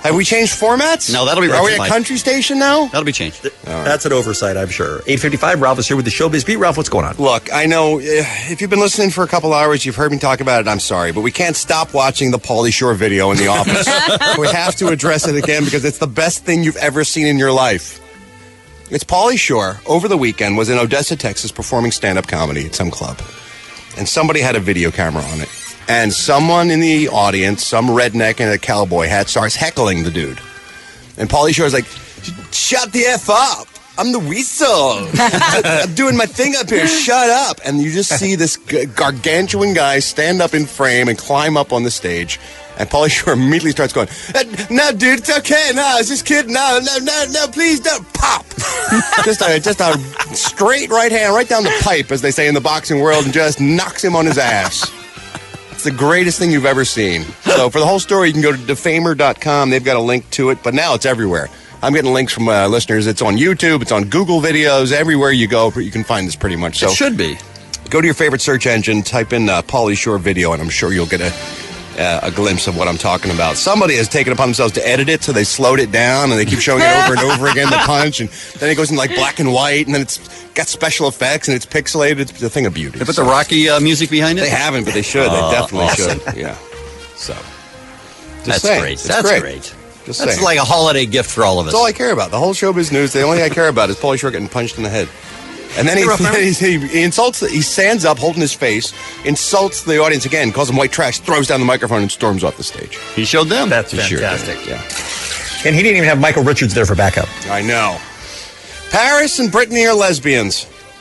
Have we changed formats? No, that'll be right Are we to a Mike. country station now? That'll be changed. That's an oversight, I'm sure. eight fifty-five, Ralph is here with the Showbiz Beat. Ralph, what's going on? Look, I know uh, if you've been listening for a couple hours, you've heard me talk about it. I'm sorry, but we can't stop watching the Pauly Shore video in the office. We have to address it again because it's the best thing you've ever seen in your life. It's Pauly Shore, over the weekend, was in Odessa, Texas, performing stand-up comedy at some club. And somebody had a video camera on it. And someone in the audience, some redneck in a cowboy hat, starts heckling the dude. And Pauly Shore's like, shut the F up. I'm the weasel. I'm doing my thing up here. Shut up. And you just see this g- gargantuan guy stand up in frame and climb up on the stage. And Pauly Shore immediately starts going, no, dude, it's okay. No, I was just kidding. No, no, no, no, please don't. Pop. just, a, just a straight right hand right down the pipe, as they say in the boxing world, and just knocks him on his ass. It's the greatest thing you've ever seen. So for the whole story, you can go to defamer dot com. They've got a link to it, but now it's everywhere. I'm getting links from uh, listeners. It's on YouTube. It's on Google videos. Everywhere you go, you can find this pretty much. So It should be. Go to your favorite search engine, type in uh, Pauly Shore video, and I'm sure you'll get a uh, a glimpse of what I'm talking about. Somebody has taken it upon themselves to edit it, so they slowed it down, and they keep showing it over and over again, the punch, and then it goes in like black and white, and then it's got special effects, and it's pixelated. It's a thing of beauty. They put the Rocky uh, music behind it? They haven't, but they should. Oh, they definitely awesome. should. Yeah. So. Just That's saying. great. It's That's great. great. Just That's saying. like a holiday gift for all of us. That's all I care about. The whole showbiz news, the only thing I care about is Pauly Shore getting punched in the head. And then he, he, he, he insults, he stands up holding his face, insults the audience again, calls them white trash, throws down the microphone, and storms off the stage. He showed them. That's He sure did, fantastic. yeah. And he didn't even have Michael Richards there for backup. I know. Paris and Brittany are lesbians.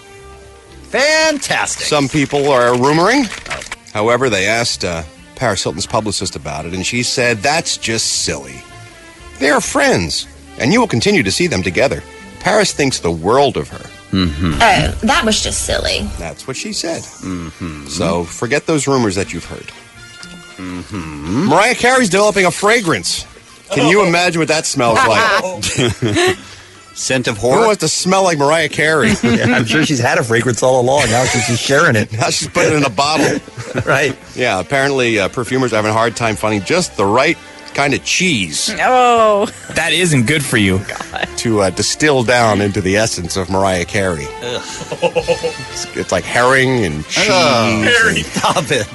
Fantastic. Some people are rumoring. However, they asked uh, Paris Hilton's publicist about it, and she said, that's just silly. They are friends, and you will continue to see them together. Paris thinks the world of her. Mm-hmm. Oh, that was just silly. That's what she said. Mm-hmm. So forget those rumors that you've heard. Mm-hmm. Mariah Carey's developing a fragrance. Can you imagine what that smells like? Scent of Who horror. wants to smell like Mariah Carey? Yeah, I'm sure she's had a fragrance all along. Now she's just sharing it. Now she's putting it in a bottle. Right. Yeah, apparently uh, perfumers are having a hard time finding just the right kind of cheese Oh. That isn't good for you. to uh, distill down into the essence of Mariah Carey. It's, it's like herring and cheese. Harry, and- stop it.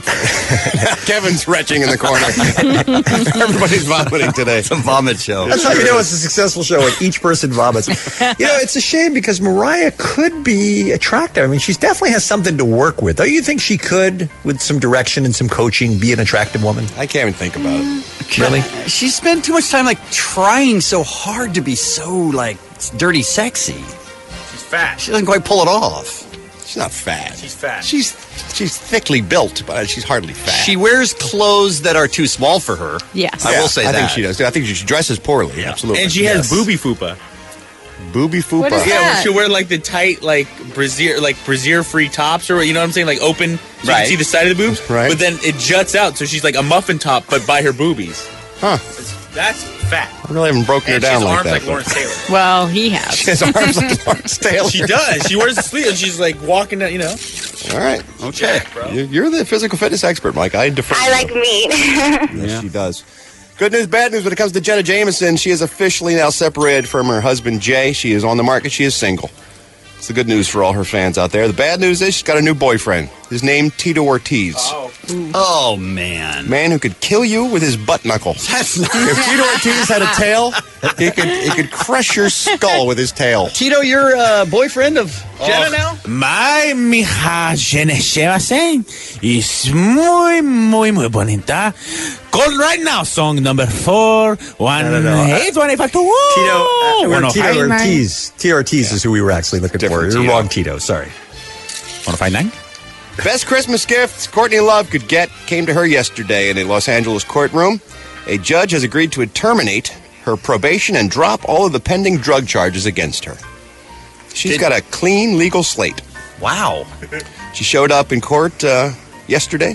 Kevin's retching in the corner. Everybody's vomiting today. It's a vomit show. That's how you know it's a successful show when each person vomits. You know, it's a shame because Mariah could be attractive. I mean, she definitely has something to work with. Don't you think she could, with some direction and some coaching, be an attractive woman? I can't even think about it. Really? She spent too much time like trying so hard to be so like dirty sexy. She's fat. She doesn't quite pull it off. She's not fat. She's fat. She's she's thickly built, but she's hardly fat. She wears clothes that are too small for her. Yes. I Yeah, will say I that. think she does. I think she dresses poorly. Absolutely. And she has Yes. booby fupa. booby fupa. What is Yeah, that? where she'll wear like the tight, like brassiere, like brassiere-free tops, or you know what I'm saying, like open, so you Right. can see the side of the boobs. Right. But then it juts out, so she's like a muffin top, but by her boobies. Huh. That's fat. I really haven't broken her And she down has like arms that. like but- Lawrence Taylor. Well, he has. She has arms like Lawrence Taylor. She does. She wears the sleeve, and she's like walking down, you know. All right. Okay. You- You're the physical fitness expert, Mike. I defer. I to like you. meat. Yes, she does. Good news, bad news when it comes to Jenna Jameson. She is officially now separated from her husband, Jay. She is on the market. She is single. It's the good news for all her fans out there. The bad news is she's got a new boyfriend. His name, Tito Ortiz. Oh, oh man. Man who could kill you with his butt knuckle. That's not... If Tito Ortiz had a tail, he could he could crush your skull with his tail. Tito, you're uh, boyfriend of Jenna now? My mija Jenna is muy, muy, muy bonita. Call right now, song number four, one, No, no, no. eight, one, eight, five, two, Tito, uh, one, we're oh, Tito five, nine. Ortiz. Tito Ortiz is who we were actually looking Different for. You're Tito. wrong, Tito. Sorry. one oh five nine. Best Christmas gift Courtney Love could get came to her yesterday in a Los Angeles courtroom. A judge has agreed to terminate her probation and drop all of the pending drug charges against her. She's Did- got a clean legal slate. Wow. She showed up in court uh, yesterday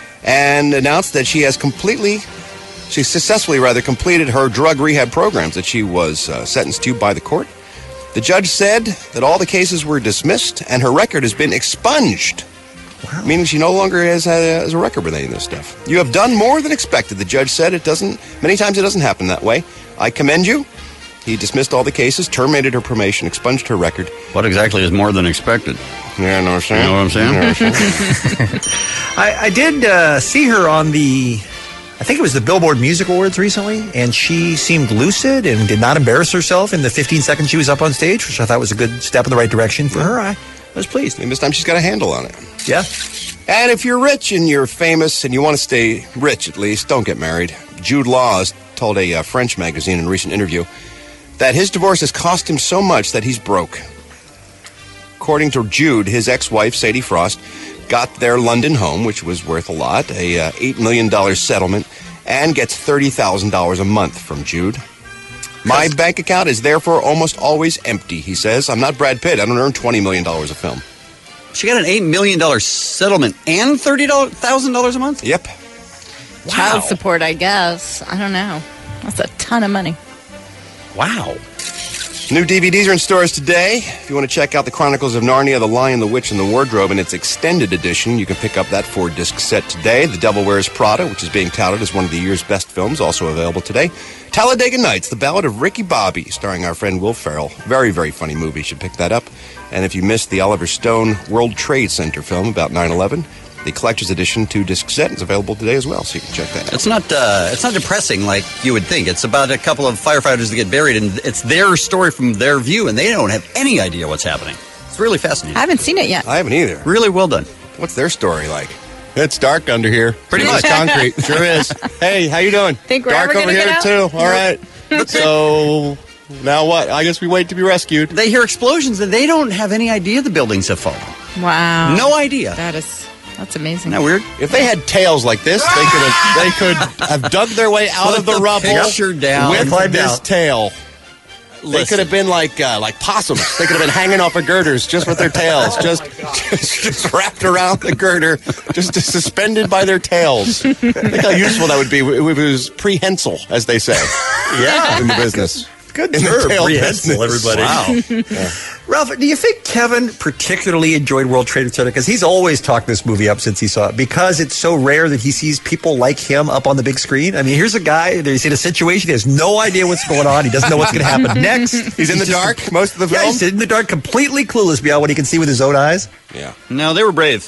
and announced that she has completely, she successfully rather completed her drug rehab programs that she was uh, sentenced to by the court. The judge said that all the cases were dismissed and her record has been expunged. Wow. Meaning she no longer has a, has a record with any of this stuff. You have done more than expected, the judge said. It doesn't, many times it doesn't happen that way. I commend you. He dismissed all the cases, terminated her promotion, expunged her record. What exactly is more than expected? Yeah, know what I'm saying? You know what I'm saying? You know what I'm saying? I, I did uh, see her on the, I think it was the Billboard Music Awards recently, and she seemed lucid and did not embarrass herself in the fifteen seconds she was up on stage, which I thought was a good step in the right direction for her. I was pleased. Maybe this time she's got a handle on it. Yeah. And if you're rich and you're famous and you want to stay rich at least, don't get married. Jude Law has told a uh, French magazine in a recent interview that his divorce has cost him so much that he's broke. According to Jude, his ex-wife, Sadie Frost, got their London home, which was worth a lot, a uh, eight million dollars settlement, and gets thirty thousand dollars a month from Jude. My bank account is therefore almost always empty, he says. I'm not Brad Pitt. I don't earn twenty million dollars a film. She got an eight million dollars settlement and thirty thousand dollars a month? Yep. Child support, I guess. I don't know. That's a ton of money. Wow. New D V Ds are in stores today. If you want to check out the Chronicles of Narnia, The Lion, the Witch, and the Wardrobe in its extended edition, you can pick up that four-disc set today. The Devil Wears Prada, which is being touted as one of the year's best films, also available today. Talladega Nights, The Ballad of Ricky Bobby, starring our friend Will Ferrell. Very, very funny movie. You should pick that up. And if you missed the Oliver Stone World Trade Center film about nine eleven, the collector's edition two-disc set is available today as well, so you can check that out. It's not uh, it's not depressing like you would think. It's about a couple of firefighters that get buried, and it's their story from their view, and they don't have any idea what's happening. It's really fascinating. I haven't seen it yet. I haven't either. Really well done. What's their story like? It's dark under here. Pretty much much. concrete. Sure is. Hey, how you doing? Think we're dark ever over gonna here get too. out? All right. So now what? I guess we wait to be rescued. They hear explosions, and they don't have any idea the buildings have fallen. Wow. No idea. That is, that's amazing. Isn't that weird? If they had tails like this, they could have they could have dug their way out Put of the, the rubble picture down. with Climb this down. tail. They Listen. could have been like uh, like possums. They could have been hanging off of girders just with their tails, just, just just wrapped around the girder, just suspended by their tails. Think how useful that would be if it was prehensile, as they say. Yeah. In the business. Good In the term, tail prehensile, business. everybody. Wow. Yeah. Ralph, do you think Kevin particularly enjoyed World Trade Center? Because he's always talked this movie up since he saw it. Because it's so rare that he sees people like him up on the big screen. I mean, here's a guy, he's in a situation, he has no idea what's going on. He doesn't know what's going to happen next. He's in the just- dark most of the Yeah, film. he's in the dark, completely clueless beyond what he can see with his own eyes. Yeah. No, they were brave.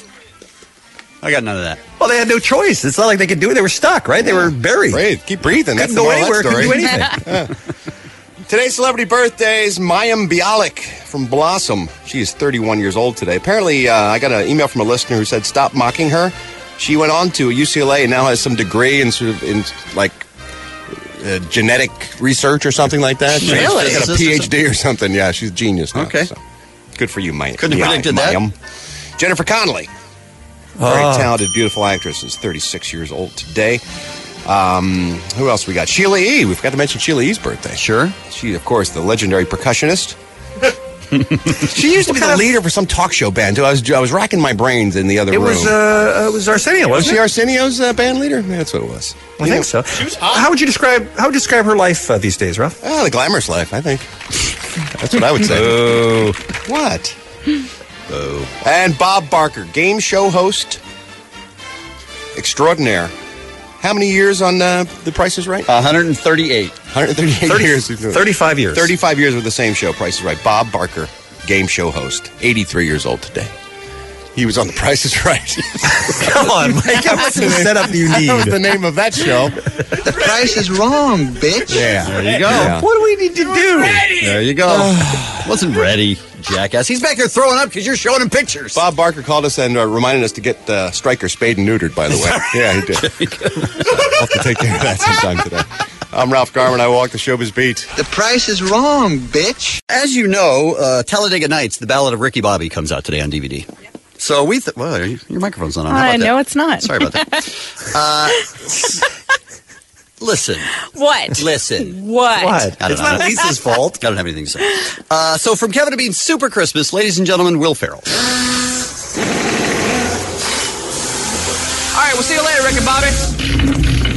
I got none of that. Well, they had no choice. It's not like they could do it. They were stuck, right? They were buried. Breathe. Keep breathing. That's Couldn't the go moral of that anywhere, couldn't story. do anything. Yeah. Today's celebrity birthdays, Mayim Bialik from Blossom. She is thirty-one years old today. Apparently, uh, I got an email from a listener who said, stop mocking her. She went on to U C L A and now has some degree in sort of, in like, uh, genetic research or something like that. She's- Really? She's got a P H D or something. Yeah, she's a genius now. Okay. So. Good for you, Mayim. Couldn't have Yeah, predicted that. Mayim. Jennifer Connelly. Very Oh. talented, beautiful actress. Is thirty-six years old today. Um, who else we got? Sheila E. We forgot to mention Sheila E.'s birthday. Sure. She, of course, the legendary percussionist. She used to be the leader for some talk show band, too. I was, I was racking my brains in the other It room. was, uh, it was Arsenio, was wasn't she it? Arsenio's uh, band leader? Yeah, that's what it was. I You think know- so. How would you describe How would you describe her life uh, these days, Ralph? Oh, the glamorous life, I think. That's what I would say. Oh. What? Oh. And Bob Barker, game show host extraordinaire. How many years on uh, The Price is Right? one hundred thirty-eight. one hundred thirty-eight thirty years. thirty-five years. thirty-five years with the same show, Price is Right. Bob Barker, game show host, eighty-three years old today. He was on The Price is Right. Come on, Mike. How much of a setup do you need? That was the name of that show. The price is wrong, bitch. Yeah. There you go. Yeah. What do we need to do? There you go. Wasn't ready, jackass. He's back there throwing up because you're showing him pictures. Bob Barker called us and uh, reminded us to get uh, Stryker spayed and neutered, by the way. Yeah, he did. I'll have to take care of that sometime today. I'm Ralph Garman. I walk the showbiz beat. The price is wrong, bitch. As you know, uh, Talladega Nights, The Ballad of Ricky Bobby, comes out today on D V D. So we th- well, your microphone's not on. How about I that? know it's not. Sorry about that. uh, listen. What? Listen. What? What? I don't It's know. not Lisa's fault. I don't have anything to say. Uh, so from Kevin to Bean, Super Christmas, ladies and gentlemen, Will Ferrell. All right, we'll see you later, Rick and Bobby.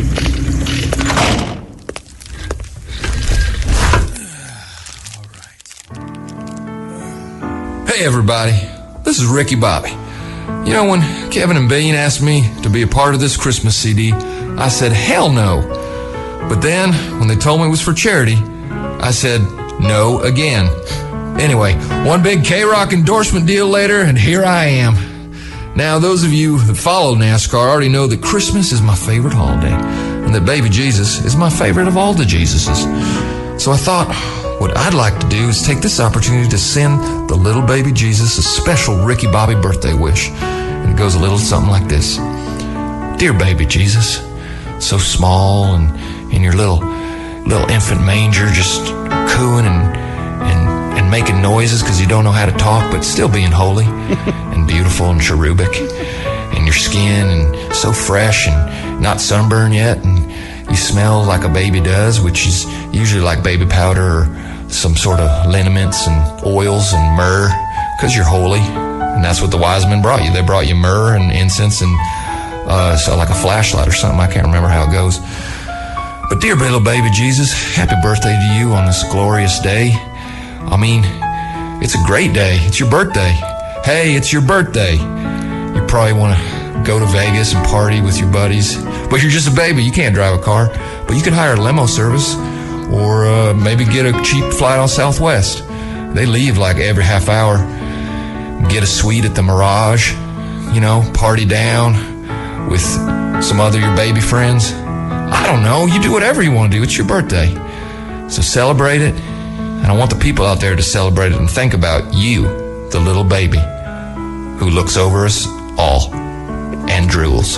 Hey everybody, this is Ricky Bobby. You know, when Kevin and Bean asked me to be a part of this Christmas C D, I said, hell no. But then, when they told me it was for charity, I said no again. Anyway, one big K-Rock endorsement deal later, and here I am. Now, those of you that follow NASCAR already know that Christmas is my favorite holiday, and that baby Jesus is my favorite of all the Jesuses. So I thought, what I'd like to do is take this opportunity to send the little baby Jesus a special Ricky Bobby birthday wish. And it goes a little something like this. Dear baby Jesus, so small and in your little little infant manger, just cooing and and, and making noises because you don't know how to talk, but still being holy and beautiful and cherubic. And your skin and so fresh and not sunburned yet, and you smell like a baby does, which is usually like baby powder or some sort of liniments and oils and myrrh, because you're holy. And that's what the wise men brought you. They brought you myrrh and incense and uh, so like a flashlight or something. I can't remember how it goes. But dear little baby Jesus, happy birthday to you on this glorious day. I mean, it's a great day. It's your birthday. Hey, it's your birthday. You probably want to go to Vegas and party with your buddies, but you're just a baby. You can't drive a car, but you can hire a limo service or uh, maybe get a cheap flight on Southwest. They leave like every half hour. Get a suite at the Mirage, you know, party down with some other your baby friends. I don't know. You do whatever you want to do. It's your birthday. So celebrate it. And I want the people out there to celebrate it and think about you, the little baby who looks over us all and drools.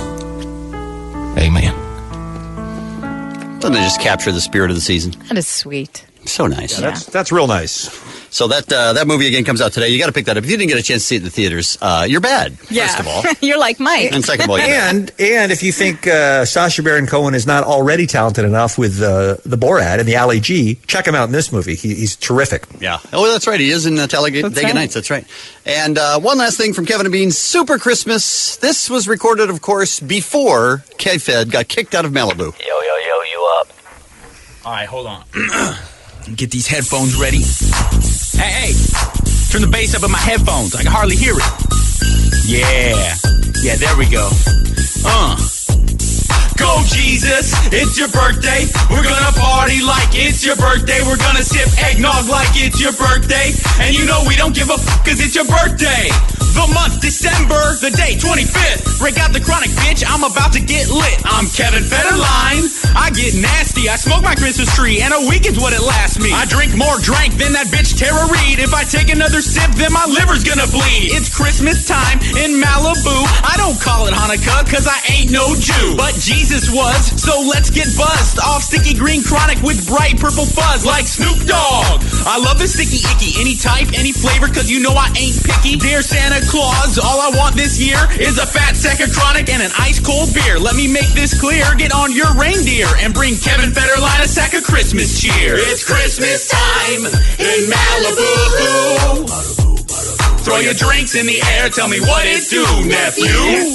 Amen. Doesn't it just capture the spirit of the season? That is sweet. So nice. Yeah, that's that's real nice. So that uh, that movie again comes out today. You got to pick that up. If you didn't get a chance to see it in the theaters, uh, you're bad. Yeah. First of all, you're like Mike. And second of all, you're and bad. and if you think uh, Sacha Baron Cohen is not already talented enough with uh, the Borat and the Ali G, check him out in this movie. He, he's terrific. Yeah. Oh, that's right. He is in uh, Talladega right. Nights. That's right. And uh, one last thing from Kevin and Bean's Super Christmas. This was recorded, of course, before K-Fed got kicked out of Malibu. Yo, yo, yo, you up? All right, hold on. Get these headphones ready. Hey, hey, turn the bass up in my headphones. I can hardly hear it. Yeah, yeah, there we go. Uh. Go, Jesus, it's your birthday. We're gonna party like it's your birthday. We're gonna sip eggnog like it's your birthday. And you know we don't give a f*** cause it's your birthday. The month December, the day twenty-fifth. Break out the chronic, bitch, I'm about to get lit. I'm Kevin Federline. I get nasty, I smoke my Christmas tree, and a week is what it lasts me. I drink more drank than that bitch Tara Reid. If I take another sip, then my liver's gonna bleed. It's Christmas time in Malibu. I don't call it Hanukkah, cause I ain't no Jew. But Jesus was, so let's get buzzed off sticky green chronic with bright purple fuzz like Snoop Dogg. I love the sticky icky, any type, any flavor, cause you know I ain't picky. Dear Santa Claus, all I want this year is a fat sack of chronic and an ice cold beer. Let me make this clear, get on your reindeer and bring Kevin Federline a sack of Christmas cheer. It's Christmas time in Malibu. Throw your drinks in the air, tell me what it do, nephew.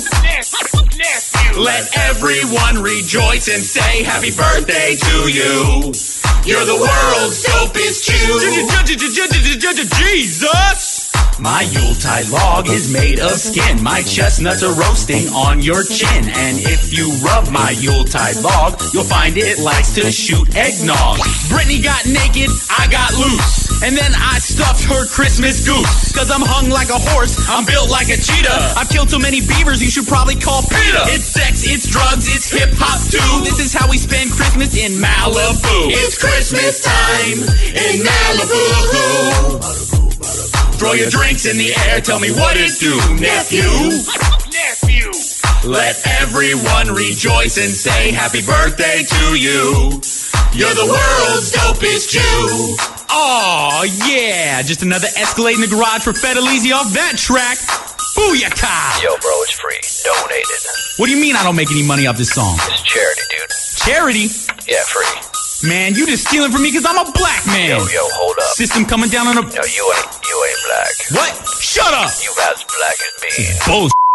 Let everyone rejoice and say happy birthday to you. You're the world's dopest Jew. Jesus! My Yuletide log is made of skin. My chestnuts are roasting on your chin. And if you rub my Yuletide log, you'll find it likes to shoot eggnog. Brittany got naked, I got loose. And then I stuffed her Christmas goose. Cause I'm hung like a horse, I'm built like a cheetah. I've killed so many beavers, you should probably call PETA. It's sex, it's drugs, it's hip hop too. This is how we spend Christmas in Malibu. It's Christmas time in Malibu. Throw your drinks in the air, tell me what it do, nephew. Nephew. Let everyone rejoice and say happy birthday to you. You're the world's dopest Jew. Aw, yeah. Just another Escalade in the garage for Fedelizi off that track. Booyaka. Yo, bro, it's free. Donated. What do you mean I don't make any money off this song? It's charity, dude. Charity? Yeah, free. Man, you just stealing from me because I'm a black man. Yo, yo, hold up. System coming down on a... No, you ain't, you ain't black. What? Shut up. You as black as me. Bullshit.